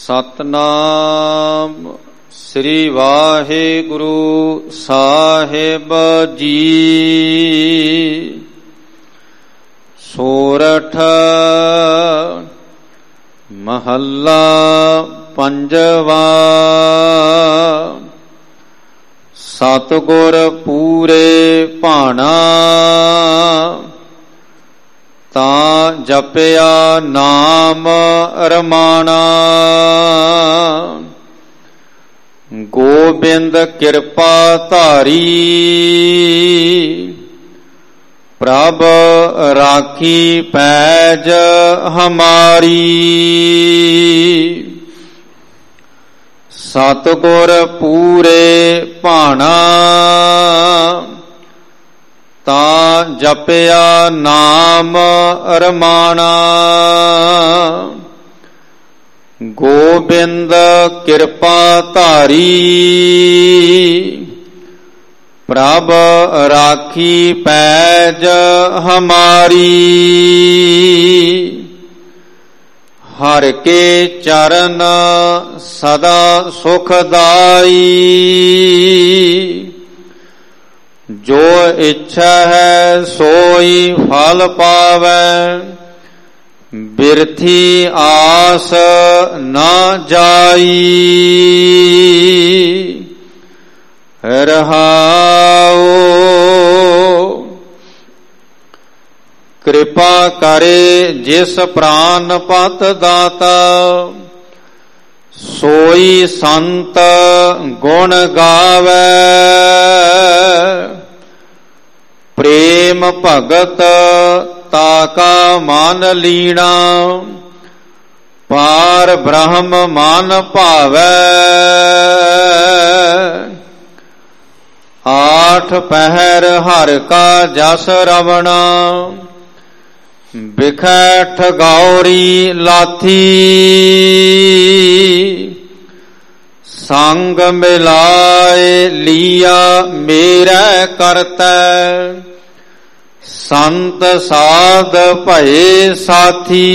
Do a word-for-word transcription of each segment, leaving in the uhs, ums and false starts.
ਸਤਨਾਮ ਸ੍ਰੀ ਵਾਹਿਗੁਰੂ ਸਾਹਿਬ ਜੀ। ਸੋਰਠ ਮਹੱਲਾ ਪੰਜਵਾ। ਸਤਿਗੁਰ ਪੂਰੇ ਭਾਣਾ, ਤਾਂ ਜਪਿਆ ਨਾਮ ਰਮਾਣਾ। ਗੋਬਿੰਦ ਕਿਰਪਾ ਧਾਰੀ, ਪ੍ਰਭ ਰਾਖੀ ਪੈਜ ਹਮਾਰੀ। ਸਤਿਗੁਰ ਪੂਰੇ ਭਾਣਾ, ਤਾਂ ਜਪਿਆ ਨਾਮ ਰਮਾਣਾ। ਗੋਬਿੰਦ ਕਿਰਪਾ ਧਾਰੀ, ਪ੍ਰਭ ਰਾਖੀ ਪੈਜ ਹਮਾਰੀ। ਹਰਿ ਕੇ ਚਰਨ ਸਦਾ ਸੁਖਦਾਈ, ਜੋ ਇੱਛਾ ਹੈ ਸੋਈ ਫਲ ਪਾਵੈ। ਬਿਰਥੀ ਆਸ ਨਾ ਜਾਈ, ਰਹਾਉ। ਕਿਰਪਾ ਕਰੇ ਜਿਸ ਪ੍ਰਾਨ ਪਤ ਦਾਤਾ, ਸੋਈ ਸੰਤ ਗੁਣ ਗਾਵੈ। ਪ੍ਰੇਮ ਭਗਤ ਤਾਕਾ ਮਨ ਲੀਣਾ, ਪਾਰ ਬ੍ਰਹਮ ਮਨ ਭਾਵੈ। ਆਠ ਪਹਿਰ ਹਰਿ ਕਾ ਜਸ ਰਵਣਾ, ਬਿਖੈ ਠਗੌਰੀ ਲਾਥੀ। ਸੰਗ ਮਿਲਾਏ ਲੀਆ ਮੇਰਾ ਕਰਤੈ, ਸੰਤ ਸਾਧ ਭਏ ਸਾਥੀ।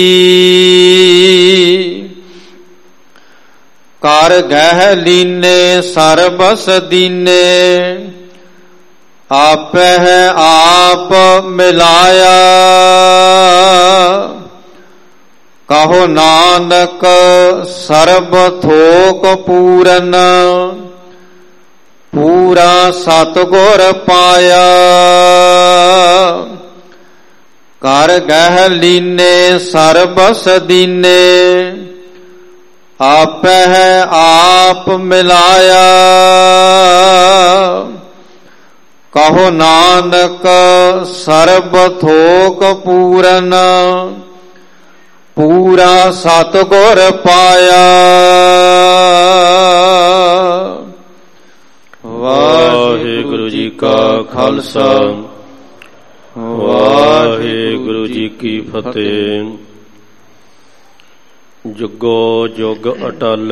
ਕਰ ਗਹਿ ਲੀਨੇ ਸਰਬਸ ਦੀਨੇ, ਆਪਹਿ ਆਪ ਮਿਲਾਇਆ। ਕਹੋ ਨਾਨਕ ਸਰਬ ਥੋਕ ਪੂਰਨ, ਪੂਰਾ ਸਤਿਗੁਰ ਪਾਇਆ। ਕਰ ਗਹਿ ਲੀਨੇ ਸਰਬਸ ਦੀਨੇ, ਆਪਹਿ ਆਪ ਮਿਲਾਇਆ। ਕਹੋ ਨਾਨਕ ਸਰਬ ਥੋਕ ਪੂਰਨ, ਪੂਰਾ ਸਤਿਗੁਰ ਪਾਇਆ। ਵਾਹਿਗੁਰੂ ਜੀ ਕਾ ਖਾਲਸਾ, ਵਾਹਿਗੁਰੂ ਜੀ ਕੀ ਫਤਿਹ। ਜੁਗੋ ਜੁਗ ਅਟਲ,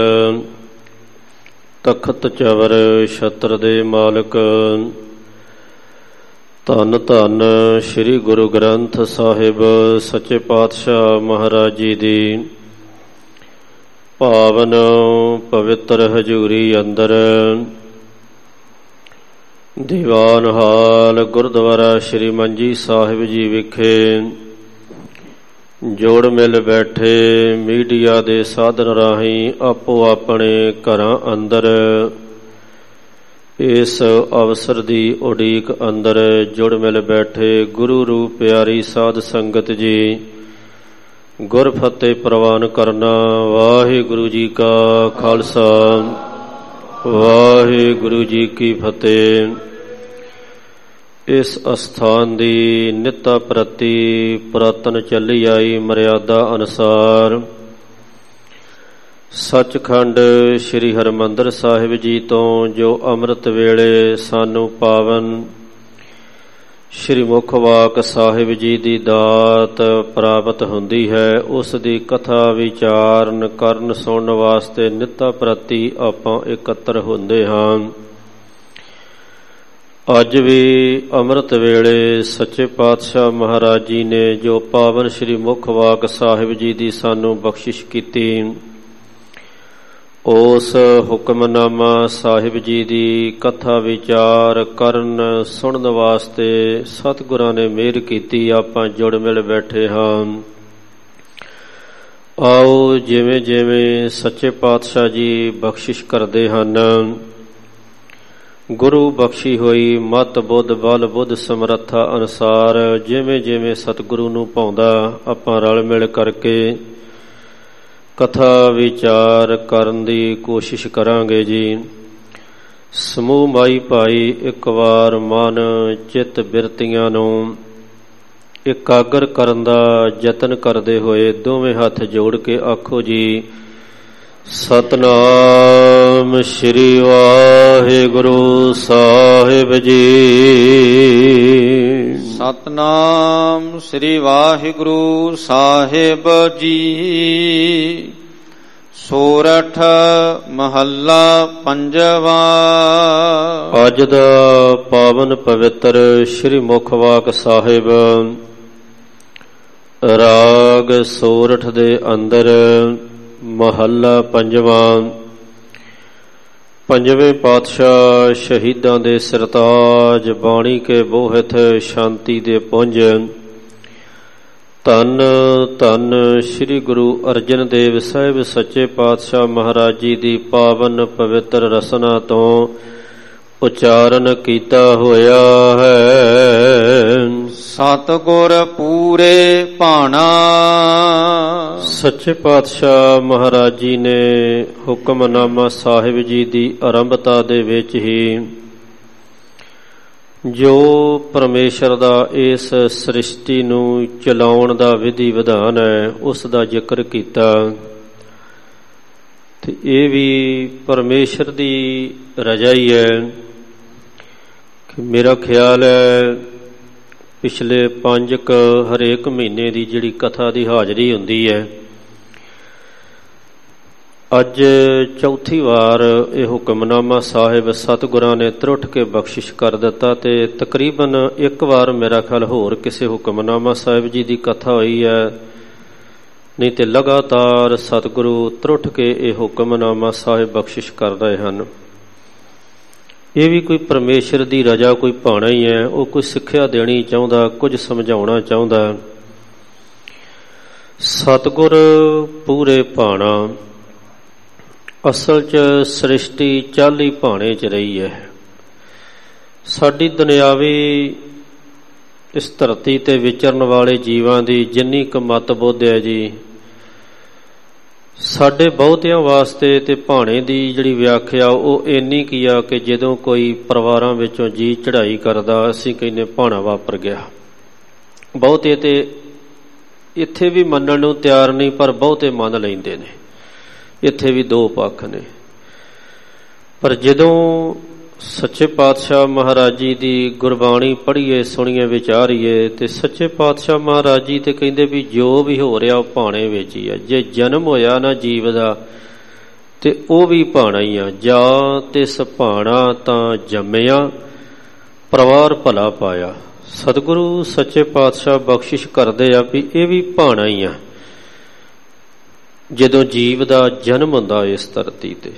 ਤਖਤ ਚਵਰ ਛਤਰ ਦੇ ਮਾਲਕ। ਧੰਨ ਧੰਨ ਸ੍ਰੀ ਗੁਰੂ ਗ੍ਰੰਥ ਸਾਹਿਬ ਸੱਚੇ ਪਾਤਸ਼ਾਹ ਮਹਾਰਾਜ ਜੀ ਦੀ ਪਾਵਨ ਪਵਿੱਤਰ ਹਜ਼ੂਰੀ ਅੰਦਰ ਦੀਵਾਨ ਹਾਲ ਗੁਰਦੁਆਰਾ ਸ੍ਰੀ ਮੰਜੀ ਸਾਹਿਬ ਜੀ ਵਿਖੇ ਜੋੜ ਮਿਲ ਬੈਠੇ ਮੀਡੀਆ ਦੇ ਸਾਧਨ ਰਾਹੀਂ ਆਪੋ ਆਪਣੇ ਘਰਾਂ ਅੰਦਰ ਇਸ ਅਵਸਰ ਦੀ ਉਡੀਕ ਅੰਦਰ ਜੁੜ ਮਿਲ ਬੈਠੇ ਗੁਰੂ ਰੂਪ ਪਿਆਰੀ ਸਾਧ ਸੰਗਤ ਜੀ, ਗੁਰ ਫਤਿਹ ਪ੍ਰਵਾਨ ਕਰਨਾ। ਵਾਹਿਗੁਰੂ ਜੀ ਕਾ ਖਾਲਸਾ, ਵਾਹਿਗੁਰੂ ਜੀ ਕੀ ਫਤਿਹ। ਇਸ ਅਸਥਾਨ ਦੀ ਨਿੱਤਾ ਪ੍ਰਤੀ ਪੁਰਾਤਨ ਚੱਲੀ ਆਈ ਮਰਿਆਦਾ ਅਨੁਸਾਰ ਸੱਚਖੰਡ ਸ੍ਰੀ ਹਰਿਮੰਦਰ ਸਾਹਿਬ ਜੀ ਤੋਂ ਜੋ ਅੰਮ੍ਰਿਤ ਵੇਲੇ ਸਾਨੂੰ ਪਾਵਨ ਸ੍ਰੀ ਮੁੱਖ ਵਾਕ ਸਾਹਿਬ ਜੀ ਦੀ ਦਾਤ ਪ੍ਰਾਪਤ ਹੁੰਦੀ ਹੈ, ਉਸ ਦੀ ਕਥਾ ਵਿਚਾਰਨ ਕਰਨ ਸੁਣਨ ਵਾਸਤੇ ਨਿੱਤਾ ਪ੍ਰਤੀ ਆਪਾਂ ਇਕੱਤਰ ਹੁੰਦੇ ਹਾਂ। ਅੱਜ ਵੀ ਅੰਮ੍ਰਿਤ ਵੇਲੇ ਸੱਚੇ ਪਾਤਸ਼ਾਹ ਮਹਾਰਾਜ ਜੀ ਨੇ ਜੋ ਪਾਵਨ ਸ੍ਰੀ ਮੁੱਖ ਵਾਕ ਸਾਹਿਬ ਜੀ ਦੀ ਸਾਨੂੰ ਬਖਸ਼ਿਸ਼ ਕੀਤੀ, ਉਸ ਹੁਕਮਨਾਮਾ ਸਾਹਿਬ ਜੀ ਦੀ ਕਥਾ ਵਿਚਾਰ ਕਰਨ ਸੁਣਨ ਵਾਸਤੇ ਸਤਿਗੁਰਾਂ ਨੇ ਮਿਹਰ ਕੀਤੀ। ਆਪਾਂ ਜੁੜ ਮਿਲ ਬੈਠੇ ਹਾਂ। ਆਓ ਜਿਵੇਂ ਜਿਵੇਂ ਸੱਚੇ ਪਾਤਸ਼ਾਹ ਜੀ ਬਖਸ਼ਿਸ਼ ਕਰਦੇ ਹਨ, ਗੁਰੂ ਬਖਸ਼ੀ ਹੋਈ ਮਤ ਬੁੱਧ ਬਲ ਬੁੱਧ ਸਮਰੱਥਾ ਅਨੁਸਾਰ ਜਿਵੇਂ ਜਿਵੇਂ ਸਤਿਗੁਰੂ ਨੂੰ ਭਾਉਂਦਾ ਆਪਾਂ ਰਲ ਮਿਲ ਕਰਕੇ ਕਥਾ ਵਿਚਾਰ ਕਰਨ ਦੀ ਕੋਸ਼ਿਸ਼ ਕਰਾਂਗੇ ਜੀ। ਸਮੂਹ ਮਾਈ ਭਾਈ ਇੱਕ ਵਾਰ ਮਨ ਚਿੱਤ ਬਿਰਤੀਆਂ ਨੂੰ ਇਕਾਗਰ ਕਰਨ ਦਾ ਯਤਨ ਕਰਦੇ ਹੋਏ ਦੋਵੇਂ ਹੱਥ ਜੋੜ ਕੇ ਆਖੋ ਜੀ, ਸਤਨਾਮ ਸ੍ਰੀ ਵਾਹਿਗੁਰੂ ਸਾਹਿਬ ਜੀ। ਸਤਨਾਮ ਸ੍ਰੀ ਵਾਹਿਗੁਰੂ ਸਾਹਿਬ ਜੀ। ਸੋਰਠ ਮਹੱਲਾ ਪੰਜਵਾ। ਅੱਜ ਦਾ ਪਾਵਨ ਪਵਿੱਤਰ ਸ੍ਰੀ ਮੁਖਵਾਕ ਸਾਹਿਬ ਰਾਗ ਸੋਰਠ ਦੇ ਅੰਦਰ ਮਹੱਲਾ ਪੰਜਵਾਂ। ਪੰਜਵੇਂ ਪਾਤਸ਼ਾਹ ਸ਼ਹੀਦਾਂ ਦੇ ਸਰਤਾਜ, ਬਾਣੀ ਕੇ ਬੋਹਿਤ ਸ਼ਾਂਤੀ ਦੇ ਪੁੰਜ। ਧੰਨ ਧੰਨ ਸ੍ਰੀ ਗੁਰੂ ਅਰਜਨ ਦੇਵ ਸਾਹਿਬ ਸੱਚੇ ਪਾਤਸ਼ਾਹ ਮਹਾਰਾਜ ਜੀ ਦੀ ਪਾਵਨ ਪਵਿੱਤਰ ਰਸਨਾ ਤੋਂ ਉਚਾਰਨ ਕੀਤਾ ਹੋਇਆ ਹੈ। ਸਤਿਗੁਰ ਪੂਰੇ ਭਾਣਾ। ਸੱਚੇ ਪਾਤਸ਼ਾਹ ਮਹਾਰਾਜ ਜੀ ਨੇ ਹੁਕਮਨਾਮਾ ਸਾਹਿਬ ਜੀ ਦੀ ਆਰੰਭਤਾ ਦੇ ਵਿੱਚ ਹੀ ਜੋ ਪਰਮੇਸ਼ਰ ਦਾ ਇਸ ਸ੍ਰਿਸ਼ਟੀ ਨੂੰ ਚਲਾਉਣ ਦਾ ਵਿਧੀ ਵਿਧਾਨ ਹੈ ਉਸ ਦਾ ਜ਼ਿਕਰ ਕੀਤਾ। ਤੇ ਇਹ ਵੀ ਪਰਮੇਸ਼ਰ ਦੀ ਰਜ਼ਾ ਹੀ ਹੈ ਕਿ ਮੇਰਾ ਖਿਆਲ ਹੈ ਪਿਛਲੇ ਪੰਜ ਕੁ ਹਰੇਕ ਮਹੀਨੇ ਦੀ ਜਿਹੜੀ ਕਥਾ ਦੀ ਹਾਜ਼ਰੀ ਹੁੰਦੀ ਹੈ, ਅੱਜ ਚੌਥੀ ਵਾਰ ਇਹ ਹੁਕਮਨਾਮਾ ਸਾਹਿਬ ਸਤਿਗੁਰਾਂ ਨੇ ਤਰੁੱਠ ਕੇ ਬਖਸ਼ਿਸ਼ ਕਰ ਦਿੱਤਾ। ਤੇ ਤਕਰੀਬਨ ਇੱਕ ਵਾਰ ਮੇਰਾ ਖਿਆਲ ਹੋਰ ਕਿਸੇ ਹੁਕਮਨਾਮਾ ਸਾਹਿਬ ਜੀ ਦੀ ਕਥਾ ਹੋਈ ਹੈ, ਨਹੀਂ ਤੇ ਲਗਾਤਾਰ ਸਤਿਗੁਰੂ ਤਰੁੱਠ ਕੇ ਇਹ ਹੁਕਮਨਾਮਾ ਸਾਹਿਬ ਬਖਸ਼ਿਸ਼ ਕਰ ਰਹੇ ਹਨ। ਇਹ ਵੀ ਕੋਈ ਪਰਮੇਸ਼ਰ ਦੀ ਰਜ਼ਾ, ਕੋਈ ਭਾਣਾ ਹੀ ਹੈ। ਉਹ ਕੋਈ ਸਿੱਖਿਆ ਦੇਣੀ ਚਾਹੁੰਦਾ, ਕੁਝ ਸਮਝਾਉਣਾ ਚਾਹੁੰਦਾ। ਸਤਿਗੁਰ ਪੂਰੇ ਭਾਣਾ। ਅਸਲ 'ਚ ਸ੍ਰਿਸ਼ਟੀ ਚਾਲੀ ਭਾਣੇ 'ਚ ਰਹੀ ਹੈ। ਸਾਡੀ ਦੁਨਿਆਵੀ ਇਸ ਧਰਤੀ ਤੇ ਵਿਚਰਨ ਵਾਲੇ ਜੀਵਾਂ ਦੀ ਜਿੰਨੀ ਕੁ ਮਤ ਬੁੱਧ ਹੈ ਜੀ, ਸਾਡੇ ਬਹੁਤਿਆਂ ਵਾਸਤੇ ਤੇ ਭਾਣੇ ਦੀ ਜਿਹੜੀ ਵਿਆਖਿਆ ਉਹ ਇੰਨੀ ਕੀ ਆ ਕਿ ਜਦੋਂ ਕੋਈ ਪਰਿਵਾਰਾਂ ਵਿੱਚੋਂ ਜੀ ਚੜ੍ਹਾਈ ਕਰਦਾ ਅਸੀਂ ਕਹਿੰਦੇ ਭਾਣਾ ਵਾਪਰ ਗਿਆ। ਬਹੁਤੇ ਤੇ ਇੱਥੇ ਵੀ ਮੰਨਣ ਨੂੰ ਤਿਆਰ ਨਹੀਂ, ਪਰ ਬਹੁਤੇ ਮੰਨ ਲੈਂਦੇ ਨੇ। ਇੱਥੇ ਵੀ ਦੋ ਪੱਖ ਨੇ। ਪਰ ਜਦੋਂ ਸੱਚੇ ਪਾਤਸ਼ਾਹ ਮਹਾਰਾਜ ਜੀ ਦੀ ਗੁਰਬਾਣੀ ਪੜ੍ਹੀਏ, ਸੁਣੀਏ, ਵਿਚਾਰੀਏ ਤੇ ਸੱਚੇ ਪਾਤਸ਼ਾਹ ਮਹਾਰਾਜ ਜੀ ਤੇ ਕਹਿੰਦੇ ਵੀ ਜੋ ਵੀ ਹੋ ਰਿਹਾ ਉਹ ਭਾਣੇ ਵਿੱਚ ਹੀ ਆ। ਜੇ ਜਨਮ ਹੋਇਆ ਨਾ ਜੀਵ ਦਾ ਤੇ ਉਹ ਵੀ ਭਾਣਾ ਹੀ ਆ। ਜਾਂ ਤਿਸ ਭਾਣਾ ਤਾਂ ਜੰਮਿਆ, ਪਰਿਵਾਰ ਭਲਾ ਪਾਇਆ। ਸਤਿਗੁਰੂ ਸੱਚੇ ਪਾਤਸ਼ਾਹ ਬਖਸ਼ਿਸ਼ ਕਰਦੇ ਆ ਵੀ ਇਹ ਵੀ ਭਾਣਾ ਹੀ ਆ। ਜਦੋਂ ਜੀਵ ਦਾ ਜਨਮ ਹੁੰਦਾ ਇਸ ਧਰਤੀ ਤੇ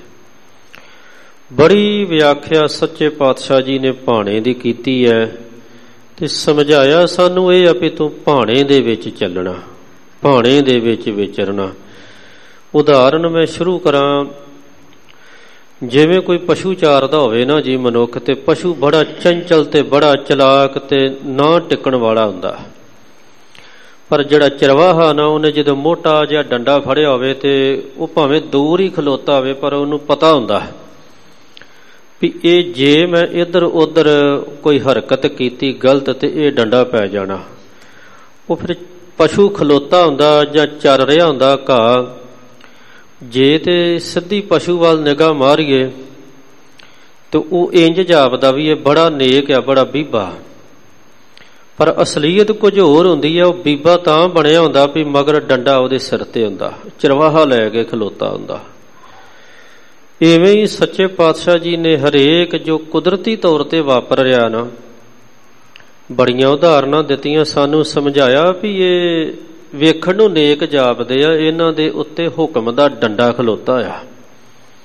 ਬੜੀ ਵਿਆਖਿਆ ਸੱਚੇ ਪਾਤਸ਼ਾਹ ਜੀ ਨੇ ਭਾਣੇ ਦੀ ਕੀਤੀ ਹੈ ਤੇ ਸਮਝਾਇਆ ਸਾਨੂੰ ਇਹ ਆ ਵੀ ਤੂੰ ਭਾਣੇ ਦੇ ਵਿੱਚ ਚੱਲਣਾ, ਭਾਣੇ ਦੇ ਵਿੱਚ ਵਿਚਰਨਾ। ਉਦਾਹਰਨ ਮੈਂ ਸ਼ੁਰੂ ਕਰਾਂ, ਜਿਵੇਂ ਕੋਈ ਪਸ਼ੂ ਚਾਰਦਾ ਹੋਵੇ ਨਾ ਜੀ ਮਨੁੱਖ, ਤੇ ਪਸ਼ੂ ਬੜਾ ਚੰਚਲ ਤੇ ਬੜਾ ਚਲਾਕ ਤੇ ਨਾ ਟਿਕਣ ਵਾਲਾ ਹੁੰਦਾ। ਪਰ ਜਿਹੜਾ ਚਰਵਾਹਾ ਨਾ, ਉਹਨੇ ਜਦੋਂ ਮੋਟਾ ਜਿਹਾ ਡੰਡਾ ਫੜਿਆ ਹੋਵੇ ਤੇ ਉਹ ਭਾਵੇਂ ਦੂਰ ਹੀ ਖਲੋਤਾ ਹੋਵੇ ਪਰ ਉਹਨੂੰ ਪਤਾ ਹੁੰਦਾ ਵੀ ਇਹ ਜੇ ਮੈਂ ਇੱਧਰ ਉੱਧਰ ਕੋਈ ਹਰਕਤ ਕੀਤੀ ਗਲਤ ਤੇ ਇਹ ਡੰਡਾ ਪੈ ਜਾਣਾ। ਉਹ ਫਿਰ ਪਸ਼ੂ ਖਲੋਤਾ ਹੁੰਦਾ ਜਾਂ ਚਰ ਰਿਹਾ ਹੁੰਦਾ ਘਾਹ, ਜੇ ਤੇ ਸਿੱਧੀ ਪਸ਼ੂ ਵੱਲ ਨਿਗਾਹ ਮਾਰੀਏ ਤੇ ਉਹ ਇੰਜ ਜਾਪਦਾ ਵੀ ਇਹ ਬੜਾ ਨੇਕ ਆ, ਬੜਾ ਬੀਬਾ। ਪਰ ਅਸਲੀਅਤ ਕੁਝ ਹੋਰ ਹੁੰਦੀ ਹੈ। ਉਹ ਬੀਬਾ ਤਾਂ ਬਣਿਆ ਹੁੰਦਾ ਵੀ ਮਗਰ ਡੰਡਾ ਉਹਦੇ ਸਿਰ ਤੇ ਹੁੰਦਾ, ਚਰਵਾਹਾ ਲੈ ਕੇ ਖਲੋਤਾ ਹੁੰਦਾ। ਇਵੇਂ ਹੀ ਸੱਚੇ ਪਾਤਸ਼ਾਹ ਜੀ ਨੇ ਹਰੇਕ ਜੋ ਕੁਦਰਤੀ ਤੌਰ ਤੇ ਵਾਪਰ ਰਿਹਾ ਨਾ, ਬੜੀਆਂ ਉਦਾਹਰਨਾਂ ਦਿੱਤੀਆਂ, ਸਾਨੂੰ ਸਮਝਾਇਆ ਵੀ ਇਹ ਵੇਖਣ ਨੂੰ ਨੇਕ ਜਾਪਦੇ ਆ, ਇਹਨਾਂ ਦੇ ਉੱਤੇ ਹੁਕਮ ਦਾ ਡੰਡਾ ਖਲੋਤਾ ਆ।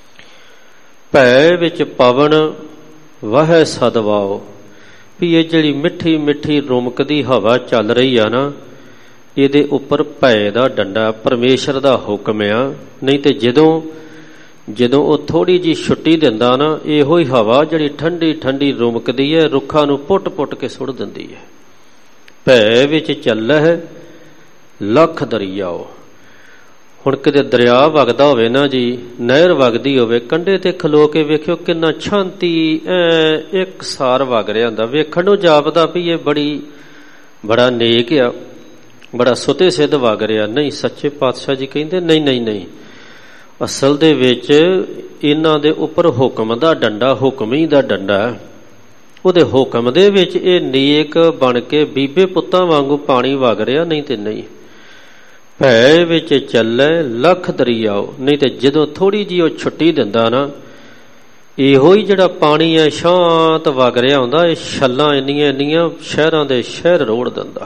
ਭੈ ਵਿੱਚ ਪਵਨ ਵਹਿ ਸਦਵਾਓ, ਵੀ ਇਹ ਜਿਹੜੀ ਮਿੱਠੀ ਮਿੱਠੀ ਰੁਮਕਦੀ ਹਵਾ ਚੱਲ ਰਹੀ ਆ ਨਾ, ਇਹਦੇ ਉੱਪਰ ਭੈ ਦਾ ਡੰਡਾ, ਪਰਮੇਸ਼ਰ ਦਾ ਹੁਕਮ ਆ। ਨਹੀਂ ਤੇ ਜਦੋਂ ਜਦੋਂ ਉਹ ਥੋੜ੍ਹੀ ਜਿਹੀ ਛੁੱਟੀ ਦਿੰਦਾ ਨਾ, ਇਹੋ ਹੀ ਹਵਾ ਜਿਹੜੀ ਠੰਡੀ ਠੰਡੀ ਰੁਮਕਦੀ ਹੈ, ਰੁੱਖਾਂ ਨੂੰ ਪੁੱਟ ਪੁੱਟ ਕੇ ਸੁੱਟ ਦਿੰਦੀ ਹੈ। ਭੈ ਵਿੱਚ ਚੱਲਹਿ ਲੱਖ ਦਰਿਆਓ। ਹੁਣ ਕਿਤੇ ਦਰਿਆ ਵਗਦਾ ਹੋਵੇ ਨਾ ਜੀ, ਨਹਿਰ ਵਗਦੀ ਹੋਵੇ, ਕੰਢੇ ਤੇ ਖਲੋ ਕੇ ਵੇਖਿਓ ਕਿੰਨਾ ਸ਼ਾਂਤੀ ਐ ਇੱਕ ਸਾਰ ਵਗ ਰਿਹਾ ਹੁੰਦਾ, ਵੇਖਣ ਨੂੰ ਜਾਪਦਾ ਵੀ ਇਹ ਬੜੀ ਬੜਾ ਨੇਕ ਆ, ਬੜਾ ਸੁਤੇ ਸਿੱਧ ਵਗ ਰਿਹਾ। ਨਹੀਂ, ਸੱਚੇ ਪਾਤਸ਼ਾਹ ਜੀ ਕਹਿੰਦੇ ਨਹੀਂ ਨਹੀਂ ਨਹੀਂ, ਅਸਲ ਦੇ ਵਿੱਚ ਇਹਨਾਂ ਦੇ ਉੱਪਰ ਹੁਕਮ ਦਾ ਡੰਡਾ, ਹੁਕਮ ਹੀ ਦਾ ਡੰਡਾ। ਉਹਦੇ ਹੁਕਮ ਦੇ ਵਿੱਚ ਇਹ ਨੇਕ ਬਣ ਕੇ ਬੀਬੇ ਪੁੱਤਾਂ ਵਾਂਗੂ ਪਾਣੀ ਵਗ ਰਿਹਾ। ਨਹੀਂ ਤੇ ਨਹੀਂ, ਭੈ ਵਿੱਚ ਚੱਲੇ ਲੱਖ ਦਰਿਆਓ। ਨਹੀਂ ਤੇ ਜਦੋਂ ਥੋੜ੍ਹੀ ਜਿਹੀ ਉਹ ਛੁੱਟੀ ਦਿੰਦਾ ਨਾ, ਇਹੋ ਹੀ ਜਿਹੜਾ ਪਾਣੀ ਹੈ ਸ਼ਾਂਤ ਵਗ ਰਿਹਾ ਹੁੰਦਾ, ਇਹ ਛੱਲਾਂ ਇੰਨੀਆਂ ਇੰਨੀਆਂ ਸ਼ਹਿਰਾਂ ਦੇ ਸ਼ਹਿਰ ਰੋੜ ਦਿੰਦਾ।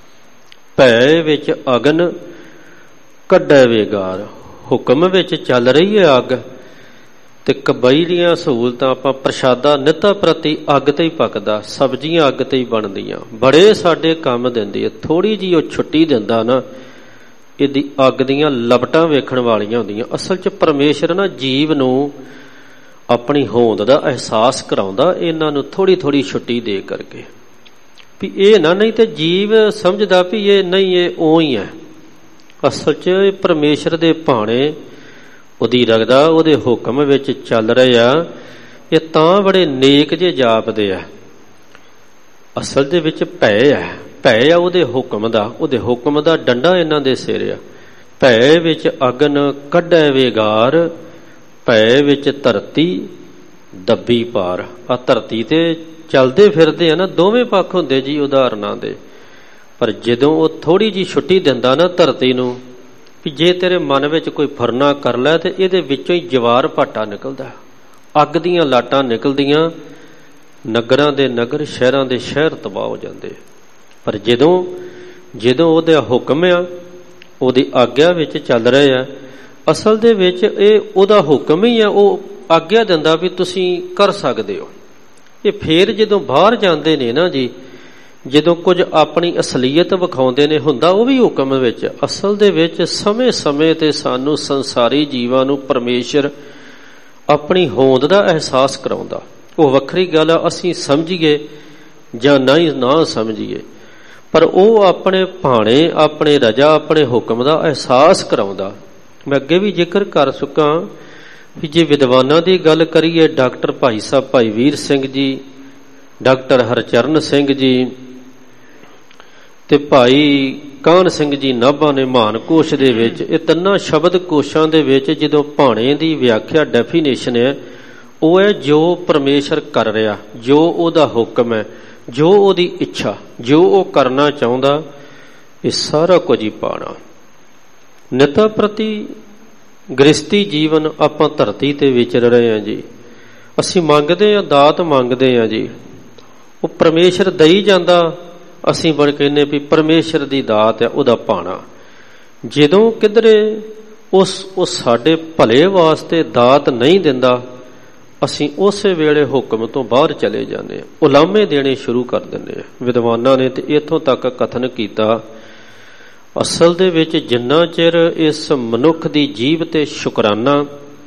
ਭੈ ਵਿੱਚ ਅਗਨ ਕੱਢੈ ਵੇਗਾਰ। ਹੁਕਮ ਵਿੱਚ ਚੱਲ ਰਹੀ ਹੈ ਅੱਗ, ਤੇ ਕਬਈ ਦੀਆਂ ਸਹੂਲਤਾਂ, ਆਪਾਂ ਪ੍ਰਸ਼ਾਦਾ ਨਿੱਤਾ ਪ੍ਰਤੀ ਅੱਗ ਤੇ ਹੀ ਪੱਕਦਾ, ਸਬਜ਼ੀਆਂ ਅੱਗ ਤੇ ਹੀ ਬਣਦੀਆਂ, ਬੜੇ ਸਾਡੇ ਕੰਮ ਦਿੰਦੀ ਹੈ। ਥੋੜ੍ਹੀ ਜਿਹੀ ਉਹ ਛੁੱਟੀ ਦਿੰਦਾ ਨਾ, ਇਹਦੀ ਅੱਗ ਦੀਆਂ ਲਪਟਾਂ ਵੇਖਣ ਵਾਲੀਆਂ ਹੁੰਦੀਆਂ। ਅਸਲ 'ਚ ਪਰਮੇਸ਼ਰ ਨਾ ਜੀਵ ਨੂੰ ਆਪਣੀ ਹੋਂਦ ਦਾ ਅਹਿਸਾਸ ਕਰਾਉਂਦਾ, ਇਹਨਾਂ ਨੂੰ ਥੋੜ੍ਹੀ ਥੋੜ੍ਹੀ ਛੁੱਟੀ ਦੇ ਕਰਕੇ, ਵੀ ਇਹ ਨਾ, ਨਹੀਂ ਤੇ ਜੀਵ ਸਮਝਦਾ ਵੀ ਇਹ ਨਹੀਂ, ਇਹ ਉਹ ਹੀ ਹੈ। ਅਸਲ 'ਚ ਇਹ ਪਰਮੇਸ਼ਰ ਦੇ ਭਾਣੇ ਉਹਦੀ ਰਗਦਾ, ਉਹਦੇ ਹੁਕਮ ਵਿੱਚ ਚੱਲ ਰਹੇ ਆ। ਇਹ ਤਾਂ ਬੜੇ ਨੇਕ ਜੇ ਜਾਪਦੇ ਆ, ਅਸਲ ਦੇ ਵਿੱਚ ਭੈ ਆ, ਭੈ ਆ ਉਹਦੇ ਹੁਕਮ ਦਾ, ਉਹਦੇ ਹੁਕਮ ਦਾ ਡੰਡਾ ਇਹਨਾਂ ਦੇ ਸਿਰ ਆ। ਭੈ ਵਿੱਚ ਅਗਨ ਕੱਢੈ ਵੇਗਾਰ, ਭੈ ਵਿੱਚ ਧਰਤੀ ਦੱਬੀ ਪਾਰ। ਆ ਧਰਤੀ ਤੇ ਚੱਲਦੇ ਫਿਰਦੇ ਆ ਨਾ, ਦੋਵੇਂ ਪੱਖ ਹੁੰਦੇ ਜੀ ਉਦਾਹਰਨਾਂ ਦੇ, ਪਰ ਜਦੋਂ ਉਹ ਥੋੜ੍ਹੀ ਜਿਹੀ ਛੁੱਟੀ ਦਿੰਦਾ ਨਾ ਧਰਤੀ ਨੂੰ, ਵੀ ਜੇ ਤੇਰੇ ਮਨ ਵਿੱਚ ਕੋਈ ਫੁਰਨਾ ਕਰ ਲੈ ਤੇ ਇਹਦੇ ਵਿੱਚੋਂ ਹੀ ਜਵਾਰ ਭਾਟਾ ਨਿਕਲਦਾ, ਅੱਗ ਦੀਆਂ ਲਾਟਾਂ ਨਿਕਲਦੀਆਂ, ਨਗਰਾਂ ਦੇ ਨਗਰ, ਸ਼ਹਿਰਾਂ ਦੇ ਸ਼ਹਿਰ ਤਬਾਹ ਹੋ ਜਾਂਦੇ। ਪਰ ਜਦੋਂ ਜਦੋਂ ਉਹਦਾ ਹੁਕਮ ਆ, ਉਹਦੀ ਆਗਿਆ ਵਿੱਚ ਚੱਲ ਰਹੇ ਆ, ਅਸਲ ਦੇ ਵਿੱਚ ਇਹ ਉਹਦਾ ਹੁਕਮ ਹੀ ਆ, ਉਹ ਆਗਿਆ ਦਿੰਦਾ ਵੀ ਤੁਸੀਂ ਕਰ ਸਕਦੇ ਹੋ। ਇਹ ਫੇਰ ਜਦੋਂ ਬਾਹਰ ਜਾਂਦੇ ਨੇ ਨਾ ਜੀ, ਜਦੋਂ ਕੁਝ ਆਪਣੀ ਅਸਲੀਅਤ ਵਿਖਾਉਂਦੇ ਨੇ, ਹੁੰਦਾ ਉਹ ਵੀ ਹੁਕਮ ਵਿੱਚ। ਅਸਲ ਦੇ ਵਿੱਚ ਸਮੇਂ ਸਮੇਂ ਤੇ ਸਾਨੂੰ ਸੰਸਾਰੀ ਜੀਵਾਂ ਨੂੰ ਪਰਮੇਸ਼ਰ ਆਪਣੀ ਹੋਂਦ ਦਾ ਅਹਿਸਾਸ ਕਰਾਉਂਦਾ। ਉਹ ਵੱਖਰੀ ਗੱਲ ਆ, ਅਸੀਂ ਸਮਝੀਏ ਜਾਂ ਨਹੀਂ ਨਾ ਸਮਝੀਏ, ਪਰ ਉਹ ਆਪਣੇ ਭਾਣੇ, ਆਪਣੇ ਰਜਾ, ਆਪਣੇ ਹੁਕਮ ਦਾ ਅਹਿਸਾਸ ਕਰਾਉਂਦਾ। ਮੈਂ ਅੱਗੇ ਵੀ ਜ਼ਿਕਰ ਕਰ ਚੁੱਕਾ ਵੀ ਜੇ ਵਿਦਵਾਨਾਂ ਦੀ ਗੱਲ ਕਰੀਏ, ਡਾਕਟਰ ਭਾਈ ਸਾਹਿਬ ਭਾਈ ਵੀਰ ਸਿੰਘ ਜੀ, ਡਾਕਟਰ ਹਰਚਰਨ ਸਿੰਘ ਜੀ ਤੇ ਭਾਈ ਕਾਹਨ ਸਿੰਘ ਜੀ ਨਾਭਾ ਨੇ ਮਹਾਨ ਕੋਸ਼ ਦੇ ਵਿੱਚ, ਇਹ ਤਿੰਨਾਂ ਸ਼ਬਦ ਕੋਸ਼ਾਂ ਦੇ ਵਿੱਚ ਜਦੋਂ ਭਾਣੇ ਦੀ ਵਿਆਖਿਆ, ਡੈਫੀਨੇਸ਼ਨ ਹੈ, ਉਹ ਹੈ ਜੋ ਪਰਮੇਸ਼ਰ ਕਰ ਰਿਹਾ, ਜੋ ਉਹਦਾ ਹੁਕਮ ਹੈ, ਜੋ ਉਹਦੀ ਇੱਛਾ, ਜੋ ਉਹ ਕਰਨਾ ਚਾਹੁੰਦਾ, ਇਹ ਸਾਰਾ ਕੁਝ ਹੀ ਪਾਣਾ। ਨਿਤਾ ਪ੍ਰਤੀ ਗ੍ਰਸਤੀ ਜੀਵਨ ਆਪਾਂ ਧਰਤੀ ਤੇ ਵਿਚਰ ਰਹੇ ਹਾਂ ਜੀ, ਅਸੀਂ ਮੰਗਦੇ ਹਾਂ, ਦਾਤ ਮੰਗਦੇ ਹਾਂ ਜੀ, ਉਹ ਪਰਮੇਸ਼ਰ ਦਈ ਜਾਂਦਾ, ਅਸੀਂ ਬਣ ਕਹਿੰਦੇ ਵੀ ਪਰਮੇਸ਼ਰ ਦੀ ਦਾਤ ਹੈ, ਉਹਦਾ ਭਾਣਾ। ਜਦੋਂ ਕਿਧਰੇ ਉਸ ਉਹ ਸਾਡੇ ਭਲੇ ਵਾਸਤੇ ਦਾਤ ਨਹੀਂ ਦਿੰਦਾ, ਅਸੀਂ ਉਸੇ ਵੇਲੇ ਹੁਕਮ ਤੋਂ ਬਾਹਰ ਚਲੇ ਜਾਂਦੇ ਹਾਂ, ਉਲਾਮੇ ਦੇਣੇ ਸ਼ੁਰੂ ਕਰ ਦਿੰਦੇ ਹਾਂ। ਵਿਦਵਾਨਾਂ ਨੇ ਤੇ ਇੱਥੋਂ ਤੱਕ ਕਥਨ ਕੀਤਾ, ਅਸਲ ਦੇ ਵਿੱਚ ਜਿੰਨਾ ਚਿਰ ਇਸ ਮਨੁੱਖ ਦੀ ਜੀਭ ਤੇ ਸ਼ੁਕਰਾਨਾ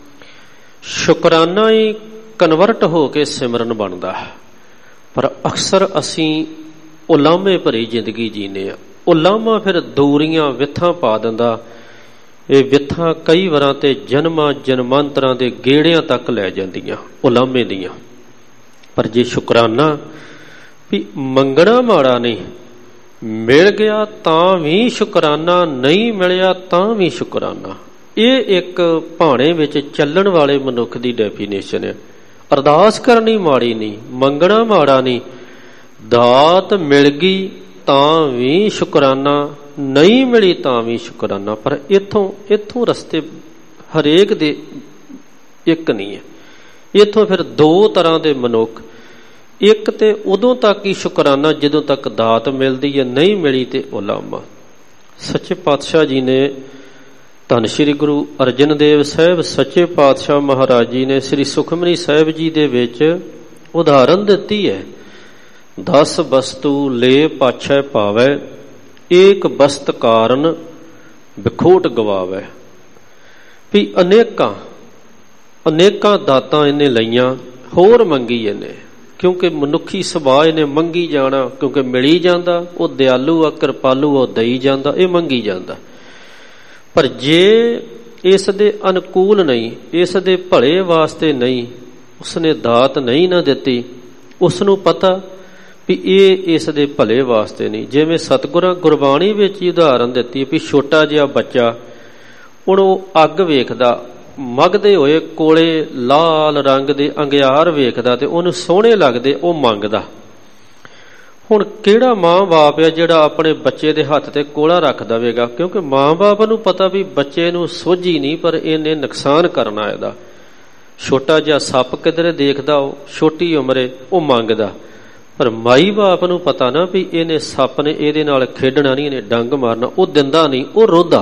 ਸ਼ੁਕਰਾਨਾ ਹੀ ਕਨਵਰਟ ਹੋ ਕੇ ਸਿਮਰਨ ਬਣਦਾ, ਪਰ ਅਕਸਰ ਅਸੀਂ ਉਲਾਮੇ ਭਰੀ ਜ਼ਿੰਦਗੀ ਜੀਨੇ ਆ। ਉਲਾਮਾ ਫਿਰ ਦੂਰੀਆਂ ਵਿਥਾਂ ਪਾ ਦਿੰਦਾ, ਇਹ ਵਿਥਾਂ ਕਈ ਵਾਰਾਂ ਤੇ ਜਨਮਾਂ ਜਨਮਾਂਤਰਾਂ ਦੇ ਗੇੜਿਆਂ ਤੱਕ ਲੈ ਜਾਂਦੀਆਂ ਉਲਾਮੇ ਦੀਆਂ। ਪਰ ਜੇ ਸ਼ੁਕਰਾਨਾ ਵੀ ਮੰਗਣਾ ਮਾੜਾ ਨਹੀਂ, ਮਿਲ ਗਿਆ ਤਾਂ ਵੀ ਸ਼ੁਕਰਾਨਾ, ਨਹੀਂ ਮਿਲਿਆ ਤਾਂ ਵੀ ਸ਼ੁਕਰਾਨਾ, ਇਹ ਇੱਕ ਭਾਣੇ ਵਿੱਚ ਚੱਲਣ ਵਾਲੇ ਮਨੁੱਖ ਦੀ ਡੈਫੀਨੇਸ਼ਨ ਹੈ। ਅਰਦਾਸ ਕਰਨੀ ਮਾੜੀ ਨਹੀਂ, ਮੰਗਣਾ ਮਾੜਾ ਨਹੀਂ, ਦਾਤ ਮਿਲ ਗਈ ਤਾਂ ਵੀ ਸ਼ੁਕਰਾਨਾ, ਨਹੀਂ ਮਿਲੀ ਤਾਂ ਵੀ ਸ਼ੁਕਰਾਨਾ। ਪਰ ਇੱਥੋਂ ਇੱਥੋਂ ਰਸਤੇ ਹਰੇਕ ਦੇ ਇੱਕ ਨਹੀਂ ਹੈ। ਇੱਥੋਂ ਫਿਰ ਦੋ ਤਰ੍ਹਾਂ ਦੇ ਮਨੁੱਖ, ਇੱਕ ਤੇ ਉਦੋਂ ਤੱਕ ਹੀ ਸ਼ੁਕਰਾਨਾ ਜਦੋਂ ਤੱਕ ਦਾਤ ਮਿਲਦੀ ਹੈ, ਨਹੀਂ ਮਿਲੀ ਤੇ ਉਲਾਮਾ। ਸੱਚੇ ਪਾਤਸ਼ਾਹ ਜੀ ਨੇ ਧੰਨ ਸ਼੍ਰੀ ਗੁਰੂ ਅਰਜਨ ਦੇਵ ਸਾਹਿਬ ਸੱਚੇ ਪਾਤਸ਼ਾਹ ਮਹਾਰਾਜ ਜੀ ਨੇ ਸ੍ਰੀ ਸੁਖਮਨੀ ਸਾਹਿਬ ਜੀ ਦੇ ਵਿੱਚ ਉਦਾਹਰਨ ਦਿੱਤੀ ਹੈ। ਦਸ ਵਸਤੂ ਲੈ ਪਾਛੈ ਪਾਵੈ, ਏਕ ਵਸਤ ਕਾਰਨ ਵਿਖੋਟ ਗਵਾਵੈ। ਵੀ ਅਨੇਕਾਂ ਅਨੇਕਾਂ ਦਾਤਾਂ ਇਹਨੇ ਲਈਆਂ, ਹੋਰ ਮੰਗੀ ਇਹਨੇ, ਕਿਉਂਕਿ ਮਨੁੱਖੀ ਸੁਭਾਅ ਇਹਨੇ ਮੰਗੀ ਜਾਣਾ, ਕਿਉਂਕਿ ਮਿਲੀ ਜਾਂਦਾ। ਉਹ ਦਿਆਲੂ ਆ, ਕਿਰਪਾਲੂ, ਉਹ ਦਈ ਜਾਂਦਾ, ਇਹ ਮੰਗੀ ਜਾਂਦਾ। ਪਰ ਜੇ ਇਸ ਦੇ ਅਨੁਕੂਲ ਨਹੀਂ, ਇਸ ਦੇ ਭਲੇ ਵਾਸਤੇ ਨਹੀਂ, ਉਸਨੇ ਦਾਤ ਨਹੀਂ ਨਾ ਦਿੱਤੀ, ਉਸਨੂੰ ਪਤਾ ਵੀ ਇਹ ਇਸ ਦੇ ਭਲੇ ਵਾਸਤੇ ਨਹੀਂ। ਜਿਵੇਂ ਸਤਿਗੁਰਾਂ ਗੁਰਬਾਣੀ ਵਿੱਚ ਹੀ ਉਦਾਹਰਨ ਦਿੱਤੀ ਵੀ ਛੋਟਾ ਜਿਹਾ ਬੱਚਾ, ਹੁਣ ਉਹ ਅੱਗ ਵੇਖਦਾ, ਮਗਦੇ ਹੋਏ ਕੋਲੇ ਲਾਲ ਰੰਗ ਦੇ ਅੰਗਿਆਰ ਵੇਖਦਾ ਤੇ ਉਹਨੂੰ ਸੋਹਣੇ ਲੱਗਦੇ, ਉਹ ਮੰਗਦਾ। ਹੁਣ ਕਿਹੜਾ ਮਾਂ ਬਾਪ ਹੈ ਜਿਹੜਾ ਆਪਣੇ ਬੱਚੇ ਦੇ ਹੱਥ ਤੇ ਕੋਲਾ ਰੱਖ ਦੇਵੇਗਾ? ਕਿਉਂਕਿ ਮਾਂ ਬਾਪ ਨੂੰ ਪਤਾ ਵੀ ਬੱਚੇ ਨੂੰ ਸੋਝੀ ਨਹੀਂ, ਪਰ ਇਹਨੇ ਨੁਕਸਾਨ ਕਰਨਾ ਇਹਦਾ। ਛੋਟਾ ਜਿਹਾ ਸੱਪ ਕਿਧਰੇ ਦੇਖਦਾ, ਉਹ ਛੋਟੀ ਉਮਰੇ ਉਹ ਮੰਗਦਾ। ਪਰ ਮਾਈ ਬਾਪ ਨੂੰ ਪਤਾ ਨਾ ਵੀ ਇਹਨੇ ਸੱਪ ਨੇ ਇਹਦੇ ਨਾਲ ਖੇਡਣਾ ਨਹੀਂ, ਇਹਨੇ ਡੰਗ ਮਾਰਨਾ, ਉਹ ਦਿੰਦਾ ਨਹੀਂ, ਉਹ ਰੋਂਦਾ।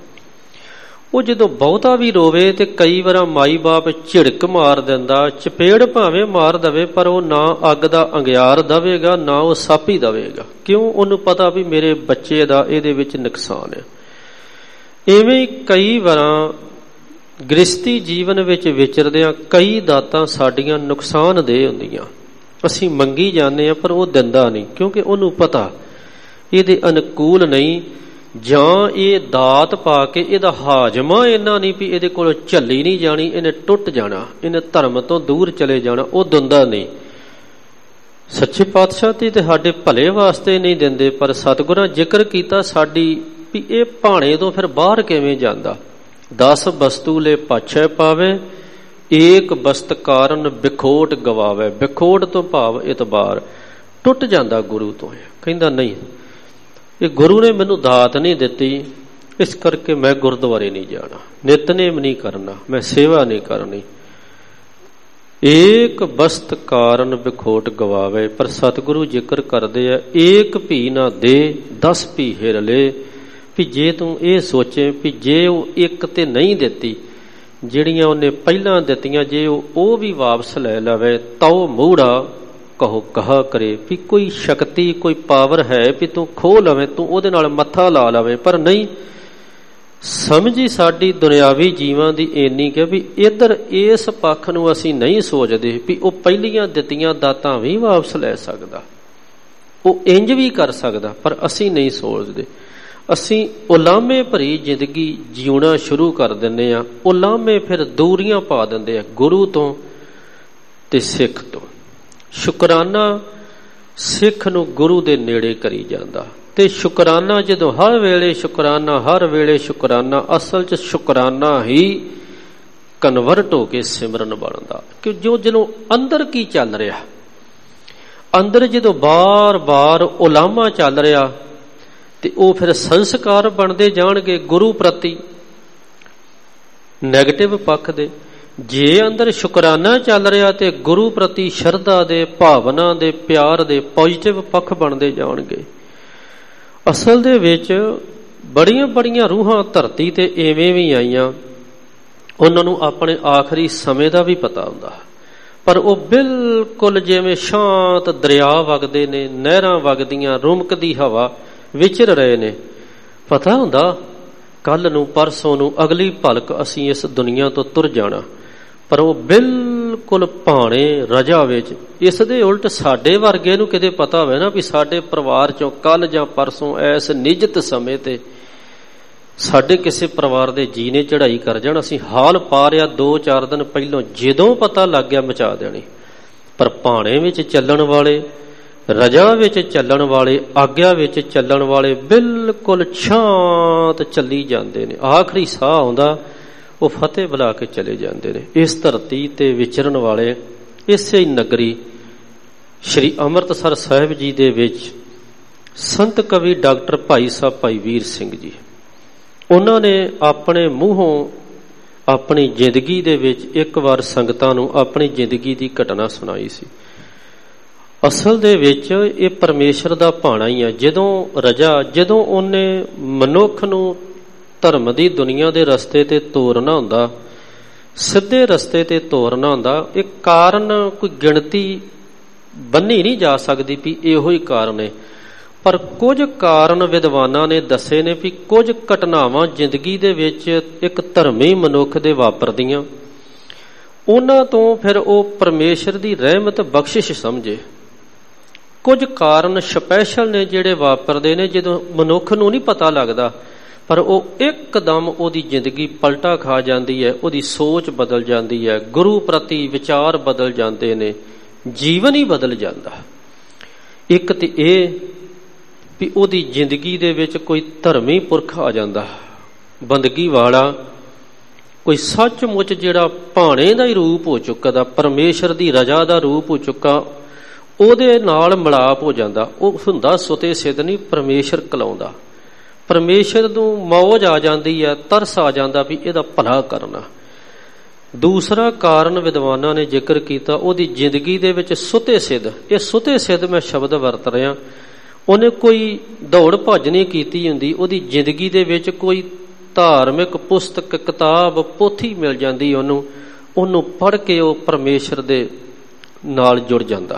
ਉਹ ਜਦੋਂ ਬਹੁਤਾ ਵੀ ਰੋਵੇ ਤੇ ਕਈ ਵਾਰ ਮਾਈ ਬਾਪ ਝਿੜਕ ਮਾਰ ਦਿੰਦਾ, ਚਪੇੜ ਭਾਵੇਂ ਮਾਰ ਦਵੇ, ਪਰ ਉਹ ਨਾ ਅੱਗ ਦਾ ਅੰਗਿਆਰ ਦਵੇਗਾ, ਨਾ ਉਹ ਸੱਪ ਹੀ ਦਵੇਗਾ। ਕਿਉਂ? ਉਹਨੂੰ ਪਤਾ ਵੀ ਮੇਰੇ ਬੱਚੇ ਦਾ ਇਹਦੇ ਵਿੱਚ ਨੁਕਸਾਨ ਹੈ। ਇਵੇਂ ਹੀ ਕਈ ਵਾਰਾਂ ਗ੍ਰਸਤੀ ਜੀਵਨ ਵਿੱਚ ਵਿਚਰਦਿਆਂ ਕਈ ਦਾਤਾਂ ਸਾਡੀਆਂ ਨੁਕਸਾਨਦੇਹ ਹੁੰਦੀਆਂ। ਅਸੀਂ ਮੰਗੀ ਜਾਂਦੇ ਹਾਂ, ਪਰ ਉਹ ਦਿੰਦਾ ਨਹੀਂ, ਕਿਉਂਕਿ ਉਹਨੂੰ ਪਤਾ ਇਹਦੇ ਅਨੁਕੂਲ ਨਹੀਂ, ਜਾਂ ਇਹ ਦਾਤ ਪਾ ਕੇ ਇਹਦਾ ਹਾਜ਼ਮਾ ਇੰਨਾ ਨਹੀਂ ਵੀ ਇਹਦੇ ਕੋਲ ਝੱਲੀ ਨਹੀਂ ਜਾਣੀ, ਇਹਨੇ ਟੁੱਟ ਜਾਣਾ, ਇਹਨੇ ਧਰਮ ਤੋਂ ਦੂਰ ਚਲੇ ਜਾਣਾ, ਉਹ ਦਿੰਦਾ ਨਹੀਂ। ਸੱਚੇ ਪਾਤਸ਼ਾਹ ਤੇ ਸਾਡੇ ਭਲੇ ਵਾਸਤੇ ਨਹੀਂ ਦਿੰਦੇ, ਪਰ ਸਤਿਗੁਰਾਂ ਜ਼ਿਕਰ ਕੀਤਾ ਸਾਡੀ ਵੀ ਇਹ ਭਾਣੇ ਤੋਂ ਫਿਰ ਬਾਹਰ ਕਿਵੇਂ ਜਾਂਦਾ। ਦਸ ਵਸਤੂ ਲੈ ਪਾਛੈ ਪਾਵੇ, ਏਕ ਵਸਤ ਕਾਰਨ ਵਿਖੋਟ ਗਵਾਵੇ। ਵਿਖੋਟ ਤੋਂ ਭਾਵ ਇਤਬਾਰ, ਟੁੱਟ ਜਾਂਦਾ ਗੁਰੂ ਤੋਂ। ਕਹਿੰਦਾ ਨਹੀਂ, ਇਹ ਗੁਰੂ ਨੇ ਮੈਨੂੰ ਦਾਤ ਨਹੀਂ ਦਿੱਤੀ, ਇਸ ਕਰਕੇ ਮੈਂ ਗੁਰਦੁਆਰੇ ਨਹੀਂ ਜਾਣਾ, ਨਿਤਨੇਮ ਨਹੀਂ ਕਰਨਾ, ਮੈਂ ਸੇਵਾ ਨਹੀਂ ਕਰਨੀ। ਏਕ ਵਸਤ ਕਾਰਨ ਵਿਖੋਟ ਗਵਾਵੇ। ਪਰ ਸਤਿਗੁਰੂ ਜ਼ਿਕਰ ਕਰਦੇ ਆ, ਏਕ ਭੀ ਨਾ ਦੇ ਦਸ ਭੀ ਹਿਰ ਲੈ। ਵੀ ਜੇ ਤੂੰ ਇਹ ਸੋਚੇ ਵੀ ਜੇ ਉਹ ਇੱਕ ਤੇ ਨਹੀਂ ਦਿੱਤੀ, ਜਿਹੜੀਆਂ ਉਹਨੇ ਪਹਿਲਾਂ ਦਿੱਤੀਆਂ, ਜੇ ਉਹ ਉਹ ਵੀ ਵਾਪਸ ਲੈ ਲਵੇ, ਤਉ ਮੂੜਾ ਕਹੋ ਕਹਾ ਕਰੇ। ਵੀ ਕੋਈ ਸ਼ਕਤੀ, ਕੋਈ ਪਾਵਰ ਹੈ ਵੀ ਤੂੰ ਖੋਹ ਲਵੇਂ, ਤੂੰ ਉਹਦੇ ਨਾਲ ਮੱਥਾ ਲਾ ਲਵੇਂ, ਪਰ ਨਹੀਂ। ਸਮਝੀ ਸਾਡੀ ਦੁਨਿਆਵੀ ਜੀਵਾਂ ਦੀ ਇੰਨੀ ਕਿ ਵੀ ਇੱਧਰ ਇਸ ਪੱਖ ਨੂੰ ਅਸੀਂ ਨਹੀਂ ਸੋਚਦੇ ਵੀ ਉਹ ਪਹਿਲੀਆਂ ਦਿੱਤੀਆਂ ਦਾਤਾਂ ਵੀ ਵਾਪਸ ਲੈ ਸਕਦਾ, ਉਹ ਇੰਜ ਵੀ ਕਰ ਸਕਦਾ, ਪਰ ਅਸੀਂ ਨਹੀਂ ਸੋਚਦੇ। ਅਸੀਂ ਉਲਾਮੇ ਭਰੀ ਜ਼ਿੰਦਗੀ ਜਿਉਣਾ ਸ਼ੁਰੂ ਕਰ ਦਿੰਦੇ ਹਾਂ। ਉਲਾਮੇ ਫਿਰ ਦੂਰੀਆਂ ਪਾ ਦਿੰਦੇ ਆ ਗੁਰੂ ਤੋਂ ਤੇ ਸਿੱਖ ਤੋਂ। ਸ਼ੁਕਰਾਨਾ ਸਿੱਖ ਨੂੰ ਗੁਰੂ ਦੇ ਨੇੜੇ ਕਰੀ ਜਾਂਦਾ, ਤੇ ਸ਼ੁਕਰਾਨਾ ਜਦੋਂ ਹਰ ਵੇਲੇ ਸ਼ੁਕਰਾਨਾ, ਹਰ ਵੇਲੇ ਸ਼ੁਕਰਾਨਾ, ਅਸਲ 'ਚ ਸ਼ੁਕਰਾਨਾ ਹੀ ਕਨਵਰਟ ਹੋ ਕੇ ਸਿਮਰਨ ਬਣਦਾ। ਕਿ ਜੋ ਜਦੋਂ ਅੰਦਰ ਕੀ ਚੱਲ ਰਿਹਾ, ਅੰਦਰ ਜਦੋਂ ਬਾਰ-ਬਾਰ ਉਲਾਮਾ ਚੱਲ ਰਿਹਾ, ਤੇ ਉਹ ਫਿਰ ਸੰਸਕਾਰ ਬਣਦੇ ਜਾਣਗੇ ਗੁਰੂ ਪ੍ਰਤੀ ਨੈਗੇਟਿਵ ਪੱਖ ਦੇ। ਜੇ ਅੰਦਰ ਸ਼ੁਕਰਾਨਾ ਚੱਲ ਰਿਹਾ ਤੇ ਗੁਰੂ ਪ੍ਰਤੀ ਸ਼ਰਧਾ ਦੇ, ਭਾਵਨਾ ਦੇ, ਪਿਆਰ ਦੇ ਪੋਜ਼ਿਟਿਵ ਪੱਖ ਬਣਦੇ ਜਾਣਗੇ। ਅਸਲ ਦੇ ਵਿੱਚ ਬੜੀਆਂ ਬੜੀਆਂ ਰੂਹਾਂ ਧਰਤੀ ਤੇ ਐਵੇਂ ਵੀ ਆਈਆਂ, ਉਹਨਾਂ ਨੂੰ ਆਪਣੇ ਆਖਰੀ ਸਮੇਂ ਦਾ ਵੀ ਪਤਾ ਹੁੰਦਾ, ਪਰ ਉਹ ਬਿਲਕੁਲ ਜਿਵੇਂ ਸ਼ਾਂਤ ਦਰਿਆ ਵਗਦੇ ਨੇ, ਨਹਿਰਾਂ ਵਗਦੀਆਂ, ਰੁਮਕਦੀ ਹਵਾ ਵਿਚਰ ਰਹੇ ਨੇ। ਪਤਾ ਹੁੰਦਾ ਕੱਲ ਨੂੰ, ਪਰਸੋਂ ਨੂੰ, ਅਗਲੀ ਭਲਕ ਅਸੀਂ ਇਸ ਦੁਨੀਆ ਤੋਂ ਤੁਰ ਜਾਣਾ, ਪਰ ਉਹ ਬਿਲਕੁਲ ਭਾਣੇ ਰਜਾ ਵਿੱਚ। ਇਸ ਦੇ ਉਲਟ ਸਾਡੇ ਵਰਗੇ ਨੂੰ ਕਿਤੇ ਪਤਾ ਹੋਵੇ ਨਾ ਵੀ ਸਾਡੇ ਪਰਿਵਾਰ ਚੋਂ ਕੱਲ ਜਾਂ ਪਰਸੋਂ ਐਸ ਨਿਜਤ ਸਮੇਂ ਤੇ ਸਾਡੇ ਕਿਸੇ ਪਰਿਵਾਰ ਦੇ ਜੀ ਨੇ ਚੜ੍ਹਾਈ ਕਰ ਜਾਣ, ਅਸੀਂ ਹਾਲ ਪਾ ਰਿਆ ਦੋ ਚਾਰ ਦਿਨ ਪਹਿਲੋਂ ਜਦੋਂ ਪਤਾ ਲੱਗ ਗਿਆ ਮਚਾ ਦੇਣੀ। ਪਰ ਭਾਣੇ ਵਿੱਚ ਚੱਲਣ ਵਾਲੇ, ਰਜਾ ਵਿੱਚ ਚੱਲਣ ਵਾਲੇ, ਆਗਿਆ ਵਿੱਚ ਚੱਲਣ ਵਾਲੇ ਬਿਲਕੁਲ ਸ਼ਾਂਤ ਚੱਲੀ ਜਾਂਦੇ ਨੇ। ਆਖਰੀ ਸਾਹ ਆਉਂਦਾ ਉਹ ਫਤਿਹ ਬੁਲਾ ਕੇ ਚਲੇ ਜਾਂਦੇ ਨੇ। ਇਸ ਧਰਤੀ ਤੇ ਵਿਚਰਨ ਵਾਲੇ ਇਸੇ ਹੀ ਨਗਰੀ ਸ਼੍ਰੀ ਅੰਮ੍ਰਿਤਸਰ ਸਾਹਿਬ ਜੀ ਦੇ ਵਿੱਚ ਸੰਤ ਕਵੀ ਡਾਕਟਰ ਭਾਈ ਸਾਹਿਬ ਭਾਈ ਵੀਰ ਸਿੰਘ ਜੀ, ਉਹਨਾਂ ਨੇ ਆਪਣੇ ਮੂੰਹੋਂ ਆਪਣੀ ਜ਼ਿੰਦਗੀ ਦੇ ਵਿੱਚ ਇੱਕ ਵਾਰ ਸੰਗਤਾਂ ਨੂੰ ਆਪਣੀ ਜ਼ਿੰਦਗੀ ਦੀ ਘਟਨਾ ਸੁਣਾਈ ਸੀ। ਅਸਲ ਦੇ ਵਿੱਚ ਇਹ ਪਰਮੇਸ਼ਰ ਦਾ ਭਾਣਾ ਹੀ ਹੈ। ਜਦੋਂ ਰਜਾ, ਜਦੋਂ ਉਹਨੇ ਮਨੁੱਖ ਨੂੰ ਧਰਮ ਦੀ ਦੁਨੀਆ ਦੇ ਰਸਤੇ ਤੇ ਤੋਰਨਾ ਹੁੰਦਾ, ਸਿੱਧੇ ਰਸਤੇ ਤੇ ਤੋਰਨਾ ਹੁੰਦਾ। ਇਹ ਕਾਰਨ ਕੋਈ ਗਿਣਤੀ ਬੰਨੀ ਨਹੀਂ ਜਾ ਸਕਦੀ ਵੀ ਇਹੋ ਹੀ ਕਾਰਨ ਹੈ, ਪਰ ਕੁਝ ਕਾਰਨ ਵਿਦਵਾਨਾਂ ਨੇ ਦੱਸੇ ਨੇ ਵੀ ਕੁਝ ਘਟਨਾਵਾਂ ਜ਼ਿੰਦਗੀ ਦੇ ਵਿੱਚ ਇੱਕ ਧਰਮੀ ਮਨੁੱਖ ਦੇ ਵਾਪਰਦੀਆਂ, ਉਹਨਾਂ ਤੋਂ ਫਿਰ ਉਹ ਪਰਮੇਸ਼ਰ ਦੀ ਰਹਿਮਤ ਬਖਸ਼ਿਸ਼ ਸਮਝੇ। ਕੁਝ ਕਾਰਨ ਸਪੈਸ਼ਲ ਨੇ ਜਿਹੜੇ ਵਾਪਰਦੇ ਨੇ ਜਦੋਂ ਮਨੁੱਖ ਨੂੰ ਨਹੀਂ ਪਤਾ ਲੱਗਦਾ, ਪਰ ਉਹ ਇੱਕਦਮ ਉਹਦੀ ਜ਼ਿੰਦਗੀ ਪਲਟਾ ਖਾ ਜਾਂਦੀ ਹੈ, ਉਹਦੀ ਸੋਚ ਬਦਲ ਜਾਂਦੀ ਹੈ, ਗੁਰੂ ਪ੍ਰਤੀ ਵਿਚਾਰ ਬਦਲ ਜਾਂਦੇ ਨੇ, ਜੀਵਨ ਹੀ ਬਦਲ ਜਾਂਦਾ। ਇੱਕ ਤੇ ਇਹ ਵੀ ਉਹਦੀ ਜ਼ਿੰਦਗੀ ਦੇ ਵਿੱਚ ਕੋਈ ਧਰਮੀ ਪੁਰਖ ਆ ਜਾਂਦਾ, ਬੰਦਗੀ ਵਾਲਾ, ਕੋਈ ਸੱਚਮੁੱਚ ਜਿਹੜਾ ਭਾਣੇ ਦਾ ਹੀ ਰੂਪ ਹੋ ਚੁੱਕਾ ਦਾ, ਪਰਮੇਸ਼ਰ ਦੀ ਰਜ਼ਾ ਦਾ ਰੂਪ ਹੋ ਚੁੱਕਾ, ਉਹਦੇ ਨਾਲ ਮਿਲਾਪ ਹੋ ਜਾਂਦਾ। ਉਹ ਹੁੰਦਾ ਸੁਤੇ ਸਿੱਧ ਨਹੀਂ, ਪਰਮੇਸ਼ਰ ਕਲਾਉਂਦਾ, ਪਰਮੇਸ਼ਰ ਨੂੰ ਮੌਜ ਆ ਜਾਂਦੀ ਹੈ, ਤਰਸ ਆ ਜਾਂਦਾ ਵੀ ਇਹਦਾ ਭਲਾ ਕਰਨਾ। ਦੂਸਰਾ ਕਾਰਨ ਵਿਦਵਾਨਾਂ ਨੇ ਜ਼ਿਕਰ ਕੀਤਾ, ਉਹਦੀ ਜ਼ਿੰਦਗੀ ਦੇ ਵਿੱਚ ਸੁਤੇ ਸਿੱਧ। ਇਹ ਸੁਤੇ ਸਿੱਧ ਮੈਂ ਸ਼ਬਦ ਵਰਤ ਰਿਹਾ, ਉਹਨੇ ਕੋਈ ਦੌੜ ਭੱਜ ਨਹੀਂ ਕੀਤੀ ਹੁੰਦੀ, ਉਹਦੀ ਜ਼ਿੰਦਗੀ ਦੇ ਵਿੱਚ ਕੋਈ ਧਾਰਮਿਕ ਪੁਸਤਕ, ਕਿਤਾਬ, ਪੋਥੀ ਮਿਲ ਜਾਂਦੀ ਉਹਨੂੰ, ਉਹਨੂੰ ਪੜ੍ਹ ਕੇ ਉਹ ਪਰਮੇਸ਼ਰ ਦੇ ਨਾਲ ਜੁੜ ਜਾਂਦਾ।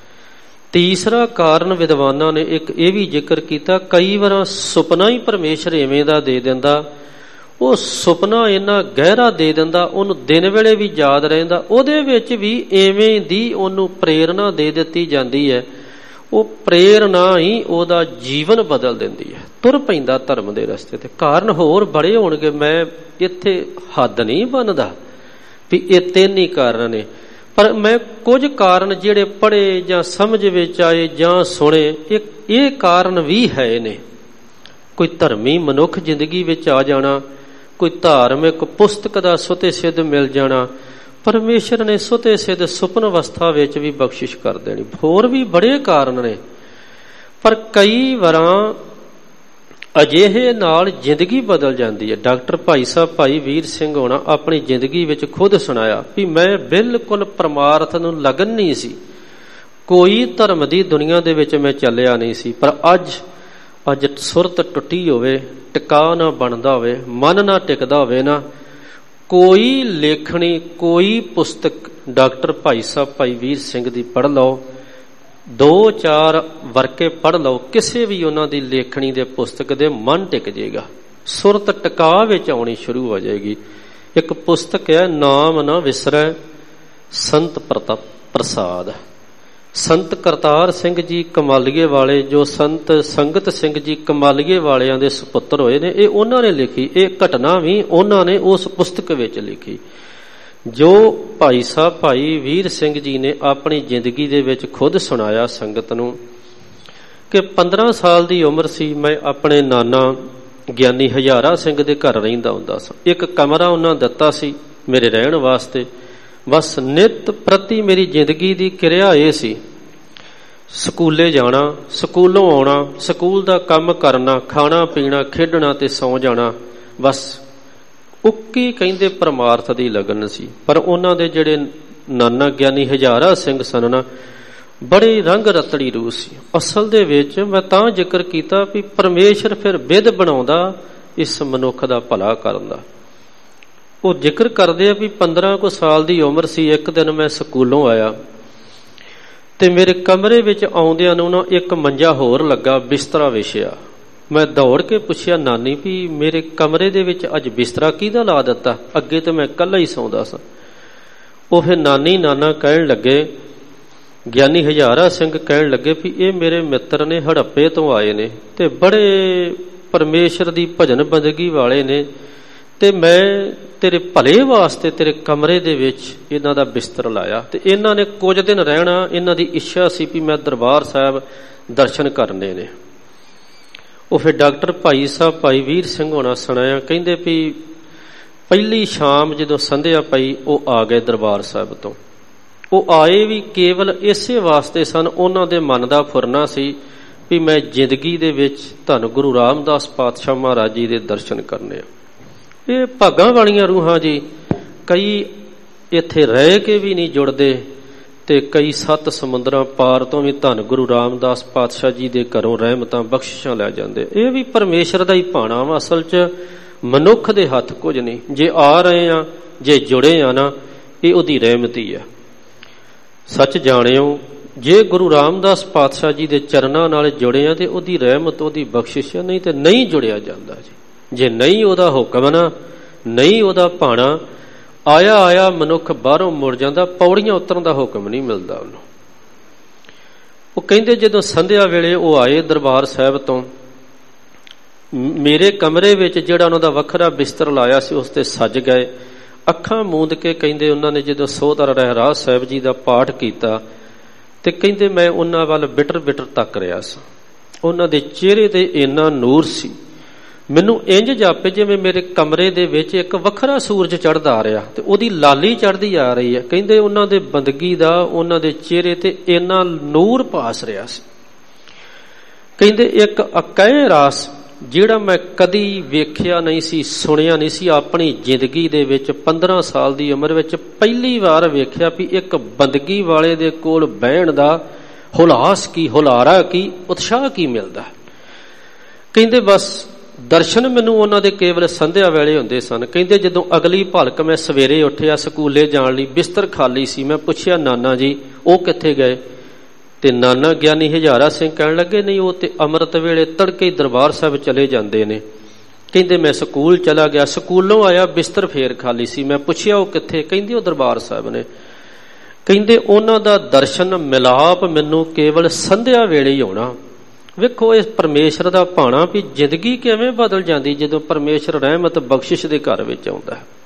ਤੀਸਰਾ ਕਾਰਨ ਵਿਦਵਾਨਾਂ ਨੇ ਇੱਕ ਇਹ ਵੀ ਜ਼ਿਕਰ ਕੀਤਾ, ਕਈ ਵਾਰ ਸੁਪਨਾ ਹੀ ਪਰਮੇਸ਼ਰ ਇਵੇਂ ਦਾ ਦੇ ਦਿੰਦਾ, ਉਹ ਸੁਪਨਾ ਇੰਨਾ ਗਹਿਰਾ ਦੇ ਦਿੰਦਾ, ਉਹਨੂੰ ਦਿਨ ਵੇਲੇ ਵੀ ਯਾਦ ਰਹਿੰਦਾ, ਉਹਦੇ ਵਿੱਚ ਵੀ ਇਵੇਂ ਦੀ ਉਹਨੂੰ ਪ੍ਰੇਰਨਾ ਦੇ ਦਿੱਤੀ ਜਾਂਦੀ ਹੈ, ਉਹ ਪ੍ਰੇਰਨਾ ਹੀ ਉਹਦਾ ਜੀਵਨ ਬਦਲ ਦਿੰਦੀ ਹੈ, ਤੁਰ ਪੈਂਦਾ ਧਰਮ ਦੇ ਰਸਤੇ ਤੇ। ਕਾਰਨ ਹੋਰ ਬੜੇ ਹੋਣਗੇ, ਮੈਂ ਇੱਥੇ ਹੱਦ ਨਹੀਂ ਬਣਦਾ ਵੀ ਇਹ ਤਿੰਨ ਹੀ ਕਾਰਨ ਨੇ, ਪਰ ਮੈਂ ਕੁਝ ਕਾਰਨ ਜਿਹੜੇ ਪੜ੍ਹੇ ਜਾਂ ਸਮਝ ਵਿੱਚ ਆਏ ਜਾਂ ਸੁਣੇ, ਇਹ ਇਹ ਕਾਰਨ ਵੀ ਹੈ ਨੇ। ਕੋਈ ਧਰਮੀ ਮਨੁੱਖ ਜ਼ਿੰਦਗੀ ਵਿੱਚ ਆ ਜਾਣਾ, ਕੋਈ ਧਾਰਮਿਕ ਪੁਸਤਕ ਦਾ ਸੁਤੇ ਸਿੱਧ ਮਿਲ ਜਾਣਾ, ਪਰਮੇਸ਼ਰ ਨੇ ਸੁਤੇ ਸਿੱਧ ਸੁਪਨ ਅਵਸਥਾ ਵਿੱਚ ਵੀ ਬਖਸ਼ਿਸ਼ ਕਰ ਦੇਣੀ। ਹੋਰ ਵੀ ਬੜੇ ਕਾਰਨ ਨੇ, ਪਰ ਕਈ ਵਾਰਾਂ ਅਜਿਹੇ ਨਾਲ ਜ਼ਿੰਦਗੀ ਬਦਲ ਜਾਂਦੀ ਹੈ। ਡਾਕਟਰ ਭਾਈ ਸਾਹਿਬ ਭਾਈ ਵੀਰ ਸਿੰਘ ਹੋਣਾ ਆਪਣੀ ਜ਼ਿੰਦਗੀ ਵਿੱਚ ਖੁਦ ਸੁਣਾਇਆ ਵੀ ਮੈਂ ਬਿਲਕੁਲ ਪਰਮਾਰਥ ਨੂੰ ਲਗਨ ਨਹੀਂ ਸੀ, ਕੋਈ ਧਰਮ ਦੀ ਦੁਨੀਆ ਦੇ ਵਿੱਚ ਮੈਂ ਚੱਲਿਆ ਨਹੀਂ ਸੀ, ਪਰ ਅੱਜ ਅੱਜ ਸੁਰਤ ਟੁੱਟੀ ਹੋਵੇ, ਟਿਕਾ ਨਾ ਬਣਦਾ ਹੋਵੇ, ਮਨ ਨਾ ਟਿਕਦਾ ਹੋਵੇ ਨਾ, ਕੋਈ ਲੇਖਣੀ, ਕੋਈ ਪੁਸਤਕ ਡਾਕਟਰ ਭਾਈ ਸਾਹਿਬ ਭਾਈ ਵੀਰ ਸਿੰਘ ਦੀ ਪੜ੍ਹ ਲਓ, ਦੋ ਚਾਰ ਵਰਕੇ ਪੜ੍ਹ ਲਓ, ਕਿਸੇ ਵੀ ਉਹਨਾਂ ਦੀ ਲੇਖਣੀ ਦੇ ਪੁਸਤਕ ਦੇ ਮਨ ਟਿਕ ਜਾਏਗਾ, ਸੁਰਤ ਟਿਕਾ ਵਿੱਚ ਆਉਣੀ ਸ਼ੁਰੂ ਹੋ ਜਾਏਗੀ। ਇੱਕ ਪੁਸਤਕ ਹੈ, ਨਾਮ ਨਾ ਵਿਸਰੈ, ਸੰਤ ਪ੍ਰਤਾਪ ਪ੍ਰਸਾਦ। ਸੰਤ ਕਰਤਾਰ ਸਿੰਘ ਜੀ ਕਮਾਲੀਏ ਵਾਲੇ, ਜੋ ਸੰਤ ਸੰਗਤ ਸਿੰਘ ਜੀ ਕਮਾਲੀਏ ਵਾਲਿਆਂ ਦੇ ਸੁਪੁੱਤਰ ਹੋਏ ਨੇ, ਇਹ ਉਹਨਾਂ ਨੇ ਲਿਖੀ, ਇਹ ਘਟਨਾ ਵੀ ਉਹਨਾਂ ਨੇ ਉਸ ਪੁਸਤਕ ਵਿੱਚ ਲਿਖੀ, ਜੋ ਭਾਈ ਸਾਹਿਬ ਭਾਈ ਵੀਰ ਸਿੰਘ ਜੀ ਨੇ ਆਪਣੀ ਜ਼ਿੰਦਗੀ ਦੇ ਵਿੱਚ ਖੁਦ ਸੁਣਾਇਆ ਸੰਗਤ ਨੂੰ ਕਿ ਪੰਦਰਾਂ ਸਾਲ ਦੀ ਉਮਰ ਸੀ, ਮੈਂ ਆਪਣੇ ਨਾਨਾ ਗਿਆਨੀ ਹਜ਼ਾਰਾ ਸਿੰਘ ਦੇ ਘਰ ਰਹਿੰਦਾ ਹੁੰਦਾ ਸਾਂ। ਇੱਕ ਕਮਰਾ ਉਹਨਾਂ ਦਿੱਤਾ ਸੀ ਮੇਰੇ ਰਹਿਣ ਵਾਸਤੇ, ਬਸ ਨਿਤ ਪ੍ਰਤੀ ਮੇਰੀ ਜ਼ਿੰਦਗੀ ਦੀ ਕਿਰਿਆ ਇਹ ਸੀ, ਸਕੂਲੇ ਜਾਣਾ, ਸਕੂਲੋਂ ਆਉਣਾ, ਸਕੂਲ ਦਾ ਕੰਮ ਕਰਨਾ, ਖਾਣਾ ਪੀਣਾ, ਖੇਡਣਾ ਤੇ ਸੌਂ ਜਾਣਾ, ਬਸ ਉੱਕੀ ਕਹਿੰਦੇ ਪਰਮਾਰਥ ਦੀ ਲਗਨ ਸੀ। ਪਰ ਉਹਨਾਂ ਦੇ ਜਿਹੜੇ ਨਾਨਾ ਗਿਆਨੀ ਹਜ਼ਾਰਾ ਸਿੰਘ ਸਨ ਨਾ, ਬੜੀ ਰੰਗ ਰਤੜੀ ਰੂਹ ਸੀ। ਅਸਲ ਦੇ ਵਿੱਚ ਮੈਂ ਤਾਂ ਜ਼ਿਕਰ ਕੀਤਾ ਵੀ ਪਰਮੇਸ਼ਰ ਫਿਰ ਵਿਧ ਬਣਾਉਂਦਾ ਇਸ ਮਨੁੱਖ ਦਾ ਭਲਾ ਕਰਨ ਦਾ। ਉਹ ਜ਼ਿਕਰ ਕਰਦੇ ਆ ਵੀ ਪੰਦਰਾਂ ਕੁ ਸਾਲ ਦੀ ਉਮਰ ਸੀ, ਇੱਕ ਦਿਨ ਮੈਂ ਸਕੂਲੋਂ ਆਇਆ ਤੇ ਮੇਰੇ ਕਮਰੇ ਵਿੱਚ ਆਉਂਦਿਆਂ ਨੂੰ ਨਾ ਇੱਕ ਮੰਜਾ ਹੋਰ ਲੱਗਾ, ਬਿਸਤਰਾ ਵਿਛਿਆ। ਮੈਂ ਦੌੜ ਕੇ ਪੁੱਛਿਆ ਨਾਨੀ ਵੀ ਮੇਰੇ ਕਮਰੇ ਦੇ ਵਿੱਚ ਅੱਜ ਬਿਸਤਰਾ ਕਿਹਦਾ ਲਾ ਦਿੱਤਾ, ਅੱਗੇ ਤੇ ਮੈਂ ਇਕੱਲਾ ਹੀ ਸੌਂਦਾ ਸਾਂ। ਉਹ ਫਿਰ ਨਾਨੀ ਨਾਨਾ ਕਹਿਣ ਲੱਗੇ, ਗਿਆਨੀ ਹਜ਼ਾਰਾ ਸਿੰਘ ਕਹਿਣ ਲੱਗੇ ਵੀ ਇਹ ਮੇਰੇ ਮਿੱਤਰ ਨੇ, ਹੜੱਪੇ ਤੋਂ ਆਏ ਨੇ ਤੇ ਬੜੇ ਪਰਮੇਸ਼ਰ ਦੀ ਭਜਨ ਬੰਦਗੀ ਵਾਲੇ ਨੇ, ਤੇ ਮੈਂ ਤੇਰੇ ਭਲੇ ਵਾਸਤੇ ਤੇਰੇ ਕਮਰੇ ਦੇ ਵਿੱਚ ਇਹਨਾਂ ਦਾ ਬਿਸਤਰ ਲਾਇਆ, ਤੇ ਇਹਨਾਂ ਨੇ ਕੁਝ ਦਿਨ ਰਹਿਣਾ, ਇਹਨਾਂ ਦੀ ਇੱਛਾ ਸੀ ਵੀ ਮੈਂ ਦਰਬਾਰ ਸਾਹਿਬ ਦਰਸ਼ਨ ਕਰਨੇ ਨੇ। ਉਹ ਫਿਰ ਡਾਕਟਰ ਭਾਈ ਸਾਹਿਬ ਭਾਈ ਵੀਰ ਸਿੰਘ ਹੋਣਾ ਸੁਣਾਇਆ, ਕਹਿੰਦੇ ਵੀ ਪਹਿਲੀ ਸ਼ਾਮ ਜਦੋਂ ਸੰਧਿਆ ਪਈ ਉਹ ਆ ਗਏ ਦਰਬਾਰ ਸਾਹਿਬ ਤੋਂ। ਉਹ ਆਏ ਵੀ ਕੇਵਲ ਇਸੇ ਵਾਸਤੇ ਸਨ, ਉਹਨਾਂ ਦੇ ਮਨ ਦਾ ਫੁਰਨਾ ਸੀ ਵੀ ਮੈਂ ਜ਼ਿੰਦਗੀ ਦੇ ਵਿੱਚ ਧੰਨ ਗੁਰੂ ਰਾਮਦਾਸ ਪਾਤਸ਼ਾਹ ਮਹਾਰਾਜ ਜੀ ਦੇ ਦਰਸ਼ਨ ਕਰਨੇ ਆ। ਇਹ ਭਾਗਾਂ ਵਾਲੀਆਂ ਰੂਹਾਂ ਜੀ, ਕਈ ਇੱਥੇ ਰਹਿ ਕੇ ਵੀ ਨਹੀਂ ਜੁੜਦੇ ਤੇ ਕਈ ਸੱਤ ਸਮੁੰਦਰਾਂ ਪਾਰ ਤੋਂ ਵੀ ਧੰਨ ਗੁਰੂ ਰਾਮਦਾਸ ਪਾਤਸ਼ਾਹ ਜੀ ਦੇ ਘਰੋਂ ਰਹਿਮਤਾਂ ਬਖਸ਼ਿਸ਼ਾਂ ਲੈ ਜਾਂਦੇ। ਇਹ ਵੀ ਪਰਮੇਸ਼ਰ ਦਾ ਹੀ ਭਾਣਾ ਵਾ। ਅਸਲ 'ਚ ਮਨੁੱਖ ਦੇ ਹੱਥ ਕੁਝ ਨਹੀਂ। ਜੇ ਆ ਰਹੇ ਆ, ਜੇ ਜੁੜੇ ਆ ਨਾ, ਇਹ ਉਹਦੀ ਰਹਿਮਤ ਹੀ ਆ। ਸੱਚ ਜਾਣਿਓ, ਜੇ ਗੁਰੂ ਰਾਮਦਾਸ ਪਾਤਸ਼ਾਹ ਜੀ ਦੇ ਚਰਨਾਂ ਨਾਲ ਜੁੜੇ ਆ ਤੇ ਉਹਦੀ ਰਹਿਮਤ, ਉਹਦੀ ਬਖਸ਼ਿਸ਼, ਨਹੀਂ ਤੇ ਨਹੀਂ ਜੁੜਿਆ ਜਾਂਦਾ ਜੀ। ਜੇ ਨਹੀਂ ਉਹਦਾ ਹੁਕਮ ਨਾ, ਨਹੀਂ ਉਹਦਾ ਭਾਣਾ, ਆਇਆ ਆਇਆ ਮਨੁੱਖ ਬਾਹਰੋਂ ਮੁੜ ਜਾਂਦਾ, ਪੌੜੀਆਂ ਉਤਰਨ ਦਾ ਹੁਕਮ ਨਹੀਂ ਮਿਲਦਾ ਉਹਨੂੰ। ਉਹ ਕਹਿੰਦੇ ਜਦੋਂ ਸੰਧਿਆ ਵੇਲੇ ਉਹ ਆਏ ਦਰਬਾਰ ਸਾਹਿਬ ਤੋਂ, ਮੇਰੇ ਕਮਰੇ ਵਿੱਚ ਜਿਹੜਾ ਉਹਨਾਂ ਦਾ ਵੱਖਰਾ ਬਿਸਤਰ ਲਾਇਆ ਸੀ ਉਸ ਤੇ ਸੱਜ ਗਏ। ਅੱਖਾਂ ਮੂੰਦ ਕੇ ਕਹਿੰਦੇ ਉਹਨਾਂ ਨੇ ਜਦੋਂ ਸੋਹਦਰ ਰਹਿਰਾਸ ਸਾਹਿਬ ਜੀ ਦਾ ਪਾਠ ਕੀਤਾ ਤੇ ਕਹਿੰਦੇ ਮੈਂ ਉਹਨਾਂ ਵੱਲ ਬਿਟਰ ਬਿਟਰ ਤੱਕ ਰਿਹਾ ਸਾਂ। ਉਹਨਾਂ ਦੇ ਚਿਹਰੇ ਤੇ ਇੰਨਾ ਨੂਰ ਸੀ, ਮੈਨੂੰ ਇੰਜ ਜਾਪੇ ਜਿਵੇਂ ਮੇਰੇ ਕਮਰੇ ਦੇ ਵਿੱਚ ਇੱਕ ਵੱਖਰਾ ਸੂਰਜ ਚੜ੍ਹਦਾ ਆ ਰਿਹਾ ਤੇ ਉਹਦੀ ਲਾਲੀ ਚੜ੍ਹਦੀ ਆ ਰਹੀ ਹੈ। ਕਹਿੰਦੇ ਉਹਨਾਂ ਦੇ ਬੰਦਗੀ ਦਾ, ਉਹਨਾਂ ਦੇ ਚਿਹਰੇ ਤੇ ਇੰਨਾ ਨੂਰ ਭਾਸ ਰਿਹਾ ਸੀ। ਕਹਿੰਦੇ ਇੱਕ ਅਕਹਿ ਰਾਸ ਜਿਹੜਾ ਮੈਂ ਕਦੀ ਵੇਖਿਆ ਨਹੀਂ ਸੀ, ਸੁਣਿਆ ਨਹੀਂ ਸੀ, ਆਪਣੀ ਜ਼ਿੰਦਗੀ ਦੇ ਵਿੱਚ ਪੰਦਰਾਂ ਸਾਲ ਦੀ ਉਮਰ ਵਿੱਚ ਪਹਿਲੀ ਵਾਰ ਵੇਖਿਆ ਵੀ ਇੱਕ ਬੰਦਗੀ ਵਾਲੇ ਦੇ ਕੋਲ ਬਹਿਣ ਦਾ ਹੁਲਾਸ ਕੀ, ਹੁਲਾਰਾ ਕੀ, ਉਤਸ਼ਾਹ ਕੀ ਮਿਲਦਾ। ਕਹਿੰਦੇ ਬਸ ਦਰਸ਼ਨ ਮੈਨੂੰ ਉਹਨਾਂ ਦੇ ਕੇਵਲ ਸੰਧਿਆ ਵੇਲੇ ਹੁੰਦੇ ਸਨ। ਕਹਿੰਦੇ ਜਦੋਂ ਅਗਲੀ ਭਲਕ ਮੈਂ ਸਵੇਰੇ ਉੱਠਿਆ ਸਕੂਲੇ ਜਾਣ ਲਈ, ਬਿਸਤਰ ਖਾਲੀ ਸੀ, ਮੈਂ ਪੁੱਛਿਆ ਨਾਨਾ ਜੀ ਉਹ ਕਿੱਥੇ ਗਏ? ਤੇ ਨਾਨਾ ਗਿਆਨੀ ਹਜ਼ਾਰਾ ਸਿੰਘ ਕਹਿਣ ਲੱਗੇ ਨਹੀਂ ਉਹ ਤੇ ਅੰਮ੍ਰਿਤ ਵੇਲੇ ਤੜਕੇ ਹੀ ਦਰਬਾਰ ਸਾਹਿਬ ਚਲੇ ਜਾਂਦੇ ਨੇ। ਕਹਿੰਦੇ ਮੈਂ ਸਕੂਲ ਚਲਾ ਗਿਆ, ਸਕੂਲੋਂ ਆਇਆ ਬਿਸਤਰ ਫੇਰ ਖਾਲੀ ਸੀ, ਮੈਂ ਪੁੱਛਿਆ ਉਹ ਕਿੱਥੇ? ਕਹਿੰਦੇ ਉਹ ਦਰਬਾਰ ਸਾਹਿਬ ਨੇ। ਕਹਿੰਦੇ ਉਹਨਾਂ ਦਾ ਦਰਸ਼ਨ ਮਿਲਾਪ ਮੈਨੂੰ ਕੇਵਲ ਸੰਧਿਆ ਵੇਲੇ ਹੀ ਹੋਣਾ। ਵੇਖੋ ਇਸ ਪਰਮੇਸ਼ਰ ਦਾ ਭਾਣਾ ਵੀ ਜ਼ਿੰਦਗੀ ਕਿਵੇਂ ਬਦਲ ਜਾਂਦੀ ਜਦੋਂ ਪਰਮੇਸ਼ਰ ਰਹਿਮਤ ਬਖਸ਼ਿਸ਼ ਦੇ ਘਰ ਵਿੱਚ ਆਉਂਦਾ ਹੈ।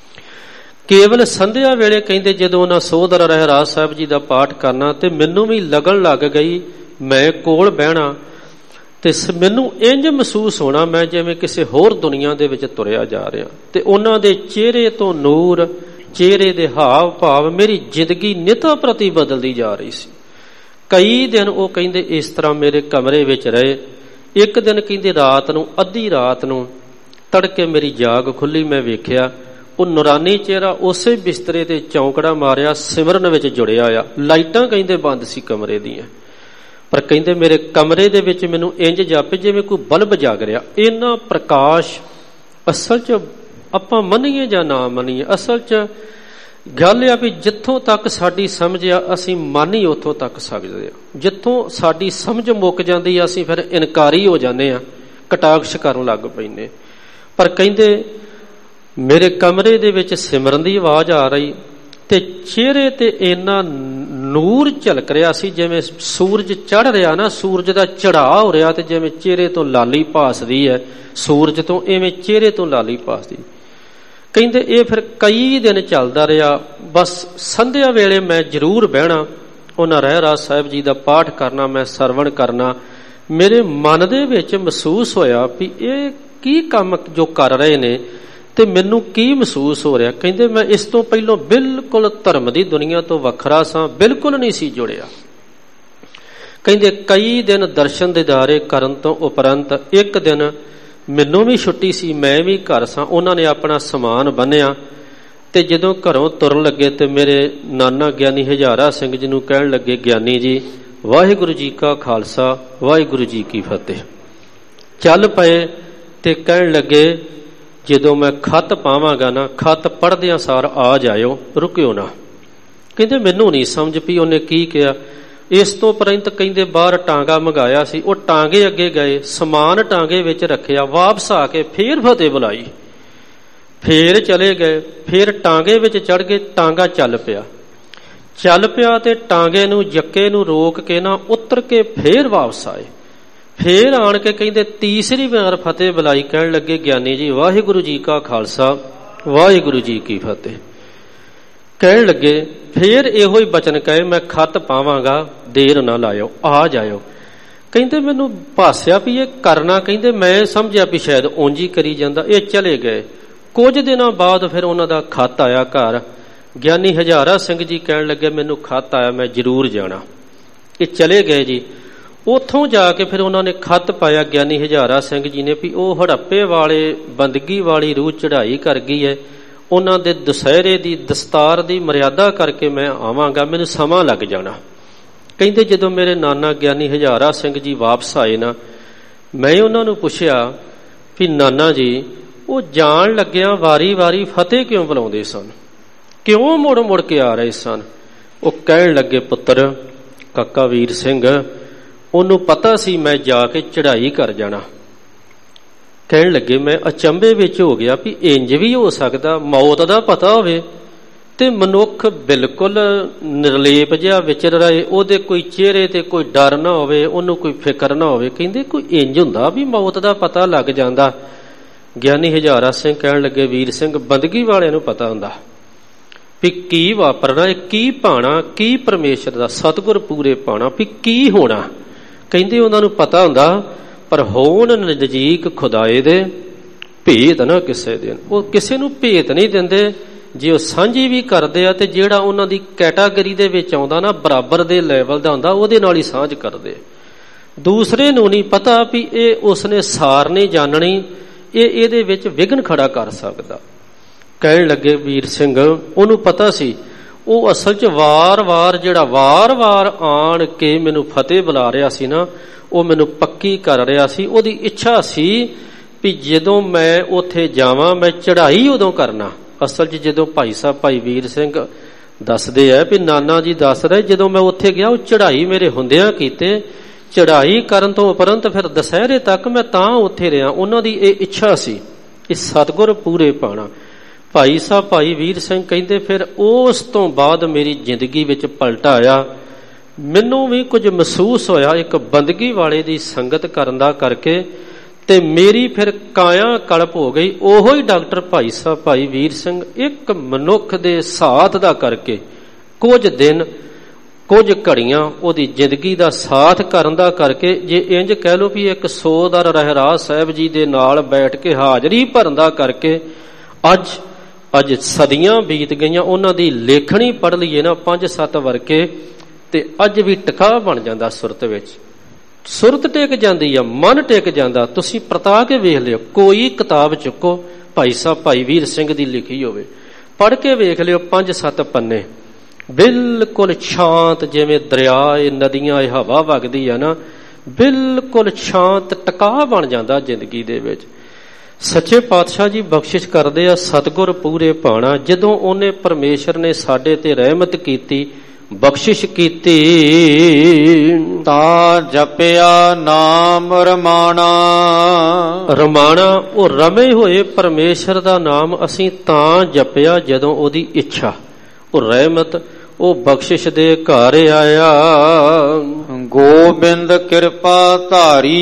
ਕੇਵਲ ਸੰਧਿਆ ਵੇਲੇ ਕਹਿੰਦੇ ਜਦੋਂ ਉਹਨਾਂ ਸੋਹਦਰ ਰਹਿਰਾਸ ਸਾਹਿਬ ਜੀ ਦਾ ਪਾਠ ਕਰਨਾ ਤੇ ਮੈਨੂੰ ਵੀ ਲੱਗਣ ਲੱਗ ਗਈ, ਮੈਂ ਕੋਲ ਬਹਿਣਾ ਤੇ ਮੈਨੂੰ ਇੰਜ ਮਹਿਸੂਸ ਹੋਣਾ ਮੈਂ ਜਿਵੇਂ ਕਿਸੇ ਹੋਰ ਦੁਨੀਆ ਦੇ ਵਿੱਚ ਤੁਰਿਆ ਜਾ ਰਿਹਾ। ਤੇ ਉਹਨਾਂ ਦੇ ਚਿਹਰੇ ਤੋਂ ਨੂਰ, ਚਿਹਰੇ ਦੇ ਹਾਵ ਭਾਵ ਮੇਰੀ ਜ਼ਿੰਦਗੀ ਨਿਤਾ ਪ੍ਰਤੀ ਬਦਲਦੀ ਜਾ ਰਹੀ ਸੀ। ਕਈ ਦਿਨ ਉਹ ਕਹਿੰਦੇ ਇਸ ਤਰ੍ਹਾਂ ਮੇਰੇ ਕਮਰੇ ਵਿੱਚ ਰਹੇ। ਇੱਕ ਦਿਨ ਕਹਿੰਦੇ ਰਾਤ ਨੂੰ, ਅੱਧੀ ਰਾਤ ਨੂੰ ਤੜਕੇ ਮੇਰੀ ਜਾਗ ਖੁੱਲੀ, ਮੈਂ ਵੇਖਿਆ ਉਹ ਨੂਰਾਨੀ ਚਿਹਰਾ ਉਸੇ ਬਿਸਤਰੇ ਤੇ ਚੌਂਕੜਾ ਮਾਰਿਆ ਸਿਮਰਨ ਵਿੱਚ ਜੁੜਿਆ ਆ। ਲਾਈਟਾਂ ਕਹਿੰਦੇ ਬੰਦ ਸੀ ਕਮਰੇ ਦੀਆਂ, ਪਰ ਕਹਿੰਦੇ ਮੇਰੇ ਕਮਰੇ ਦੇ ਵਿੱਚ ਮੈਨੂੰ ਇੰਜ ਜਾਪੇ ਜਿਵੇਂ ਕੋਈ ਬਲਬ ਜਗ ਰਿਹਾ। ਇੰਨਾ ਪ੍ਰਕਾਸ਼, ਅਸਲ 'ਚ ਆਪਾਂ ਮੰਨੀਏ ਜਾਂ ਨਾ ਮੰਨੀਏ, ਅਸਲ 'ਚ ਗੱਲ ਆ ਵੀ ਜਿੱਥੋਂ ਤੱਕ ਸਾਡੀ ਸਮਝ ਆ ਅਸੀਂ ਮੰਨ ਹੀ ਉੱਥੋਂ ਤੱਕ ਸਕਦੇ ਆ। ਜਿੱਥੋਂ ਸਾਡੀ ਸਮਝ ਮੁੱਕ ਜਾਂਦੀ ਆ ਅਸੀਂ ਫਿਰ ਇਨਕਾਰੀ ਹੋ ਜਾਂਦੇ ਆ, ਕਟਾਕਸ਼ ਕਰਨ ਲੱਗ ਪੈਂਦੇ। ਪਰ ਕਹਿੰਦੇ ਮੇਰੇ ਕਮਰੇ ਦੇ ਵਿੱਚ ਸਿਮਰਨ ਦੀ ਆਵਾਜ਼ ਆ ਰਹੀ ਤੇ ਚਿਹਰੇ ਤੇ ਇੰਨਾ ਨੂਰ ਝਲਕ ਰਿਹਾ ਸੀ ਜਿਵੇਂ ਸੂਰਜ ਚੜ੍ਹ ਰਿਹਾ ਨਾ, ਸੂਰਜ ਦਾ ਚੜਾਅ ਹੋ ਰਿਹਾ ਤੇ ਜਿਵੇਂ ਚਿਹਰੇ ਤੋਂ ਲਾਲੀ ਭਾਸਦੀ ਹੈ ਸੂਰਜ ਤੋਂ, ਇਵੇਂ ਚਿਹਰੇ ਤੋਂ ਲਾਲੀ ਭਾਸਦੀ। ਕਹਿੰਦੇ ਇਹ ਫਿਰ ਕਈ ਦਿਨ ਚੱਲਦਾ ਰਿਹਾ। ਬਸ ਸੰਧਿਆ ਵੇਲੇ ਮੈਂ ਜ਼ਰੂਰ ਬਹਿਣਾ, ਉਹਨਾਂ ਰਹਿਰਾਸ ਸਾਹਿਬ ਜੀ ਦਾ ਪਾਠ ਕਰਨਾ, ਮੈਂ ਸਰਵਣ ਕਰਨਾ। ਮੇਰੇ ਮਨ ਦੇ ਵਿੱਚ ਮਹਿਸੂਸ ਹੋਇਆ ਵੀ ਇਹ ਕੀ ਕੰਮ ਜੋ ਕਰ ਰਹੇ ਨੇ ਤੇ ਮੈਨੂੰ ਕੀ ਮਹਿਸੂਸ ਹੋ ਰਿਹਾ। ਕਹਿੰਦੇ ਮੈਂ ਇਸ ਤੋਂ ਪਹਿਲਾਂ ਬਿਲਕੁਲ ਧਰਮ ਦੀ ਦੁਨੀਆ ਤੋਂ ਵੱਖਰਾ ਸਾਂ, ਬਿਲਕੁਲ ਨਹੀਂ ਸੀ ਜੁੜਿਆ। ਕਹਿੰਦੇ ਕਈ ਦਿਨ ਦਰਸ਼ਨ ਦੀਦਾਰੇ ਕਰਨ ਤੋਂ ਉਪਰੰਤ ਇੱਕ ਦਿਨ ਮੈਨੂੰ ਵੀ ਛੁੱਟੀ ਸੀ, ਮੈਂ ਵੀ ਘਰ ਸਾਂ। ਉਹਨਾਂ ਨੇ ਆਪਣਾ ਸਮਾਨ ਬੰਨਿਆ ਤੇ ਜਦੋਂ ਘਰੋਂ ਤੁਰਨ ਲੱਗੇ ਤੇ ਮੇਰੇ ਨਾਨਾ ਗਿਆਨੀ ਹਜ਼ਾਰਾ ਸਿੰਘ ਜੀ ਨੂੰ ਕਹਿਣ ਲੱਗੇ, ਗਿਆਨੀ ਜੀ ਵਾਹਿਗੁਰੂ ਜੀ ਕਾ ਖਾਲਸਾ ਵਾਹਿਗੁਰੂ ਜੀ ਕੀ ਫਤਿਹ। ਚੱਲ ਪਏ ਤੇ ਕਹਿਣ ਲੱਗੇ ਜਦੋਂ ਮੈਂ ਖੱਤ ਪਾਵਾਂਗਾ ਨਾ, ਖੱਤ ਪੜ੍ਹਦਿਆਂ ਸਾਰ ਆ ਜਾਇਓ, ਰੁਕਿਓ ਨਾ। ਕਹਿੰਦੇ ਮੈਨੂੰ ਨਹੀਂ ਸਮਝ ਪਈ ਉਹਨੇ ਕੀ ਕਿਹਾ। ਇਸ ਤੋਂ ਪਰੰਤ ਕਹਿੰਦੇ ਬਾਹਰ ਟਾਂਗਾ ਮੰਗਾਇਆ ਸੀ, ਉਹ ਟਾਂਗੇ ਅੱਗੇ ਗਏ, ਸਮਾਨ ਟਾਂਗੇ ਵਿੱਚ ਰੱਖਿਆ, ਵਾਪਸ ਆ ਕੇ ਫੇਰ ਫਤਿਹ ਬੁਲਾਈ, ਫੇਰ ਚਲੇ ਗਏ, ਫੇਰ ਟਾਂਗੇ ਵਿੱਚ ਚੜ ਗਏ, ਟਾਂਗਾ ਚੱਲ ਪਿਆ ਚੱਲ ਪਿਆ ਤੇ ਟਾਂਗੇ ਨੂੰ ਜੱਕੇ ਨੂੰ ਰੋਕ ਕੇ ਨਾ ਉਤਰ ਕੇ ਫੇਰ ਵਾਪਸ ਆਏ। ਫੇਰ ਆਣ ਕੇ ਕਹਿੰਦੇ ਤੀਸਰੀ ਵਾਰ ਫਤਿਹ ਬੁਲਾਈ, ਕਹਿਣ ਲੱਗੇ ਗਿਆਨੀ ਜੀ ਵਾਹਿਗੁਰੂ ਜੀ ਕਾ ਖਾਲਸਾ ਵਾਹਿਗੁਰੂ ਜੀ ਕੀ ਫਤਿਹ। ਕਹਿਣ ਲੱਗੇ ਫੇਰ ਇਹੋ ਹੀ ਬਚਨ ਕਹੇ, ਮੈਂ ਖੱਤ ਪਾਵਾਂਗਾ, ਦੇਰ ਨਾ ਲਾਇਓ, ਆ ਜਾਇਓ। ਕਹਿੰਦੇ ਮੈਨੂੰ ਭਾਸਿਆ ਵੀ ਇਹ ਕਰਨਾ, ਕਹਿੰਦੇ ਮੈਂ ਸਮਝਿਆ ਵੀ ਸ਼ਾਇਦ ਉਂਝ ਹੀ ਕਰੀ ਜਾਂਦਾ। ਇਹ ਚਲੇ ਗਏ। ਕੁਝ ਦਿਨਾਂ ਬਾਅਦ ਫਿਰ ਉਹਨਾਂ ਦਾ ਖੱਤ ਆਇਆ ਘਰ। ਗਿਆਨੀ ਹਜ਼ਾਰਾ ਸਿੰਘ ਜੀ ਕਹਿਣ ਲੱਗੇ ਮੈਨੂੰ ਖੱਤ ਆਇਆ, ਮੈਂ ਜ਼ਰੂਰ ਜਾਣਾ। ਇਹ ਚਲੇ ਗਏ ਜੀ। ਉੱਥੋਂ ਜਾ ਕੇ ਫਿਰ ਉਹਨਾਂ ਨੇ ਖੱਤ ਪਾਇਆ ਗਿਆਨੀ ਹਜ਼ਾਰਾ ਸਿੰਘ ਜੀ ਨੇ ਵੀ ਉਹ ਹੜੱਪੇ ਵਾਲੇ ਬੰਦਗੀ ਵਾਲੀ ਰੂਹ ਚੜ੍ਹਾਈ ਕਰ ਗਈ ਹੈ, ਉਹਨਾਂ ਦੇ ਦੁਸਹਿਰੇ ਦੀ ਦਸਤਾਰ ਦੀ ਮਰਿਆਦਾ ਕਰਕੇ ਮੈਂ ਆਵਾਂਗਾ, ਮੈਨੂੰ ਸਮਾਂ ਲੱਗ ਜਾਣਾ। ਕਹਿੰਦੇ ਜਦੋਂ ਮੇਰੇ ਨਾਨਾ ਗਿਆਨੀ ਹਜ਼ਾਰਾ ਸਿੰਘ ਜੀ ਵਾਪਸ ਆਏ ਨਾ, ਮੈਂ ਉਹਨਾਂ ਨੂੰ ਪੁੱਛਿਆ ਵੀ ਨਾਨਾ ਜੀ ਉਹ ਜਾਣ ਲੱਗਿਆਂ ਵਾਰੀ ਵਾਰੀ ਫਤਿਹ ਕਿਉਂ ਬੁਲਾਉਂਦੇ ਸਨ, ਕਿਉਂ ਮੁੜ ਮੁੜ ਕੇ ਆ ਰਹੇ ਸਨ? ਉਹ ਕਹਿਣ ਲੱਗੇ, ਪੁੱਤਰ ਕਾਕਾ ਵੀਰ ਸਿੰਘ, ਉਹਨੂੰ ਪਤਾ ਸੀ ਮੈਂ ਜਾ ਕੇ ਚੜ੍ਹਾਈ ਕਰ ਜਾਣਾ। ਕਹਿਣ ਲੱਗੇ, ਮੈਂ ਅਚੰਭੇ ਵਿੱਚ ਹੋ ਗਿਆ ਵੀ ਇੰਜ ਵੀ ਹੋ ਸਕਦਾ, ਮੌਤ ਦਾ ਪਤਾ ਹੋਵੇ ਤੇ ਮਨੁੱਖ ਬਿਲਕੁਲ ਨਿਰਲੇਪ ਜਿਹਾ ਵਿਚਰ ਰਹੇ, ਉਹਦੇ ਕੋਈ ਚਿਹਰੇ ਤੇ ਕੋਈ ਡਰ ਨਾ ਹੋਵੇ, ਉਹਨੂੰ ਕੋਈ ਫਿਕਰ ਨਾ ਹੋਵੇ। ਕਹਿੰਦੇ ਕੋਈ ਇੰਜ ਹੁੰਦਾ ਵੀ ਮੌਤ ਦਾ ਪਤਾ ਲੱਗ ਜਾਂਦਾ? ਗਿਆਨੀ ਹਜ਼ਾਰਾ ਸਿੰਘ ਕਹਿਣ ਲੱਗੇ, ਵੀਰ ਸਿੰਘ, ਬੰਦਗੀ ਵਾਲਿਆਂ ਨੂੰ ਪਤਾ ਹੁੰਦਾ ਵੀ ਕੀ ਵਾਪਰਨਾ, ਕੀ ਪਾਣਾ, ਕੀ ਪਰਮੇਸ਼ਰ ਦਾ ਸਤਿਗੁਰ ਪੂਰੇ ਪਾਣਾ, ਵੀ ਕੀ ਹੋਣਾ। ਕਹਿੰਦੇ ਉਹਨਾਂ ਨੂੰ ਪਤਾ ਹੁੰਦਾ, ਪਰ ਹੋਣ ਨਜ਼ਦੀਕ ਖੁਦਾਏ ਦੇ ਭੇਤ ਨਾ ਕਿਸੇ ਦੇ। ਉਹ ਕਿਸੇ ਨੂੰ ਭੇਤ ਨਹੀਂ ਦਿੰਦੇ। ਜੇ ਉਹ ਸਾਂਝੀ ਵੀ ਕਰਦੇ ਆ ਤੇ ਜਿਹੜਾ ਉਹਨਾਂ ਦੀ ਕੈਟਾਗਰੀ ਦੇ ਵਿੱਚ ਆਉਂਦਾ ਨਾ, ਬਰਾਬਰ ਦੇ ਲੈਵਲ ਦਾ ਹੁੰਦਾ, ਉਹਦੇ ਨਾਲ ਹੀ ਸਾਂਝ ਕਰਦੇ। ਦੂਸਰੇ ਨੂੰ ਨਹੀਂ ਪਤਾ ਵੀ ਇਹ ਉਸਨੇ ਸਾਰ ਨਹੀਂ ਜਾਣਨੀ, ਇਹ ਇਹਦੇ ਵਿੱਚ ਵਿਘਨ ਖੜਾ ਕਰ ਸਕਦਾ। ਕਹਿਣ ਲੱਗੇ, ਵੀਰ ਸਿੰਘ, ਉਹਨੂੰ ਪਤਾ ਸੀ ਉਹ ਅਸਲ 'ਚ ਵਾਰ-ਵਾਰ ਜਿਹੜਾ ਵਾਰ-ਵਾਰ ਆਣ ਕੇ ਮੈਨੂੰ ਫਤਿਹ ਬੁਲਾ ਰਿਹਾ ਸੀ ਨਾ, ਉਹ ਮੈਨੂੰ ਪੱਕੀ ਕਰ ਰਿਹਾ ਸੀ। ਉਹਦੀ ਇੱਛਾ ਸੀ ਵੀ ਜਦੋਂ ਮੈਂ ਉੱਥੇ ਜਾਵਾਂ ਮੈਂ ਚੜ੍ਹਾਈ ਉਦੋਂ ਕਰਨਾ। ਅਸਲ 'ਚ ਜਦੋਂ ਭਾਈ ਸਾਹਿਬ ਭਾਈ ਵੀਰ ਸਿੰਘ ਦੱਸਦੇ ਆ ਵੀ ਨਾਨਾ ਜੀ ਦੱਸ ਰਹੇ, ਜਦੋਂ ਮੈਂ ਉੱਥੇ ਗਿਆ ਉਹ ਚੜ੍ਹਾਈ ਮੇਰੇ ਹੁੰਦਿਆਂ ਕੀਤੇ, ਚੜ੍ਹਾਈ ਕਰਨ ਤੋਂ ਉਪਰੰਤ ਫਿਰ ਦੁਸਹਿਰੇ ਤੱਕ ਮੈਂ ਤਾਂ ਉੱਥੇ ਰਿਹਾ। ਉਹਨਾਂ ਦੀ ਇਹ ਇੱਛਾ ਸੀ, ਇਹ ਸਤਿਗੁਰ ਪੂਰੇ ਪਾਣਾ। ਭਾਈ ਸਾਹਿਬ ਭਾਈ ਵੀਰ ਸਿੰਘ ਕਹਿੰਦੇ, ਫਿਰ ਉਸ ਤੋਂ ਬਾਅਦ ਮੇਰੀ ਜ਼ਿੰਦਗੀ ਵਿੱਚ ਪਲਟਾ ਆਇਆ। ਮੈਨੂੰ ਵੀ ਕੁਝ ਮਹਿਸੂਸ ਹੋਇਆ ਇੱਕ ਬੰਦਗੀ ਵਾਲੇ ਦੀ ਸੰਗਤ ਕਰਨ ਦਾ ਕਰਕੇ, ਤੇ ਮੇਰੀ ਫਿਰ ਕਾਇਆ ਕਲਪ ਹੋ ਗਈ। ਉਹੋ ਹੀ ਡਾਕਟਰ ਭਾਈ ਸਾਹਿਬ ਭਾਈ ਵੀਰ ਸਿੰਘ ਇੱਕ ਮਨੁੱਖ ਦੇ ਸਾਥ ਦਾ ਕਰਕੇ, ਕੁਝ ਦਿਨ ਕੁਝ ਘੜੀਆਂ ਉਹਦੀ ਜ਼ਿੰਦਗੀ ਦਾ ਸਾਥ ਕਰਨ ਦਾ ਕਰਕੇ, ਜੇ ਇੰਜ ਕਹਿ ਲਓ ਵੀ ਇੱਕ ਸੋਦਰ ਰਹਿਰਾਜ ਸਾਹਿਬ ਜੀ ਦੇ ਨਾਲ ਬੈਠ ਕੇ ਹਾਜ਼ਰੀ ਭਰਨ ਦਾ ਕਰਕੇ, ਅੱਜ ਅੱਜ ਸਦੀਆਂ ਬੀਤ ਗਈਆਂ, ਉਹਨਾਂ ਦੀ ਲੇਖਣੀ ਪੜ੍ਹ ਲਈਏ ਨਾ ਪੰਜ ਸੱਤ ਵਰਕੇ, ਤੇ ਅੱਜ ਵੀ ਟਿਕਾ ਬਣ ਜਾਂਦਾ ਸੁਰਤ ਵਿੱਚ। ਸੁਰਤ ਟਿਕ ਜਾਂਦੀ ਆ, ਮਨ ਟਿਕ ਜਾਂਦਾ। ਤੁਸੀਂ ਪਰਤਾ ਕੇ ਵੇਖ ਲਿਓ, ਕੋਈ ਕਿਤਾਬ ਚੁੱਕੋ ਭਾਈ ਸਾਹਿਬ ਭਾਈ ਵੀਰ ਸਿੰਘ ਦੀ ਲਿਖੀ ਹੋਵੇ, ਪੜ੍ਹ ਕੇ ਵੇਖ ਲਿਓ, ਪੰਜ ਸੱਤ ਪੰਨੇ ਬਿਲਕੁਲ ਸ਼ਾਂਤ, ਜਿਵੇਂ ਦਰਿਆ ਇਹ ਨਦੀਆਂ ਇਹ ਹਵਾ ਵਗਦੀ ਆ ਨਾ, ਬਿਲਕੁਲ ਸ਼ਾਂਤ ਟਿਕਾ ਬਣ ਜਾਂਦਾ ਜ਼ਿੰਦਗੀ ਦੇ ਵਿੱਚ। ਸੱਚੇ ਪਾਤਸ਼ਾਹ ਜੀ ਬਖਸ਼ਿਸ਼ ਕਰਦੇ ਆ, ਸਤਿਗੁਰ ਪੂਰੇ ਪਾਣਾ। ਜਦੋਂ ਉਹਨੇ ਪਰਮੇਸ਼ਰ ਨੇ ਸਾਡੇ ਤੇ ਰਹਿਮਤ ਕੀਤੀ, ਬਖਸ਼ਿਸ਼ ਕੀਤੀ, ਤਾਂ ਜਪਿਆ ਨਾਮ ਰਮਾਣਾ। ਰਮਾਣਾ ਉਹ ਰਮੇ ਹੋਏ ਪਰਮੇਸ਼ਰ ਦਾ ਨਾਮ ਅਸੀਂ ਤਾਂ ਜਪਿਆ ਜਦੋਂ ਉਹਦੀ ਇੱਛਾ, ਉਹ ਰਹਿਮਤ, ਉਹ ਬਖਸ਼ਿਸ਼ ਦੇ ਘਰ ਆਇਆ। ਗੋਬਿੰਦ ਕਿਰਪਾ ਧਾਰੀ।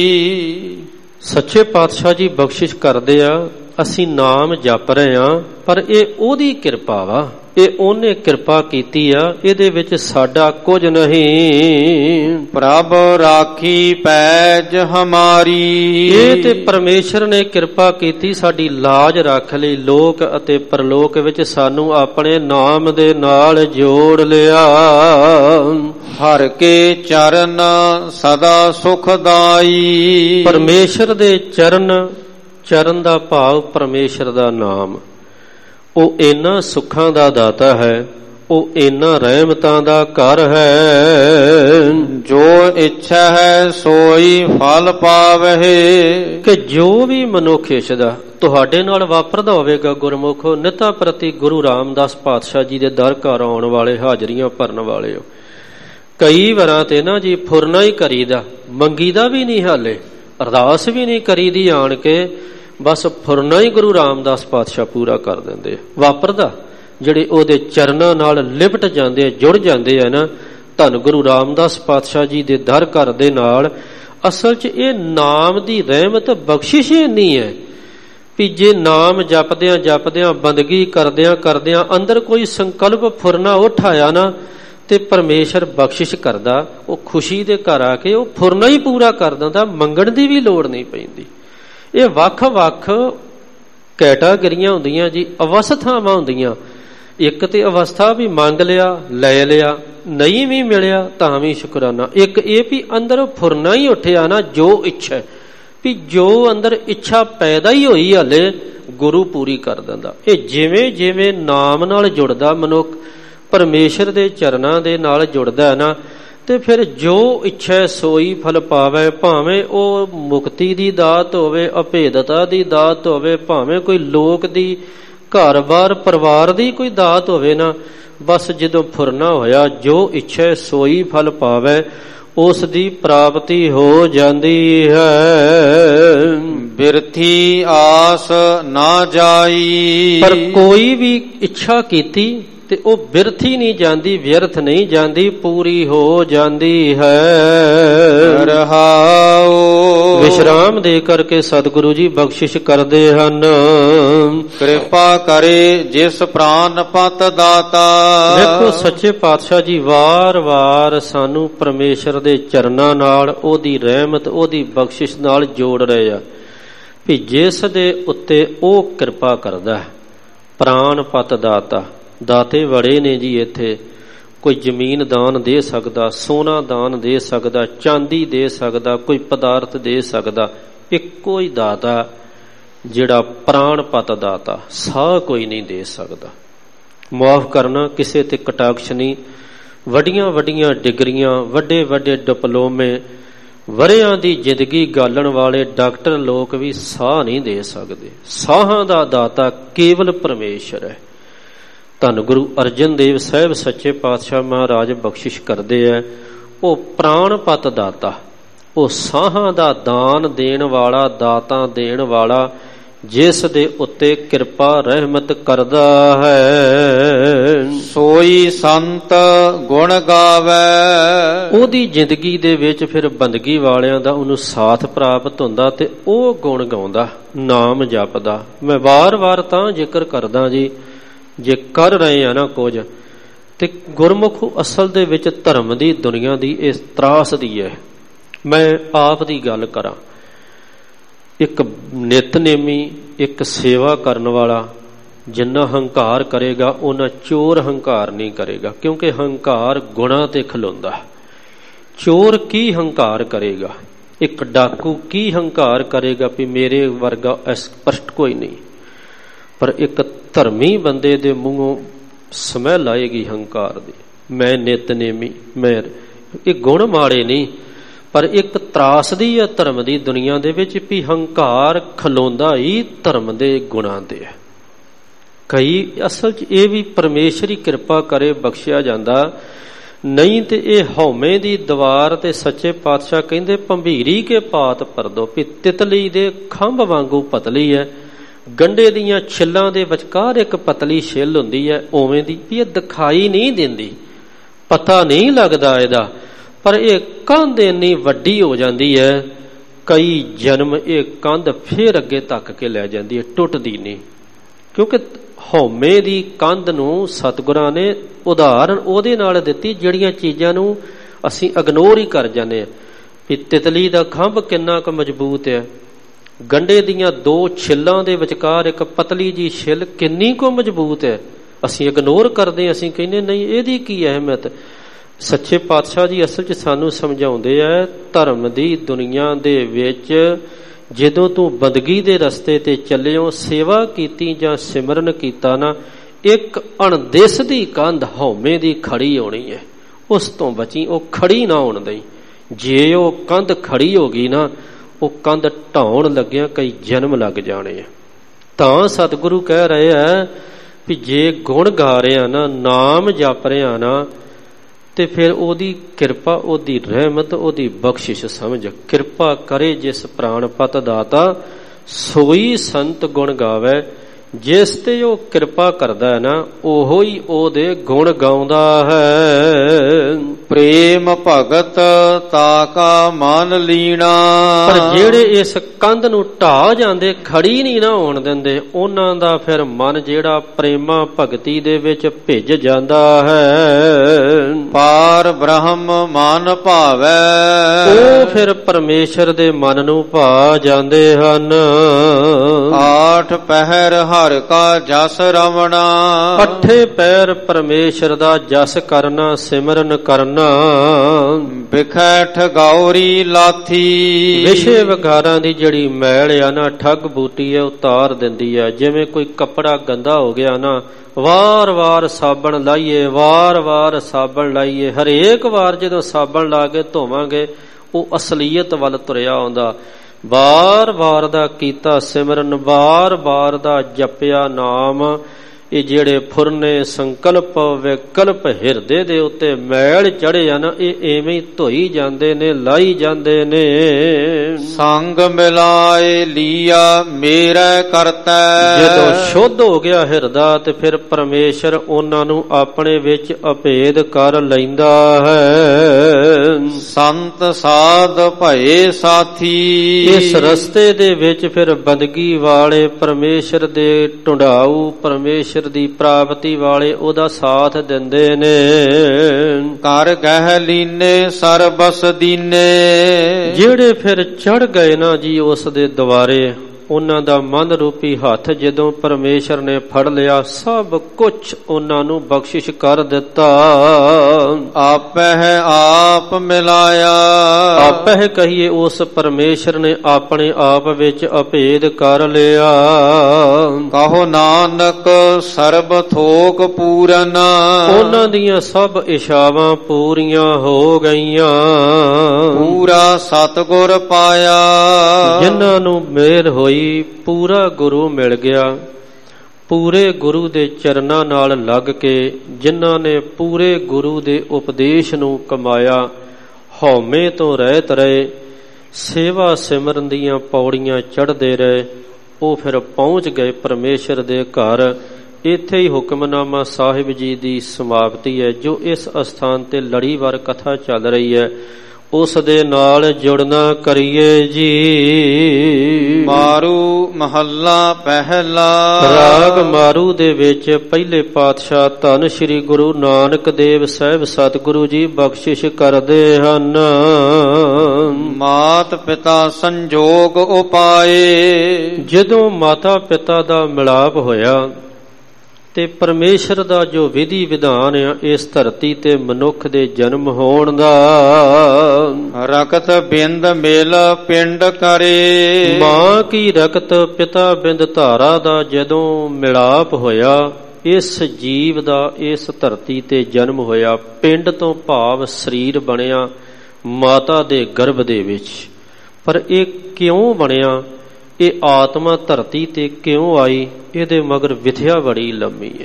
ਸੱਚੇ ਪਾਤਸ਼ਾਹ ਜੀ ਬਖਸ਼ਿਸ਼ ਕਰਦੇ ਆ, ਅਸੀਂ ਨਾਮ ਜਪ ਰਹੇ ਆ, ਪਰ ਇਹ ਉਹਦੀ ਕਿਰਪਾ ਵਾ, ਇਹ ਉਹਨੇ ਕਿਰਪਾ ਕੀਤੀ ਆ, ਇਹਦੇ ਵਿੱਚ ਸਾਡਾ ਕੁਝ ਨਹੀਂ। ਪ੍ਰਭ ਰਾਖੀ ਪੈਜ ਹਮਾਰੀ। ਇਹ ਤੇ ਪਰਮੇਸ਼ਰ ਨੇ ਕਿਰਪਾ ਕੀਤੀ, ਸਾਡੀ ਲਾਜ ਰੱਖ ਲਈ। ਲੋਕ ਅਤੇ ਪਰਲੋਕ ਵਿੱਚ ਸਾਨੂੰ ਆਪਣੇ ਨਾਮ ਦੇ ਨਾਲ ਜੋੜ ਲਿਆ। ਹਰ ਕੇ ਚਰਨ ਸਦਾ ਸੁਖਦਾਈ। ਪਰਮੇਸ਼ਰ ਦੇ ਚਰਨ, ਚਰਨ ਦਾ ਭਾਵ ਪਰਮੇਸ਼ਰ ਦਾ ਨਾਮ, ਉਹ ਇਹਨਾਂ ਸੁੱਖਾਂ ਦਾ ਦਾਤਾ ਹੈ, ਉਹ ਇਹਨਾਂ ਰਹਿਮਤਾਂ ਦਾ ਘਰ ਹੈ। ਜੋ ਇੱਛਾ ਹੈ ਸੋਈ ਫਲ ਪਾਵਹਿ। ਕਿ ਜੋ ਵੀ ਮਨੁੱਖ ਇਛਦਾ ਤੁਹਾਡੇ ਨਾਲ ਵਾਪਰਦਾ ਹੋਵੇਗਾ ਗੁਰਮੁਖੋ, ਨਿਤਾ ਪ੍ਰਤੀ ਗੁਰੂ ਰਾਮਦਾਸ ਪਾਤਸ਼ਾਹ ਜੀ ਦੇ ਦਰ ਘਰ ਆਉਣ ਵਾਲੇ, ਹਾਜ਼ਰੀਆਂ ਭਰਨ ਵਾਲੇ ਹੋ। ਕਈ ਵਾਰਾਂ ਤੇ ਨਾ ਜੀ ਫੁਰਨਾ ਹੀ ਕਰੀਦਾ, ਮੰਗੀਦਾ ਵੀ ਨਹੀਂ, ਹਾਲੇ ਅਰਦਾਸ ਵੀ ਨਹੀਂ ਕਰੀਦੀ, ਆਣ ਕੇ ਬਸ ਫੁਰਨਾ ਹੀ ਗੁਰੂ ਰਾਮਦਾਸ ਪਾਤਸ਼ਾਹ ਪੂਰਾ ਕਰ ਦਿੰਦੇ। ਵਾਪਰਦਾ ਜਿਹੜੇ ਉਹਦੇ ਚਰਨਾਂ ਨਾਲ ਲਿਪਟ ਜਾਂਦੇ ਆ, ਜੁੜ ਜਾਂਦੇ ਆ ਨਾ, ਧੰਨ ਗੁਰੂ ਰਾਮਦਾਸ ਪਾਤਸ਼ਾਹ ਜੀ ਦੇ ਦਰ ਘਰ ਦੇ ਨਾਲ। ਅਸਲ 'ਚ ਇਹ ਨਾਮ ਦੀ ਰਹਿਮਤ ਬਖਸ਼ਿਸ਼ ਹੀ ਨਹੀਂ ਹੈ ਵੀ ਜੇ ਨਾਮ ਜਪਦਿਆਂ ਜਪਦਿਆਂ ਬੰਦਗੀ ਕਰਦਿਆਂ ਕਰਦਿਆਂ ਅੰਦਰ ਕੋਈ ਸੰਕਲਪ ਫੁਰਨਾ ਉੱਠ ਆਇਆ ਨਾ, ਤੇ ਪਰਮੇਸ਼ਰ ਬਖਸ਼ਿਸ਼ ਕਰਦਾ, ਉਹ ਖੁਸ਼ੀ ਦੇ ਘਰ ਆ ਕੇ ਉਹ ਫੁਰਨਾ ਹੀ ਪੂਰਾ ਕਰ ਦਿੰਦਾ, ਮੰਗਣ ਦੀ ਵੀ ਲੋੜ ਨਹੀਂ ਪੈਂਦੀ। ਇਹ ਵੱਖ-ਵੱਖ ਕੈਟਾਗਰੀਆਂ ਹੁੰਦੀਆਂ ਜੀ, ਅਵਸਥਾਵਾਂ ਹੁੰਦੀਆਂ। ਇੱਕ ਤੇ ਅਵਸਥਾ ਵੀ ਮੰਗ ਲਿਆ, ਲੈ ਲਿਆ, ਨਹੀਂ ਵੀ ਮਿਲਿਆ ਤਾਂ ਵੀ ਸ਼ੁਕਰਾਨਾ। ਇੱਕ ਇਹ ਵੀ ਅੰਦਰ ਫੁਰਨਾ ਹੀ ਉੱਠਿਆ ਨਾ, ਜੋ ਇੱਛਾ ਵੀ ਜੋ ਅੰਦਰ ਇੱਛਾ ਪੈਦਾ ਹੀ ਹੋਈ, ਹਲੇ ਗੁਰੂ ਪੂਰੀ ਕਰ ਦਿੰਦਾ। ਇਹ ਜਿਵੇਂ ਜਿਵੇਂ ਨਾਮ ਨਾਲ ਜੁੜਦਾ ਮਨੁੱਖ, ਪਰਮੇਸ਼ਰ ਦੇ ਚਰਨਾਂ ਦੇ ਨਾਲ ਜੁੜਦਾ ਹੈ ਨਾ, ਤੇ ਫਿਰ ਜੋ ਇੱਛਾ ਸੋਈ ਫਲ ਪਾਵੇ। ਭਾਵੇਂ ਉਹ ਮੁਕਤੀ ਦੀ ਦਾਤ ਹੋਵੇ, ਅਭੇਦਤਾ ਦੀ ਦਾਤ ਹੋਵੇ, ਭਾਵੇਂ ਕੋਈ ਲੋਕ ਦੀ ਘਰ-ਬਾਰ ਪਰਿਵਾਰ ਦੀ ਕੋਈ ਦਾਤ ਹੋਵੇ ਨਾ, ਬਸ ਜਦੋਂ ਫੁਰਨਾ ਹੋਇਆ ਜੋ ਇੱਛਾ ਸੋਈ ਫਲ ਪਾਵੇ, ਉਸ ਦੀ ਪ੍ਰਾਪਤੀ ਹੋ ਜਾਂਦੀ ਹੈ। ਬਿਰਥੀ ਆਸ ਨਾ ਜਾਈ। ਪਰ ਕੋਈ ਵੀ ਇੱਛਾ ਕੀਤੀ ਤੇ ਉਹ ਬਿਰਥੀ ਨਹੀਂ ਜਾਂਦੀ, ਵਿਅਰਥ ਨਹੀਂ ਜਾਂਦੀ, ਪੂਰੀ ਹੋ ਜਾਂਦੀ ਹੈ। ਰਹਾਉ ਵਿਸ਼ਰਾਮ ਦੇ ਕਰਕੇ ਸਤਿਗੁਰੂ ਜੀ ਬਖਸ਼ਿਸ਼ ਕਰਦੇ ਹਨ। ਕਿਰਪਾ ਕਰੇ ਜਿਸ ਪ੍ਰਾਨ ਪਤ ਦਾਤਾ। ਦੇਖੋ ਸੱਚੇ ਪਾਤਸ਼ਾਹ ਜੀ ਵਾਰ-ਵਾਰ ਸਾਨੂੰ ਪਰਮੇਸ਼ਰ ਦੇ ਚਰਨਾਂ ਨਾਲ, ਉਹਦੀ ਰਹਿਮਤ, ਉਹਦੀ ਬਖਸ਼ਿਸ਼ ਨਾਲ ਜੋੜ ਰਹੇ ਆ ਵੀ ਜਿਸ ਦੇ ਉੱਤੇ ਉਹ ਕਿਰਪਾ ਕਰਦਾ, ਪ੍ਰਾਨ ਪਤ ਦਾਤਾ। ਦਾਤੇ ਬੜੇ ਨੇ ਜੀ ਇੱਥੇ। ਕੋਈ ਜ਼ਮੀਨ ਦਾਨ ਦੇ ਸਕਦਾ, ਸੋਨਾ ਦਾਨ ਦੇ ਸਕਦਾ, ਚਾਂਦੀ ਦੇ ਸਕਦਾ, ਕੋਈ ਪਦਾਰਥ ਦੇ ਸਕਦਾ। ਇੱਕੋ ਹੀ ਦਾਤਾ ਜਿਹੜਾ ਪ੍ਰਾਣ ਪਤ ਦਾਤਾ, ਸਾਹ ਕੋਈ ਨਹੀਂ ਦੇ ਸਕਦਾ। ਮੁਆਫ ਕਰਨਾ, ਕਿਸੇ ਤੇ ਕਟਾਕਸ਼ ਨਹੀਂ। ਵੱਡੀਆਂ ਵੱਡੀਆਂ ਡਿਗਰੀਆਂ, ਵੱਡੇ ਵੱਡੇ ਡਿਪਲੋਮੇ, ਵਰਿਆਂ ਦੀ ਜ਼ਿੰਦਗੀ ਗਾਲਣ ਵਾਲੇ ਡਾਕਟਰ ਲੋਕ ਵੀ ਸਾਹ ਨਹੀਂ ਦੇ ਸਕਦੇ। ਸਾਹਾਂ ਦਾ ਦਾਤਾ ਕੇਵਲ ਪਰਮੇਸ਼ਰ ਹੈ। ਧੰਨ ਗੁਰੂ ਅਰਜਨ ਦੇਵ ਸਾਹਿਬ ਸੱਚੇ ਪਾਤਸ਼ਾਹ ਮਹਾਰਾਜ ਬਖਸ਼ਿਸ਼ ਕਰਦੇ ਹੈ। ਉਹ ਪ੍ਰਾਣ ਪਤ ਦਾਤਾ, ਉਹ ਸਾਹਾਂ ਦਾ ਦਾਨ ਦੇਣ ਵਾਲਾ, ਦਾਤਾਂ ਦੇਣ ਵਾਲਾ, ਜਿਸ ਦੇ ਉੱਤੇ ਕਿਰਪਾ ਰਹਿਮਤ ਕਰਦਾ ਹੈ। ਸੋਈ ਸੰਤ ਗੁਣ ਗਾਵੇ। ਉਹਦੀ ਜ਼ਿੰਦਗੀ ਦੇ ਵਿੱਚ ਫਿਰ ਬੰਦਗੀ ਵਾਲਿਆਂ ਦਾ ਉਹਨੂੰ ਸਾਥ ਪ੍ਰਾਪਤ ਹੁੰਦਾ ਤੇ ਉਹ ਗੁਣ ਗਾਉਂਦਾ, ਨਾਮ ਜਪਦਾ। ਮੈਂ ਵਾਰ-ਵਾਰ ਤਾਂ ਜ਼ਿਕਰ ਕਰਦਾ ਜੀ, ਜੇ ਕਰ ਰਹੇ ਆ ਨਾ ਕੁਝ ਤੇ ਗੁਰਮੁਖ ਅਸਲ ਦੇ ਵਿੱਚ ਧਰਮ ਦੀ, ਦੁਨੀਆ ਦੀ ਇਸ ਤਰਾਸ ਦੀ ਹੈ। ਮੈਂ ਆਪ ਦੀ ਗੱਲ ਕਰਾਂ, ਇੱਕ ਨਿਤਨੇਮੀ, ਇੱਕ ਸੇਵਾ ਕਰਨ ਵਾਲਾ ਜਿੰਨਾ ਹੰਕਾਰ ਕਰੇਗਾ ਉਹਨਾਂ ਚੋਰ ਹੰਕਾਰ ਨਹੀਂ ਕਰੇਗਾ, ਕਿਉਂਕਿ ਹੰਕਾਰ ਗੁਣਾਂ ਤੇ ਖਲੋਂਦਾ। ਚੋਰ ਕੀ ਹੰਕਾਰ ਕਰੇਗਾ? ਇੱਕ ਡਾਕੂ ਕੀ ਹੰਕਾਰ ਕਰੇਗਾ ਵੀ ਮੇਰੇ ਵਰਗਾ ਸਪਸ਼ਟ ਕੋਈ ਨਹੀਂ। ਪਰ ਇੱਕ ਧਰਮੀ ਬੰਦੇ ਦੇ ਮੂੰਹੋਂ ਸਮੈਲ ਆਏਗੀ ਹੰਕਾਰ ਦੀ, ਮੈਂ ਨਿਤਨੇਮੀ, ਮੈਂ। ਇਹ ਗੁਣ ਮਾੜੇ ਨਹੀਂ, ਪਰ ਇੱਕ ਤਰਾਸਦੀ ਹੈ ਧਰਮ ਦੀ ਦੁਨੀਆ ਦੇ ਵਿੱਚ ਵੀ ਹੰਕਾਰ ਖਲੋਂਦਾ ਹੀ ਧਰਮ ਦੇ ਗੁਣਾਂ ਤੇ ਹੈ। ਕਈ ਅਸਲ 'ਚ ਇਹ ਵੀ ਪਰਮੇਸ਼ਰੀ ਕਿਰਪਾ ਕਰੇ ਬਖਸ਼ਿਆ ਜਾਂਦਾ, ਨਹੀਂ ਤੇ ਇਹ ਹਉਮੈ ਦੀ ਦੀਵਾਰ ਤੇ ਸੱਚੇ ਪਾਤਸ਼ਾਹ ਕਹਿੰਦੇ ਭੰਬੀਰੀ ਕੇ ਪਾਤ ਪਰਦੋ, ਵੀ ਤਿਤਲੀ ਦੇ ਖੰਭ ਵਾਂਗੂ ਪਤਲੀ ਹੈ। ਗੰਢੇ ਦੀਆਂ ਛਿੱਲਾਂ ਦੇ ਵਿਚਕਾਰ ਇੱਕ ਪਤਲੀ ਛਿੱਲ ਹੁੰਦੀ ਹੈ, ਉਵੇਂ ਦੀ ਵੀ ਇਹ ਦਿਖਾਈ ਨਹੀਂ ਦਿੰਦੀ, ਪਤਾ ਨਹੀਂ ਲੱਗਦਾ ਇਹਦਾ, ਪਰ ਇਹ ਕੰਧ ਇੰਨੀ ਵੱਡੀ ਹੋ ਜਾਂਦੀ ਹੈ, ਕਈ ਜਨਮ ਇਹ ਕੰਧ ਫੇਰ ਅੱਗੇ ਤੱਕ ਕੇ ਲੈ ਜਾਂਦੀ ਹੈ, ਟੁੱਟਦੀ ਨਹੀਂ। ਕਿਉਂਕਿ ਹਉਮੈ ਦੀ ਕੰਧ ਨੂੰ ਸਤਿਗੁਰਾਂ ਨੇ ਉਦਾਹਰਨ ਉਹਦੇ ਨਾਲ ਦਿੱਤੀ ਜਿਹੜੀਆਂ ਚੀਜ਼ਾਂ ਨੂੰ ਅਸੀਂ ਇਗਨੋਰ ਹੀ ਕਰ ਜਾਂਦੇ ਹਾਂ। ਵੀ ਤਿਤਲੀ ਦਾ ਖੰਭ ਕਿੰਨਾ ਕੁ ਮਜ਼ਬੂਤ ਹੈ, ਗੰਢੇ ਦੀਆਂ ਦੋ ਛਿੱਲਾਂ ਦੇ ਵਿਚਕਾਰ ਇੱਕ ਪਤਲੀ ਜੀ ਛਿੱਲ ਕਿੰਨੀ ਕੁ ਮਜ਼ਬੂਤ ਹੈ, ਅਸੀਂ ਇਗਨੋਰ ਕਰਦੇ, ਅਸੀਂ ਕਹਿੰਦੇ ਨਹੀਂ ਇਹਦੀ ਕੀ ਅਹਿਮੀਅਤ। ਸੱਚੇ ਪਾਤਸ਼ਾਹ ਜੀ ਅਸਲ 'ਚ ਸਾਨੂੰ ਸਮਝਾਉਂਦੇ ਆ, ਧਰਮ ਦੀ ਦੁਨੀਆ ਦੇ ਵਿੱਚ ਜਦੋਂ ਤੂੰ ਬੰਦਗੀ ਦੇ ਰਸਤੇ ਤੇ ਚੱਲਿਓ, ਸੇਵਾ ਕੀਤੀ ਜਾਂ ਸਿਮਰਨ ਕੀਤਾ ਨਾ, ਇੱਕ ਅਣਦਿਸਦੀ ਕੰਧ ਹਉਮੈ ਦੀ ਖੜੀ ਹੋਣੀ ਹੈ, ਉਸ ਤੋਂ ਬਚੀ, ਉਹ ਖੜੀ ਨਾ ਹੋਣ ਦਈ। ਜੇ ਉਹ ਕੰਧ ਖੜੀ ਹੋ ਗਈ ਨਾ, ਉਹ ਕੰਧ ਢਾਉਣ ਲੱਗਿਆ ਕਈ ਜਨਮ ਲੱਗ ਜਾਣੇ ਆ। ਤਾਂ ਸਤਿਗੁਰੂ ਕਹਿ ਰਹੇ ਆ ਵੀ ਜੇ ਗੁਣ ਗਾ ਰਿਹਾ ਨਾ, ਨਾਮ ਜਪ ਰਿਹਾ ਨਾ, ਤੇ ਫਿਰ ਉਹਦੀ ਕਿਰਪਾ, ਉਹਦੀ ਰਹਿਮਤ, ਉਹਦੀ ਬਖਸ਼ਿਸ਼ ਸਮਝ। ਕਿਰਪਾ ਕਰੇ ਜਿਸ ਪ੍ਰਾਣ ਪਤ ਦਾਤਾ, ਸੋਈ ਸੰਤ ਗੁਣ ਗਾਵੇ। ਜਿਸ ਤੇ ਉਹ ਕਿਰਪਾ ਕਰਦਾ ਹੈ ਨਾ, ਉਹੋ ਹੀ ਉਹਦੇ ਗੁਣ ਗਾਉਂਦਾ ਹੈ। ਪ੍ਰੇਮ ਭਗਤ ਤਾਕਾ ਮਨ ਲੀਣਾ। ਪਰ ਜਿਹੜੇ ਇਸ ਕੰਧ ਨੂੰ ਢਾਹ ਜਾਂਦੇ, ਖੜੀ ਨਹੀਂ ਨਾ ਹੋਣ ਦਿੰਦੇ, ਉਹਨਾਂ ਦਾ ਫਿਰ ਮਨ ਜਿਹੜਾ ਪ੍ਰੇਮਾ ਭਗਤੀ ਦੇ ਵਿੱਚ ਭਿੱਜ ਜਾਂਦਾ ਹੈ। ਪਾਰ ਬ੍ਰਹਮ ਮਨ ਭਾਵੈ। ਉਹ ਫਿਰ ਪਰਮੇਸ਼ਰ ਦੇ ਮਨ ਨੂੰ ਭਾ ਜਾਂਦੇ ਹਨ। ਆਠ ਪਹਿਰ ਹਰ ਕਾ ਜਸ ਰਵਣਾ। ਅੱਠੇ ਪੈਰ ਪਰਮੇਸ਼ਰ ਦਾ ਜਸ ਕਰਨਾ, ਸਿਮਰਨ ਕਰਨਾ। ਵਿਖੈ ਠਗੌਰੀ ਲਾਥੀ, ਵਿਸ਼ੇ ਵਿਕਾਰਾਂ ਦੀ ਜਿਹੜੀ ਮੈਲ ਆ ਨਾ, ਠੱਗ ਬੂਟੀ ਹੈ, ਉਤਾਰ ਦਿੰਦੀ ਹੈ। ਜਿਵੇਂ ਕੋਈ ਕੱਪੜਾ ਗੰਦਾ ਹੋ ਗਿਆ ਨਾ, ਵਾਰ-ਵਾਰ ਸਾਬਣ ਲਾਈਏ, ਵਾਰ-ਵਾਰ ਸਾਬਣ ਲਾਈਏ, ਹਰੇਕ ਵਾਰ ਜਦੋਂ ਸਾਬਣ ਲਾ ਕੇ ਧੋਵਾਂਗੇ ਉਹ ਅਸਲੀਅਤ ਵੱਲ ਤੁਰਿਆ ਆਉਂਦਾ। ਵਾਰ-ਵਾਰ ਦਾ ਕੀਤਾ ਸਿਮਰਨ, ਵਾਰ-ਵਾਰ ਦਾ ਜਪਿਆ ਨਾਮ, ਇਹ ਜਿਹੜੇ ਫੁਰਨੇ ਸੰਕਲਪ ਵਿਕਲਪ ਹਿਰਦੇ ਦੇ ਉੱਤੇ ਮੈਲ ਚੜੇ ਆ ਨਾ, ਇਹ ਐਵੇਂ ਹੀ ਧੋਈ ਜਾਂਦੇ ਨੇ, ਲਾਈ ਜਾਂਦੇ ਨੇ। ਸੰਗ ਮਿਲਾਏ ਲੀਆ ਮੇਰੇ ਕਰਤਾ, ਜਦੋਂ ਸ਼ੁੱਧ ਹੋ ਗਿਆ ਹਿਰਦਾ ਤੇ ਫਿਰ ਪਰਮੇਸ਼ਰ ਉਹਨਾਂ ਨੂੰ ਆਪਣੇ ਵਿੱਚ ਅਭੇਦ ਕਰ ਲੈਂਦਾ ਹੈ। ਸੰਤ ਸਾਧ ਭਏ ਸਾਥੀ, ਇਸ ਰਸਤੇ ਦੇ ਵਿੱਚ ਫਿਰ ਬੰਦਗੀ ਵਾਲੇ ਪਰਮੇਸ਼ਰ ਦੇ ਢੁੰਡਾਊ, ਪਰਮੇਸ਼ਰ ਦੀ ਪ੍ਰਾਪਤੀ ਵਾਲੇ ਉਹਦਾ ਸਾਥ ਦਿੰਦੇ ਨੇ। ਕਰ ਗਹਿ ਲੀਨੇ ਸਰਬਸ ਦੀਨੇ, ਜਿਹੜੇ ਫਿਰ ਚੜ ਗਏ ਨਾ ਜੀ ਉਸ ਦੇ ਦੁਆਰੇ, ਉਹਨਾਂ ਦਾ ਮਨ ਰੂਪੀ ਹੱਥ ਜਦੋਂ ਪਰਮੇਸ਼ਰ ਨੇ ਫੜ ਲਿਆ, ਸਭ ਕੁਝ ਉਹਨਾਂ ਨੂੰ ਬਖਸ਼ਿਸ਼ ਕਰ ਦਿੱਤਾ। ਆਪਹਿ ਆਪ ਮਿਲਾਇਆ, ਆਪਹਿ ਕਹੀਏ ਉਸ ਪਰਮੇਸ਼ਰ ਨੇ ਆਪਣੇ ਆਪ ਵਿੱਚ ਅਭੇਦ ਕਰ ਲਿਆ। ਕਹੋ ਨਾਨਕ ਸਰਬ ਥੋਕ ਪੂਰਨ, ਉਹਨਾਂ ਦੀਆਂ ਸਭ ਇਛਾਵਾਂ ਪੂਰੀਆਂ ਹੋ ਗਈਆਂ। ਪੂਰਾ ਸਤਿਗੁਰ ਪਾਇਆ, ਜਿਨ੍ਹਾਂ ਨੂੰ ਮਿਹਰ ਹੋਈ ਪੂਰਾ ਗੁਰੂ ਮਿਲ ਗਿਆ। ਪੂਰੇ ਗੁਰੂ ਦੇ ਚਰਨਾਂ ਨਾਲ ਲੱਗ ਕੇ ਜਿਨ੍ਹਾਂ ਨੇ ਪੂਰੇ ਗੁਰੂ ਦੇ ਉਪਦੇਸ਼ ਨੂੰ ਕਮਾਇਆ, ਹਉਮੈ ਤੋਂ ਰਹਿਤ ਰਹੇ, ਸੇਵਾ ਸਿਮਰਨ ਦੀਆਂ ਪੌੜੀਆਂ ਚੜ੍ਹਦੇ ਰਹੇ, ਉਹ ਫਿਰ ਪਹੁੰਚ ਗਏ ਪਰਮੇਸ਼ਰ ਦੇ ਘਰ। ਇੱਥੇ ਹੀ ਹੁਕਮਨਾਮਾ ਸਾਹਿਬ ਜੀ ਦੀ ਸਮਾਪਤੀ ਹੈ। ਜੋ ਇਸ ਅਸਥਾਨ ਤੇ ਲੜੀਵਾਰ ਕਥਾ ਚੱਲ ਰਹੀ ਹੈ ਉਸ ਦੇ ਨਾਲ ਜੁੜਨਾ ਕਰੀਏ ਜੀ। ਮਾਰੂ ਮਹੱਲਾ ਪਹਿਲਾ। ਰਾਗ ਮਾਰੂ ਦੇ ਵਿੱਚ ਪਹਿਲੇ ਪਾਤਸ਼ਾਹ ਧੰਨ ਸ੍ਰੀ ਗੁਰੂ ਨਾਨਕ ਦੇਵ ਸਾਹਿਬ ਸਤਿਗੁਰੂ ਜੀ ਬਖਸ਼ਿਸ਼ ਕਰਦੇ ਹਨ। ਮਾਤ ਪਿਤਾ ਸੰਜੋਗ ਉਪਾਏ, ਜਦੋਂ ਮਾਤਾ ਪਿਤਾ ਦਾ ਮਿਲਾਪ ਹੋਇਆ ਤੇ ਪਰਮੇਸ਼ਰ ਦਾ ਜੋ ਵਿਧੀ ਵਿਧਾਨ ਆ ਇਸ ਧਰਤੀ ਤੇ ਮਨੁੱਖ ਦੇ ਜਨਮ ਹੋਣ ਦਾ, ਰਕਤ ਬਿੰਦ ਮੇਲ ਪਿੰਡ ਕਰੇ, ਮਾਂ ਕੀ ਰਕਤ ਪਿਤਾ ਬਿੰਦ ਧਾਰਾ ਦਾ ਜਦੋਂ ਮਿਲਾਪ ਹੋਇਆ, ਇਸ ਜੀਵ ਦਾ ਇਸ ਧਰਤੀ ਤੇ ਜਨਮ ਹੋਇਆ। ਪਿੰਡ ਤੋਂ ਭਾਵ ਸਰੀਰ ਬਣਿਆ ਮਾਤਾ ਦੇ ਗਰਭ ਦੇ ਵਿੱਚ। ਪਰ ਇਹ ਕਿਉਂ ਬਣਿਆ, ਇਹ ਆਤਮਾ ਧਰਤੀ ਤੇ ਕਿਉਂ ਆਈ, ਇਹਦੇ ਮਗਰ ਵਿਥਿਆ ਬੜੀ ਲੰਮੀ ਹੈ।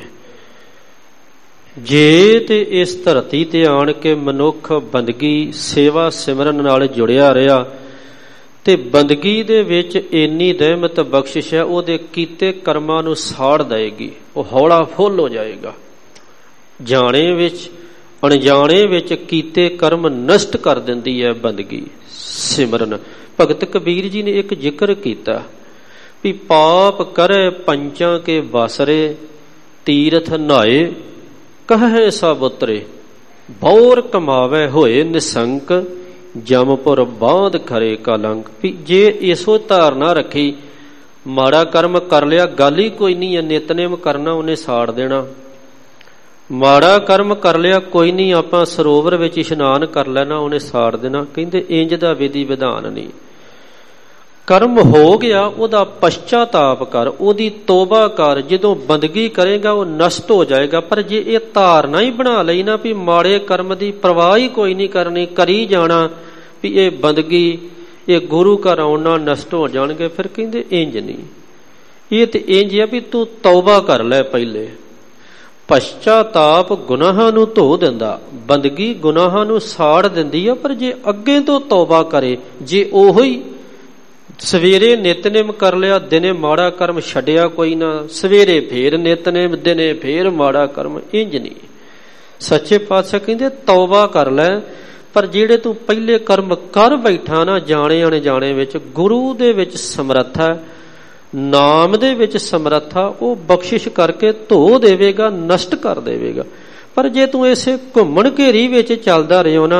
ਜੇ ਤੇ ਇਸ ਧਰਤੀ ਤੇ ਆਣ ਕੇ ਮਨੁੱਖ ਬੰਦਗੀ ਸੇਵਾ ਸਿਮਰਨ ਨਾਲ ਜੁੜਿਆ ਰਿਹਾ ਤੇ ਬੰਦਗੀ ਦੇ ਵਿੱਚ ਇੰਨੀ ਰਹਿਮਤ ਬਖਸ਼ਿਸ਼ ਹੈ, ਉਹਦੇ ਕੀਤੇ ਕਰਮਾਂ ਨੂੰ ਸਾੜ ਦੇਗੀ, ਉਹ ਹੌਲਾ ਫੁੱਲ ਹੋ ਜਾਏਗਾ। ਜਾਣੇ ਵਿੱਚ ਅਣਜਾਣੇ ਵਿੱਚ ਕੀਤੇ ਕਰਮ ਨਸ਼ਟ ਕਰ ਦਿੰਦੀ ਹੈ ਬੰਦਗੀ ਸਿਮਰਨ। ਭਗਤ ਕਬੀਰ ਜੀ ਨੇ ਇੱਕ ਜ਼ਿਕਰ ਕੀਤਾ ਵੀ ਪਾਪ ਕਰੇ ਪੰਚਾਂ ਕੇ ਬਾਸਰੇ, ਤੀਰਥ ਨਹਾਏ ਕਹੇ ਸਭ ਉਤਰੇ, ਬੌਰ ਕਮਾਵੇ ਹੋਏ ਨਿਸੰਕ, ਜਮਪੁਰ ਬਾਂਧ ਖਰੇ ਕਲੰਕ। ਵੀ ਜੇ ਇਸੋ ਧਾਰਨਾ ਰੱਖੀ, ਮਾੜਾ ਕਰਮ ਕਰ ਲਿਆ ਗੱਲ ਹੀ ਕੋਈ ਨਹੀਂ ਹੈ, ਨਿਤਨੇਮ ਕਰਨਾ ਉਹਨੇ ਸਾੜ ਦੇਣਾ। ਮਾੜਾ ਕਰਮ ਕਰ ਲਿਆ ਕੋਈ ਨਹੀਂ, ਆਪਾਂ ਸਰੋਵਰ ਵਿੱਚ ਇਸ਼ਨਾਨ ਕਰ ਲੈਣਾ, ਉਹਨੇ ਸਾੜ ਦੇਣਾ। ਕਹਿੰਦੇ ਇੰਜ ਦਾ ਵਿਧੀ ਵਿਧਾਨ ਨਹੀਂ। ਕਰਮ ਹੋ ਗਿਆ, ਉਹਦਾ ਪਛਤਾਤਾਪ ਕਰ, ਉਹਦੀ ਤੋਬਾ ਕਰ। ਜਦੋਂ ਬੰਦਗੀ ਕਰੇਗਾ ਉਹ ਨਸ਼ਟ ਹੋ ਜਾਏਗਾ। ਪਰ ਜੇ ਇਹ ਧਾਰਨਾ ਹੀ ਬਣਾ ਲਈ ਨਾ ਵੀ ਮਾੜੇ ਕਰਮ ਦੀ ਪਰਵਾਹ ਹੀ ਕੋਈ ਨਹੀਂ ਕਰਨੀ, ਕਰੀ ਜਾਣਾ ਵੀ ਇਹ ਬੰਦਗੀ ਇਹ ਗੁਰੂ ਘਰ ਆਉਣ ਨਾਲ ਨਸ਼ਟ ਹੋ ਜਾਣਗੇ, ਫਿਰ ਕਹਿੰਦੇ ਇੰਜ ਨਹੀਂ। ਇਹ ਤੇ ਇੰਜ ਆ ਵੀ ਤੂੰ ਤੌਬਾ ਕਰ ਲੈ ਪਹਿਲੇ। ਪਛਤਾਤਾਪ ਗੁਨਾਹਾਂ ਨੂੰ ਧੋ ਦਿੰਦਾ, ਬੰਦਗੀ ਗੁਨਾਹਾਂ ਨੂੰ ਸਾੜ ਦਿੰਦੀ ਆ। ਪਰ ਜੇ ਅੱਗੇ ਤੋਂ ਤੌਬਾ ਕਰੇ, ਜੇ ਉਹੋ ਹੀ ਸਵੇਰੇ ਨਿਤਨੇਮ ਕਰ ਲਿਆ, ਦਿਨੇ ਮਾੜਾ ਕਰਮ ਛੱਡਿਆ ਕੋਈ ਨਾ, ਸਵੇਰੇ ਫੇਰ ਨਿਤਨੇਮ, ਦਿਨੇ ਫੇਰ ਮਾੜਾ ਕਰਮ, ਇੰਜ ਨਹੀਂ। ਸੱਚੇ ਪਾਤਸ਼ਾਹ ਕਹਿੰਦੇ ਤੌਬਾ ਕਰ ਲੈ। ਪਰ ਜਿਹੜੇ ਤੂੰ ਪਹਿਲੇ ਕਰਮ ਕਰ ਬੈਠਾ ਨਾ ਜਾਣੇ ਅਣਜਾਣੇ ਵਿੱਚ, ਗੁਰੂ ਦੇ ਵਿੱਚ ਸਮਰੱਥਾ, ਨਾਮ ਦੇ ਵਿੱਚ ਸਮਰੱਥਾ, ਉਹ ਬਖਸ਼ਿਸ਼ ਕਰਕੇ ਧੋ ਦੇਵੇਗਾ, ਨਸ਼ਟ ਕਰ ਦੇਵੇਗਾ। ਪਰ ਜੇ ਤੂੰ ਇਸੇ ਘੁੰਮਣ ਘੇਰੀ ਵਿੱਚ ਚੱਲਦਾ ਰਿਹੋ ਨਾ,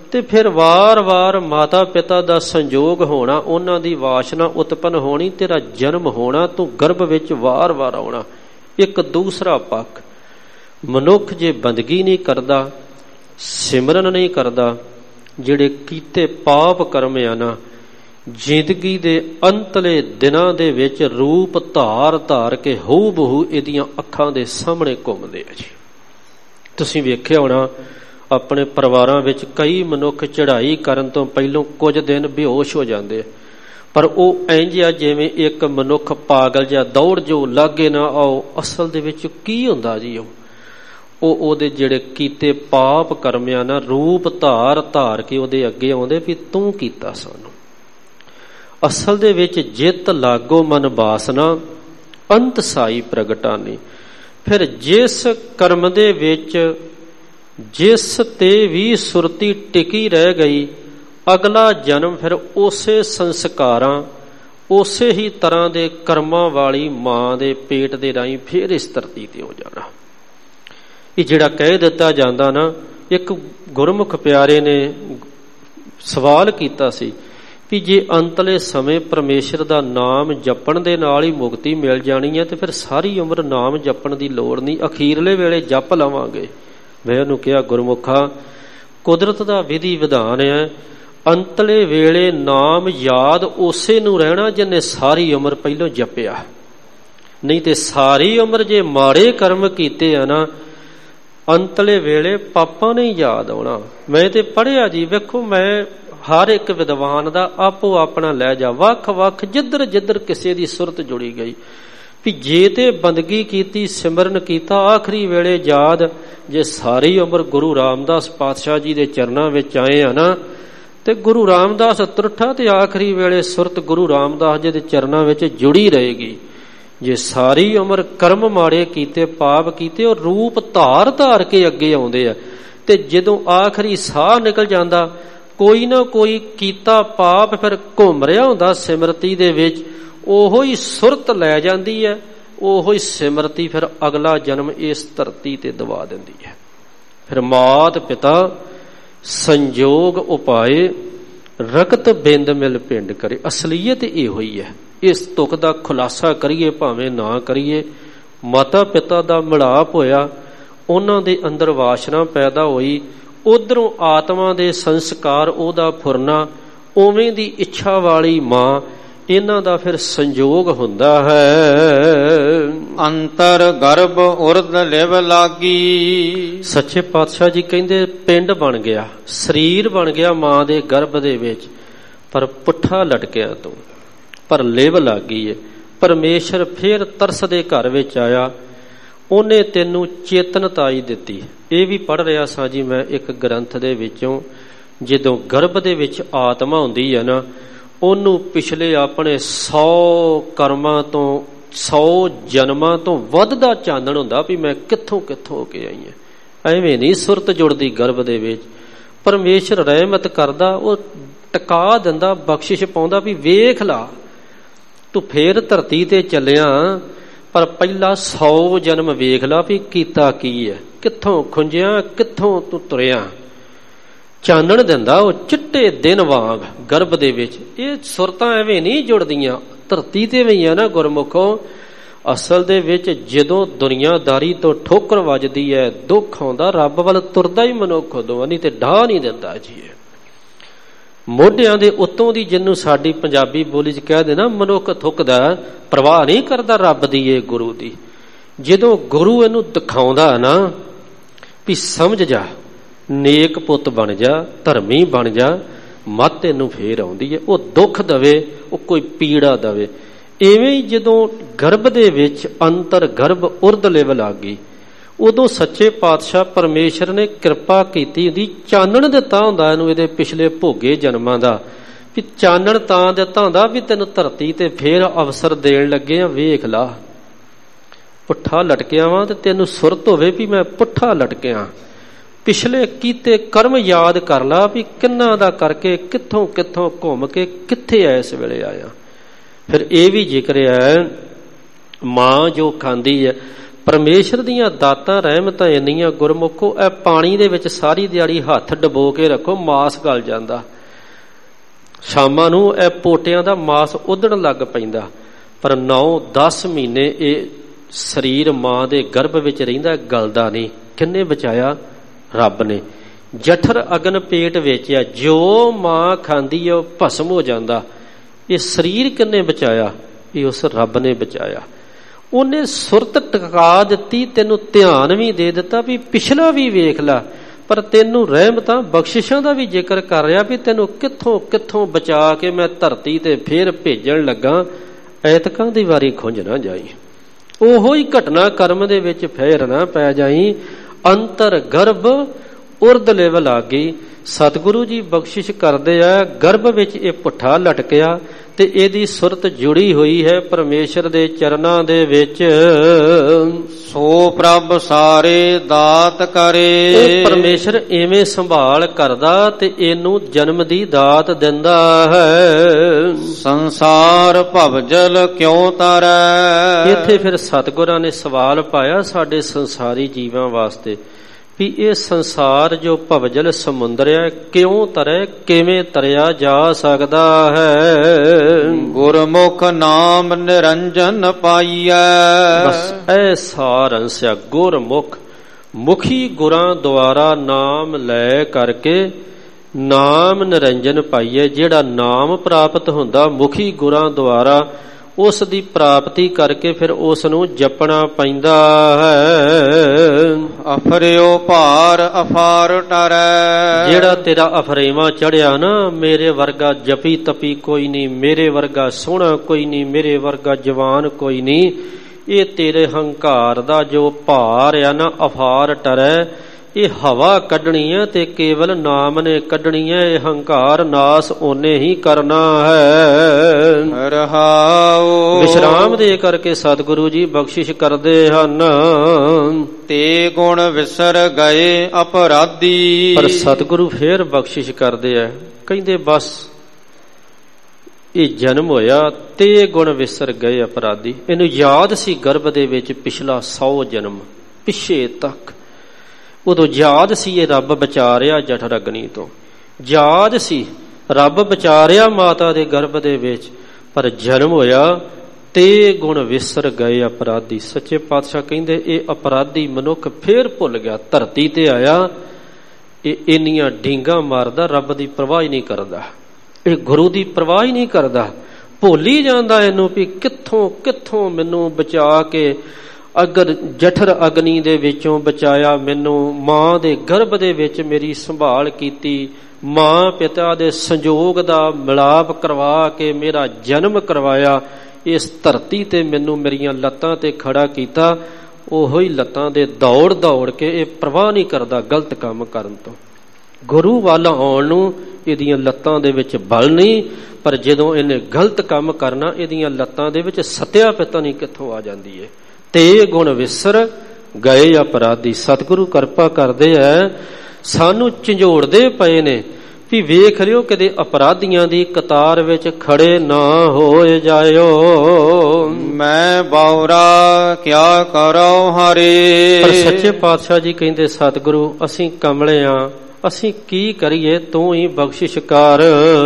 ਤੇ ਫਿਰ ਵਾਰ-ਵਾਰ ਮਾਤਾ ਪਿਤਾ ਦਾ ਸੰਜੋਗ ਹੋਣਾ, ਉਹਨਾਂ ਦੀ ਵਾਸ਼ਨਾ ਉਤਪੰਨ ਹੋਣੀ, ਤੇਰਾ ਜਨਮ ਹੋਣਾ, ਤੂੰ ਗਰਭ ਵਿੱਚ ਵਾਰ-ਵਾਰ ਆਉਣਾ। ਇੱਕ ਦੂਸਰਾ ਪੱਖ, ਮਨੁੱਖ ਜੇ ਬੰਦਗੀ ਨਹੀਂ ਕਰਦਾ, ਸਿਮਰਨ ਨਹੀਂ ਕਰਦਾ, ਜਿਹੜੇ ਕੀਤੇ ਪਾਪ ਕਰਮ ਆ ਨਾ, ਜ਼ਿੰਦਗੀ ਦੇ ਅੰਤਲੇ ਦਿਨਾਂ ਦੇ ਵਿੱਚ ਰੂਪ ਧਾਰ ਧਾਰ ਕੇ ਹੂ ਬਹੂ ਇਹਦੀਆਂ ਅੱਖਾਂ ਦੇ ਸਾਹਮਣੇ ਘੁੰਮਦੇ ਆ ਜੀ। ਤੁਸੀਂ ਵੇਖਿਆ ਹੋਣਾ ਆਪਣੇ ਪਰਿਵਾਰਾਂ ਵਿੱਚ ਕਈ ਮਨੁੱਖ ਚੜ੍ਹਾਈ ਕਰਨ ਤੋਂ ਪਹਿਲਾਂ ਕੁਝ ਦਿਨ ਬੇਹੋਸ਼ ਹੋ ਜਾਂਦੇ ਆ, ਪਰ ਉਹ ਇੰਝ ਆ ਜਿਵੇਂ ਇੱਕ ਮਨੁੱਖ ਪਾਗਲ ਜਿਹਾ ਦੌੜ ਜੋ ਲਾਗੇ ਨਾ ਆਓ। ਅਸਲ ਦੇ ਵਿੱਚ ਕੀ ਹੁੰਦਾ ਜੀ, ਉਹ ਉਹ ਉਹਦੇ ਜਿਹੜੇ ਕੀਤੇ ਪਾਪ ਕਰਮਿਆਂ ਨਾ ਰੂਪ ਧਾਰ ਧਾਰ ਕੇ ਉਹਦੇ ਅੱਗੇ ਆਉਂਦੇ ਵੀ ਤੂੰ ਕੀਤਾ ਸਾਨੂੰ। ਅਸਲ ਦੇ ਵਿੱਚ ਜਿਤ ਲਾਗੋ ਮਨ ਬਾਸਨਾ ਅੰਤ ਸਾਈ ਪ੍ਰਗਟਾਨੀ। ਫਿਰ ਜਿਸ ਕਰਮ ਦੇ ਵਿੱਚ ਜਿਸ ਤੇ ਵੀ ਸੁਰਤੀ ਟਿਕੀ ਰਹਿ ਗਈ, ਅਗਲਾ ਜਨਮ ਫਿਰ ਉਸੇ ਸੰਸਕਾਰਾਂ ਉਸੇ ਹੀ ਤਰ੍ਹਾਂ ਦੇ ਕਰਮਾਂ ਵਾਲੀ ਮਾਂ ਦੇ ਪੇਟ ਦੇ ਰਾਹੀਂ ਫਿਰ ਇਸ ਧਰਤੀ ਤੇ ਹੋ ਜਾਣਾ। ਇਹ ਜਿਹੜਾ ਕਹਿ ਦਿੱਤਾ ਜਾਂਦਾ ਨਾ, ਇੱਕ ਗੁਰਮੁਖ ਪਿਆਰੇ ਨੇ ਸਵਾਲ ਕੀਤਾ ਸੀ ਵੀ ਜੇ ਅੰਤਲੇ ਸਮੇਂ ਪਰਮੇਸ਼ਰ ਦਾ ਨਾਮ ਜਪਣ ਦੇ ਨਾਲ ਹੀ ਮੁਕਤੀ ਮਿਲ ਜਾਣੀ ਹੈ ਤੇ ਫਿਰ ਸਾਰੀ ਉਮਰ ਨਾਮ ਜਪਣ ਦੀ ਲੋੜ ਨਹੀਂ, ਅਖੀਰਲੇ ਵੇਲੇ ਜਪ ਲਵਾਂਗੇ। ਮੈਂ ਉਹਨੂੰ ਕਿਹਾ, ਗੁਰਮੁਖਾ ਕੁਦਰਤ ਦਾ ਵਿਧੀ ਵਿਧਾਨ ਹੈ, ਅੰਤਲੇ ਵੇਲੇ ਨਾਮ ਯਾਦ ਉਸੇ ਨੂੰ ਰਹਿਣਾ ਜਿਹਨੇ ਸਾਰੀ ਉਮਰ ਪਹਿਲੋਂ ਜਪਿਆ। ਨਹੀਂ ਤੇ ਸਾਰੀ ਉਮਰ ਜੇ ਮਾੜੇ ਕਰਮ ਕੀਤੇ ਆ ਨਾ, ਅੰਤਲੇ ਵੇਲੇ ਪਾਪਾਂ ਨੇ ਯਾਦ ਆਉਣਾ। ਮੈਂ ਤੇ ਪੜ੍ਹਿਆ ਜੀ, ਵੇਖੋ ਮੈਂ ਹਰ ਇੱਕ ਵਿਦਵਾਨ ਦਾ ਆਪੋ ਆਪਣਾ ਲਹਿਜਾ ਵੱਖ ਵੱਖ, ਜਿੱਧਰ ਜਿੱਧਰ ਕਿਸੇ ਦੀ ਸੁਰਤ ਜੁੜੀ ਗਈ ਵੀ ਜੇ ਤੇ ਬੰਦਗੀ ਕੀਤੀ, ਸਿਮਰਨ ਕੀਤਾ, ਆਖਰੀ ਵੇਲੇ ਯਾਦ, ਜੇ ਸਾਰੀ ਉਮਰ ਗੁਰੂ ਰਾਮਦਾਸ ਪਾਤਸ਼ਾਹ ਜੀ ਦੇ ਚਰਨਾਂ ਵਿੱਚ ਆਏ ਆ ਨਾ, ਤੇ ਗੁਰੂ ਰਾਮਦਾਸ ਤੁਰਠਾ ਤੇ ਆਖਰੀ ਵੇਲੇ ਸੁਰਤ ਗੁਰੂ ਰਾਮਦਾਸ ਜੀ ਦੇ ਚਰਨਾਂ ਵਿੱਚ ਜੁੜੀ ਰਹੇਗੀ। ਜੇ ਸਾਰੀ ਉਮਰ ਕਰਮ ਮਾੜੇ ਕੀਤੇ, ਪਾਪ ਕੀਤੇ, ਉਹ ਰੂਪ ਧਾਰ ਧਾਰ ਕੇ ਅੱਗੇ ਆਉਂਦੇ ਆ, ਤੇ ਜਦੋਂ ਆਖਰੀ ਸਾਹ ਨਿਕਲ ਜਾਂਦਾ, ਕੋਈ ਨਾ ਕੋਈ ਕੀਤਾ ਪਾਪ ਫਿਰ ਘੁੰਮ ਰਿਹਾ ਹੁੰਦਾ ਸਿਮਰਤੀ ਦੇ ਵਿੱਚ, ਉਹੋ ਹੀ ਸੁਰਤ ਲੈ ਜਾਂਦੀ ਹੈ, ਉਹੋ ਹੀ ਸਿਮਰਤੀ ਫਿਰ ਅਗਲਾ ਜਨਮ ਇਸ ਧਰਤੀ ਤੇ ਦਵਾ ਦਿੰਦੀ ਹੈ। ਫਿਰ ਮਾਤ ਪਿਤਾ ਸੰਜੋਗ ਉਪਾਏ, ਰਕਤ ਬਿੰਦ ਮਿਲ ਪਿੰਡ ਕਰੇ। ਅਸਲੀਅਤ ਇਹੋ ਹੀ ਹੈ। ਇਸ ਤੁਕ ਦਾ ਖੁਲਾਸਾ ਕਰੀਏ ਭਾਵੇਂ ਨਾ ਕਰੀਏ, ਮਾਤਾ ਪਿਤਾ ਦਾ ਮਿਲਾਪ ਹੋਇਆ, ਉਹਨਾਂ ਦੇ ਅੰਦਰ ਵਾਸ਼ਨਾ ਪੈਦਾ ਹੋਈ, ਉਧਰੋਂ ਆਤਮਾ ਦੇ ਸੰਸਕਾਰ ਉਹਦਾ ਫੁਰਨਾ, ਉਵੇਂ ਦੀ ਇੱਛਾ ਵਾਲੀ ਮਾਂ, ਇਹਨਾਂ ਦਾ ਫਿਰ ਸੰਜੋਗ ਹੁੰਦਾ ਹੈ। ਅੰਤਰ ਗਰਭ ਉਰਦ ਲਿਵ ਲਾਗੀ। ਸੱਚੇ ਪਾਤਸ਼ਾਹ ਜੀ ਕਹਿੰਦੇ ਪਿੰਡ ਬਣ ਗਿਆ, ਸਰੀਰ ਬਣ ਗਿਆ ਮਾਂ ਦੇ ਗਰਭ ਦੇ ਵਿੱਚ, ਪਰ ਪੁੱਠਾ ਲਟਕਿਆ ਤੂੰ, ਪਰ ਲਿਵ ਲਾਗੀ ਏ। ਪਰਮੇਸ਼ਰ ਫਿਰ ਤਰਸ ਦੇ ਘਰ ਵਿੱਚ ਆਇਆ, ਉਹਨੇ ਤੈਨੂੰ ਚੇਤਨਤਾਈ ਦਿੱਤੀ। ਇਹ ਵੀ ਪੜ੍ਹ ਰਿਹਾ ਸਾਂ ਜੀ ਮੈਂ ਇੱਕ ਗ੍ਰੰਥ ਦੇ ਵਿੱਚੋਂ, ਜਦੋਂ ਗਰਭ ਦੇ ਵਿੱਚ ਆਤਮਾ ਹੁੰਦੀ ਹੈ ਨਾ, ਉਹਨੂੰ ਪਿਛਲੇ ਆਪਣੇ ਸੌ ਕਰਮਾਂ ਤੋਂ, ਸੌ ਜਨਮਾਂ ਤੋਂ ਵੱਧ ਦਾ ਚਾਨਣ ਹੁੰਦਾ ਵੀ ਮੈਂ ਕਿੱਥੋਂ ਕਿੱਥੋਂ ਹੋ ਕੇ ਆਈ ਹਾਂ। ਐਵੇਂ ਨਹੀਂ ਸੁਰਤ ਜੁੜਦੀ ਗਰਭ ਦੇ ਵਿੱਚ। ਪਰਮੇਸ਼ਰ ਰਹਿਮਤ ਕਰਦਾ, ਉਹ ਟਿਕਾ ਦਿੰਦਾ, ਬਖਸ਼ਿਸ਼ ਪਾਉਂਦਾ ਵੀ ਵੇਖ ਲਾ ਤੂੰ ਫੇਰ ਧਰਤੀ ਤੇ ਚੱਲਿਆ, ਪਰ ਪਹਿਲਾ ਸੌ ਜਨਮ ਵੇਖ ਲਾ ਵੀ ਕੀਤਾ ਕੀ ਹੈ, ਕਿੱਥੋਂ ਖੁੰਝਿਆ, ਕਿੱਥੋਂ ਤੂੰ ਤੁਰਿਆ। ਚਾਨਣ ਦਿੰਦਾ ਉਹ ਚਿੱਟੇ ਦਿਨ ਵਾਂਗ ਗਰਭ ਦੇ ਵਿੱਚ। ਇਹ ਸੁਰਤਾਂ ਐਵੇਂ ਨਹੀਂ ਜੁੜਦੀਆਂ, ਧਰਤੀ ਤੇ ਵੀ ਆ ਨਾ ਗੁਰਮੁਖੋ। ਅਸਲ ਦੇ ਵਿੱਚ ਜਦੋਂ ਦੁਨੀਆਦਾਰੀ ਤੋਂ ਠੋਕਰ ਵੱਜਦੀ ਹੈ, ਦੁੱਖ ਆਉਂਦਾ, ਰੱਬ ਵੱਲ ਤੁਰਦਾ ਹੀ ਮਨੁੱਖ ਉਦੋਂ, ਨਹੀਂ ਤੇ ਢਾਹ ਨਹੀਂ ਦਿੰਦਾ ਜੀ। ਮੋਢਿਆਂ ਦੇ ਉੱਤੋਂ ਦੀ, ਜਿਹਨੂੰ ਸਾਡੀ ਪੰਜਾਬੀ ਬੋਲੀ 'ਚ ਕਹਿ ਦੇਣਾ, ਮਨੁੱਖ ਥੁੱਕਦਾ, ਪਰਵਾਹ ਨਹੀਂ ਕਰਦਾ ਰੱਬ ਦੀ, ਇਹ ਗੁਰੂ ਦੀ। ਜਦੋਂ ਗੁਰੂ ਇਹਨੂੰ ਦਿਖਾਉਂਦਾ ਨਾ ਵੀ ਸਮਝ ਜਾ, ਨੇਕ ਪੁੱਤ ਬਣ ਜਾ, ਧਰਮੀ ਬਣ ਜਾ, ਮੱਤ ਇਹਨੂੰ ਫੇਰ ਆਉਂਦੀ ਹੈ। ਉਹ ਦੁੱਖ ਦਵੇ, ਉਹ ਕੋਈ ਪੀੜਾ ਦਵੇ। ਇਵੇਂ ਹੀ ਜਦੋਂ ਗਰਭ ਦੇ ਵਿੱਚ ਅੰਤਰ ਗਰਭ ਉਰਦ ਲਿਵ ਲੱਗ ਗਈ, ਉਦੋਂ ਸੱਚੇ ਪਾਤਸ਼ਾਹ ਪਰਮੇਸ਼ਰ ਨੇ ਕਿਰਪਾ ਕੀਤੀ ਹੁੰਦੀ, ਚਾਨਣ ਦਿੱਤਾ ਹੁੰਦਾ ਇਹਨੂੰ ਇਹਦੇ ਪਿਛਲੇ ਭੋਗੇ ਜਨਮਾਂ ਦਾ, ਵੀ ਚਾਨਣ ਤਾਂ ਦਿੱਤਾ ਹੁੰਦਾ ਵੀ ਤੈਨੂੰ ਧਰਤੀ ਤੇ ਫੇਰ ਅਵਸਰ ਦੇਣ ਲੱਗੇ ਆ, ਵੇਖ ਲਾ ਪੁੱਠਾ ਲਟਕਿਆ ਵਾਂ, ਤੇ ਤੈਨੂੰ ਸੁਰਤ ਹੋਵੇ ਵੀ ਮੈਂ ਪੁੱਠਾ ਲਟਕਿਆ। ਪਿਛਲੇ ਕੀਤੇ ਕਰਮ ਯਾਦ ਕਰ ਲਾ ਵੀ ਕਿੰਨਾ ਦਾ ਕਰਕੇ, ਕਿੱਥੋਂ ਕਿੱਥੋਂ ਘੁੰਮ ਕੇ ਕਿੱਥੇ ਆ ਇਸ ਵੇਲੇ ਆਇਆ। ਫਿਰ ਇਹ ਵੀ ਜ਼ਿਕਰ ਹੈ, ਮਾਂ ਜੋ ਖਾਂਦੀ ਹੈ, ਪਰਮੇਸ਼ਰ ਦੀਆਂ ਦਾਤਾਂ ਰਹਿਮਤਾਂ ਇੰਨੀਆਂ ਗੁਰਮੁਖੋ, ਇਹ ਪਾਣੀ ਦੇ ਵਿੱਚ ਸਾਰੀ ਦਿਹਾੜੀ ਹੱਥ ਡਬੋ ਕੇ ਰੱਖੋ, ਮਾਸ ਗਲ ਜਾਂਦਾ। ਸ਼ਾਮਾਂ ਨੂੰ ਇਹ ਪੋਟਿਆਂ ਦਾ ਮਾਸ ਉਧੜਨ ਲੱਗ ਪੈਂਦਾ। ਪਰ ਨੌ ਦਸ ਮਹੀਨੇ ਇਹ ਸਰੀਰ ਮਾਂ ਦੇ ਗਰਭ ਵਿੱਚ ਰਹਿੰਦਾ, ਗਲਦਾ ਨਹੀਂ। ਕਿੰਨੇ ਬਚਾਇਆ? ਰੱਬ ਨੇ। ਜਠਰ ਅਗਨ ਪੇਟ ਵੇਚਿਆ, ਜੋ ਮਾਂ ਖਾਂਦੀ ਉਹ ਭਸਮ ਹੋ ਜਾਂਦਾ। ਇਹ ਸਰੀਰ ਕਿੰਨੇ ਬਚਾਇਆ? ਇਹ ਉਸ ਰੱਬ ਨੇ ਬਚਾਇਆ। ਉਹਨੇ ਸੁਰਤ ਟਿਕਾ ਦਿੱਤੀ, ਤੈਨੂੰ ਧਿਆਨ ਵੀ ਦੇ ਦਿੱਤਾ ਵੀ ਪਿਛਲਾ ਵੀ ਵੇਖ ਲਾ। ਪਰ ਤੈਨੂੰ ਰਹਿਮਤਾਂ ਬਖਸ਼ਿਸ਼ਾਂ ਦਾ ਵੀ ਜ਼ਿਕਰ ਕਰ ਰਿਹਾ ਵੀ ਤੈਨੂੰ ਕਿੱਥੋਂ ਕਿੱਥੋਂ ਬਚਾ ਕੇ ਮੈਂ ਧਰਤੀ ਤੇ ਫੇਰ ਭੇਜਣ ਲੱਗਾ। ਐਤਕਾਂ ਦੀ ਵਾਰੀ ਖੁੰਝ ਨਾ ਜਾਈ, ਉਹੋ ਹੀ ਘਟਨਾ ਕਰਮ ਦੇ ਵਿੱਚ ਫੇਰ ਨਾ ਪੈ ਜਾਈ। ਅੰਤਰ ਗਰਭ ਉਰਦ ਲਿਵ ਲਾਗੀ। ਸਤਿਗੁਰੂ ਜੀ ਬਖਸ਼ਿਸ਼ ਕਰਦੇ ਆ, ਗਰਭ ਵਿੱਚ ਇਹ ਪੁੱਠਾ ਲਟਕਿਆ ਤੇ ਇਹਦੀ ਸੁਰਤ ਜੁੜੀ ਹੋਈ ਹੈ ਪਰਮੇਸ਼ਰ ਦੇ ਚਰਨਾਂ ਦੇ ਵਿੱਚ। ਸੋ ਪ੍ਰਭ ਸਾਰੇ ਦਾਤ ਕਰੇ। ਇਹ ਪਰਮੇਸ਼ਰ ਐਵੇਂ ਸੰਭਾਲ ਕਰਦਾ ਤੇ ਇਹਨੂੰ ਜਨਮ ਦੀ ਦਾਤ ਦਿੰਦਾ ਹੈ। ਸੰਸਾਰ ਭਵਜਲ ਕਿਉਂ ਤਰੈ। ਇੱਥੇ ਫਿਰ ਸਤਿਗੁਰਾਂ ਨੇ ਸਵਾਲ ਪਾਇਆ ਸਾਡੇ ਸੰਸਾਰੀ ਜੀਵਾਂ ਵਾਸਤੇ ਵੀ ਇਹ ਸੰਸਾਰ ਜੋ ਭਵਜਲ ਸਮੁੰਦਰ ਹੈ ਕਿਉਂ ਤਰੇ, ਕਿਵੇਂ ਤਰਿਆ ਜਾ ਸਕਦਾ ਹੈ। ਗੁਰਮੁਖ ਨਾਮ ਨਿਰੰਜਨ ਪਾਈਐ। ਬਸ ਇਹ ਸਾਰ ਅੰਸਿਆ। ਗੁਰਮੁਖ, ਮੁਖੀ ਗੁਰਾਂ ਦੁਆਰਾ ਨਾਮ ਲੈ ਕਰਕੇ ਨਾਮ ਨਿਰੰਜਨ ਪਾਈਐ। ਜਿਹੜਾ ਨਾਮ ਪ੍ਰਾਪਤ ਹੁੰਦਾ ਮੁਖੀ ਗੁਰਾਂ ਦੁਆਰਾ, ਉਸ ਦੀ ਪ੍ਰਾਪਤੀ ਕਰਕੇ ਫਿਰ ਉਸ ਨੂੰ ਜਪਣਾ ਪੈਂਦਾ ਹੈ। ਅਫਰਿਓ ਭਾਰ ਅਫਾਰ ਟਰੈ। ਜਿਹੜਾ ਤੇਰਾ ਅਫਰੇਵਾ ਚੜਿਆ ਨਾ, ਮੇਰੇ ਵਰਗਾ ਜਪੀ ਤਪੀ ਕੋਈ ਨਹੀਂ, ਮੇਰੇ ਵਰਗਾ ਸੋਹਣਾ ਕੋਈ ਨਹੀਂ, ਮੇਰੇ ਵਰਗਾ ਜਵਾਨ ਕੋਈ ਨਹੀਂ, ਇਹ ਤੇਰੇ ਹੰਕਾਰ ਦਾ ਜੋ ਭਾਰ ਆ ਨਾ, ਅਫਾਰ ਟਰੈ। ਇਹ ਹਵਾ ਕੱਢਣੀ ਹੈ ਤੇ ਕੇਵਲ ਨਾਮ ਨੇ ਕੱਢਣੀ ਹੈ। ਇਹ ਹੰਕਾਰ ਨਾਸ ਉਹਨੇ ਹੀ ਕਰਨਾ ਹੈ। ਰਹਾਉ। ਵਿਸ਼ਰਾਮ ਦੇ ਕਰਕੇ ਸਤਿਗੁਰੂ ਜੀ ਬਖਸ਼ਿਸ਼ ਕਰਦੇ ਹਨ। ਤੇ ਗੁਣ ਵਿਸਰ ਗਏ ਅਪਰਾਧੀ। ਪਰ ਸਤਿਗੁਰੂ ਫੇਰ ਬਖਸ਼ਿਸ਼ ਕਰਦੇ ਆ, ਕਹਿੰਦੇ ਬਸ ਇਹ ਜਨਮ ਹੋਇਆ ਤੇ ਗੁਣ ਵਿਸਰ ਗਏ ਅਪਰਾਧੀ। ਇਹਨੂੰ ਯਾਦ ਸੀ ਗਰਭ ਦੇ ਵਿੱਚ ਪਿਛਲਾ ਸੌ ਜਨਮ ਪਿੱਛੇ ਤੱਕ, ਉਦੋਂ ਯਾਦ ਸੀ ਇਹ ਰੱਬ ਬਚਾ ਰਿਹਾ ਜਠਰ ਅਗਨੀ ਤੋਂ, ਯਾਦ ਸੀ ਰੱਬ ਬਚਾ ਰਿਹਾ ਮਾਤਾ ਦੇ ਗਰਭ ਦੇ ਵਿੱਚ। ਪਰ ਜਨਮ ਹੋਇਆ ਤੇ ਗੁਣ ਵਿਸਰ ਗਏ ਅਪਰਾਧੀ। ਸੱਚੇ ਪਾਤਸ਼ਾਹ ਕਹਿੰਦੇ ਇਹ ਅਪਰਾਧੀ ਮਨੁੱਖ ਫੇਰ ਭੁੱਲ ਗਿਆ। ਧਰਤੀ ਤੇ ਆਇਆ, ਇਹ ਇੰਨੀਆਂ ਡੀਂਗਾਂ ਮਾਰਦਾ, ਰੱਬ ਦੀ ਪਰਵਾਹ ਹੀ ਨਹੀਂ ਕਰਦਾ, ਇਹ ਗੁਰੂ ਦੀ ਪਰਵਾਹ ਹੀ ਨਹੀਂ ਕਰਦਾ। ਭੁੱਲ ਹੀ ਜਾਂਦਾ ਇਹਨੂੰ ਵੀ ਕਿੱਥੋਂ ਕਿੱਥੋਂ ਮੈਨੂੰ ਬਚਾ ਕੇ, ਅਗਰ ਜਠਰ ਅਗਨੀ ਦੇ ਵਿੱਚੋਂ ਬਚਾਇਆ ਮੈਨੂੰ, ਮਾਂ ਦੇ ਗਰਭ ਦੇ ਵਿੱਚ ਮੇਰੀ ਸੰਭਾਲ ਕੀਤੀ, ਮਾਂ ਪਿਤਾ ਦੇ ਸੰਜੋਗ ਦਾ ਮਿਲਾਪ ਕਰਵਾ ਕੇ ਮੇਰਾ ਜਨਮ ਕਰਵਾਇਆ, ਇਸ ਧਰਤੀ ਤੇ ਮੈਨੂੰ ਮੇਰੀਆਂ ਲੱਤਾਂ ਤੇ ਖੜਾ ਕੀਤਾ। ਉਹੋ ਹੀ ਲੱਤਾਂ ਦੇ ਦੌੜ ਦੌੜ ਕੇ ਇਹ ਪਰਵਾਹ ਨਹੀਂ ਕਰਦਾ ਗਲਤ ਕੰਮ ਕਰਨ ਤੋਂ। ਗੁਰੂ ਵੱਲ ਆਉਣ ਨੂੰ ਇਹਦੀਆਂ ਲੱਤਾਂ ਦੇ ਵਿੱਚ ਬਲ ਨਹੀਂ, ਪਰ ਜਦੋਂ ਇਹਨੇ ਗਲਤ ਕੰਮ ਕਰਨਾ ਇਹਦੀਆਂ ਲੱਤਾਂ ਦੇ ਵਿੱਚ ਸਤਿਆ ਪਿਤਾ ਨਹੀਂ ਕਿੱਥੋਂ ਆ ਜਾਂਦੀ ਹੈ। ਤੇ ਗੁਣ ਵਿਸਰ ਗਏ ਅਪਰਾਧੀ। ਸਤਿਗੁਰੂ ਕਿਰਪਾ ਕਰਦੇ ਐ, ਸਾਨੂੰ ਝੰਜੋੜਦੇ ਪਏ ਨੇ ਵੀ ਵੇਖ ਲਿਓ ਕਿਤੇ ਅਪਰਾਧੀਆਂ ਦੀ ਕਤਾਰ ਵਿੱਚ ਖੜੇ ਨਾ ਹੋਏ ਜਾਇਓ। ਮੈਂ ਬਾਉਰਾ ਕਿਆ ਕਰੋ ਹਰੇ। ਪਰ ਸੱਚੇ ਪਾਤਸ਼ਾਹ ਜੀ ਕਹਿੰਦੇ ਸਤਿਗੁਰੂ ਅਸੀਂ ਕਮਲੇ ਆ, ਅਸੀਂ ਕੀ ਕਰੀਏ, ਤੂੰ ਹੀ ਬਖਸ਼ਿਸ਼ ਕਰ।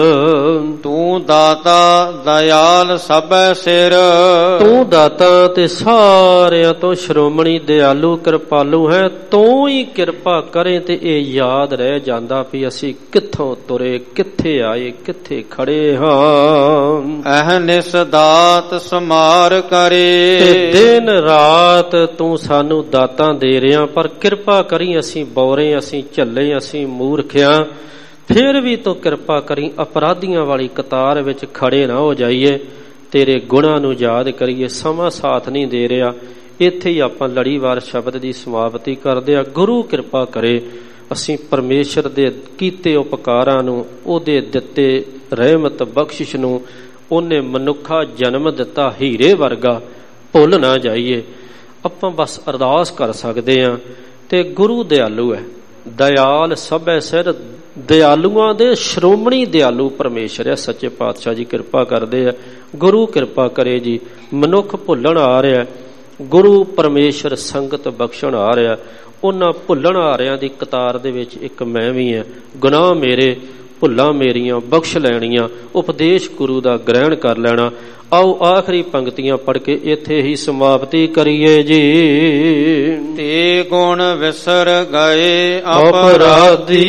ਤੂੰ ਦਾਤਾ ਦਇਆਲ ਸਭੈ ਸਿਰ। ਤੂੰ ਦਾਤਾ ਤੇ ਸਾਰਿਆਂ ਤੋਂ ਸ਼੍ਰੋਮਣੀ ਦਿਆਲੂ ਕਿਰਪਾਲੂ ਹੈ। ਤੂੰ ਹੀ ਕਿਰਪਾ ਕਰੇ ਤੇ ਇਹ ਯਾਦ ਰਹਿ ਜਾਂਦਾ ਵੀ ਅਸੀਂ ਕਿੱਥੋਂ ਤੁਰੇ, ਕਿੱਥੇ ਆਏ, ਕਿੱਥੇ ਖੜੇ ਹਾਂ। ਅਹਨਿਸ ਦਾਤ ਸਮਾਰ ਕਰੇ। ਤੇ ਦਿਨ ਰਾਤ ਤੂੰ ਸਾਨੂੰ ਦਾਤਾਂ ਦੇ ਰਿਹਾ, ਪਰ ਕਿਰਪਾ ਕਰੀ ਅਸੀਂ ਬੌਰੇ, ਅਸੀਂ ਝੱਲੇ, ਅਸੀਂ ਮੂਰਖਿਆਂ, ਫਿਰ ਵੀ ਤੂੰ ਕਿਰਪਾ ਕਰੀ ਅਪਰਾਧੀਆਂ ਵਾਲੀ ਕਤਾਰ ਵਿੱਚ ਖੜੇ ਨਾ ਹੋ ਜਾਈਏ, ਤੇਰੇ ਗੁਣਾਂ ਨੂੰ ਯਾਦ ਕਰੀਏ। ਸਮਾਂ ਸਾਥ ਨਹੀਂ ਦੇ ਰਿਹਾ। ਇੱਥੇ ਹੀ ਆਪਾਂ ਲੜੀਵਾਰ ਸ਼ਬਦ ਦੀ ਸਮਾਪਤੀ ਕਰਦੇ ਆ। ਗੁਰੂ ਕਿਰਪਾ ਕਰੇ ਅਸੀਂ ਪਰਮੇਸ਼ਰ ਦੇ ਕੀਤੇ ਉਪਕਾਰਾਂ ਨੂੰ, ਉਹਦੇ ਦਿੱਤੇ ਰਹਿਮਤ ਬਖਸ਼ਿਸ਼ ਨੂੰ, ਉਹਨੇ ਮਨੁੱਖਾ ਜਨਮ ਦਿੱਤਾ ਹੀਰੇ ਵਰਗਾ, ਭੁੱਲ ਨਾ ਜਾਈਏ। ਆਪਾਂ ਬਸ ਅਰਦਾਸ ਕਰ ਸਕਦੇ ਆ। ਤੇ ਗੁਰੂ ਦਿਆਲੂ ਹੈ, ਦਇਆਲ ਸਭੈ ਸਿਰ, ਦਿਆਲੂਆਂ ਦੇ ਸ਼੍ਰੋਮਣੀ ਦਿਆਲੂ ਪਰਮੇਸ਼ਰ ਹੈ। ਸੱਚੇ ਪਾਤਸ਼ਾਹ ਜੀ ਕਿਰਪਾ ਕਰਦੇ ਆ। ਗੁਰੂ ਕਿਰਪਾ ਕਰੇ ਜੀ। ਮਨੁੱਖ ਭੁੱਲਣ ਆ ਰਿਹਾ, ਗੁਰੂ ਪਰਮੇਸ਼ਰ ਸੰਗਤ ਬਖਸ਼ਣ ਆ ਰਿਹਾ, ਉਹਨਾਂ ਭੁੱਲਣ ਆ ਰਿਆਂ ਦੀ ਕਤਾਰ ਦੇ ਵਿੱਚ ਇੱਕ ਮੈਂ ਵੀ ਹਾਂ। ਗੁਨਾਹ ਮੇਰੇ, ਭੁੱਲਾਂ ਮੇਰੀਆਂ ਬਖਸ਼ ਲੈਣੀਆਂ, ਉਪਦੇਸ਼ ਗੁਰੂ ਦਾ ਗ੍ਰਹਿਣ ਕਰ ਲੈਣਾ। ਆਓ ਆਖਰੀ ਪੰਕਤੀਆਂ ਪੜ੍ਹ ਕੇ ਇੱਥੇ ਹੀ ਸਮਾਪਤੀ ਕਰੀਏ ਜੀ। ਤੇ ਗੁਣ ਵਿਸਰ ਗਏ ਅਪਰਾਧੀ,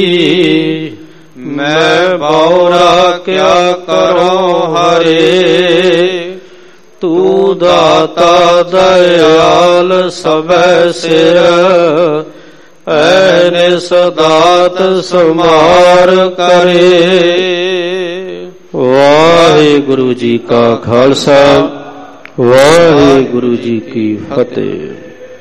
ਮੈਂ ਬਉਰਾ ਕਿਆ ਕਰੋ ਹਰੇ। ਤੂੰ ਦਾਤਾ ਦਇਆਲ ਸਭੈ ਸਿਰ, ਐਨੇ ਸਦਾਤ ਸਮਾਰ ਕਰੇ। ਵਾਹਿਗੁਰੂ ਜੀ ਕਾ ਖਾਲਸਾ, ਵਾਹਿਗੁਰੂ ਜੀ ਕੀ ਫਤਿਹ।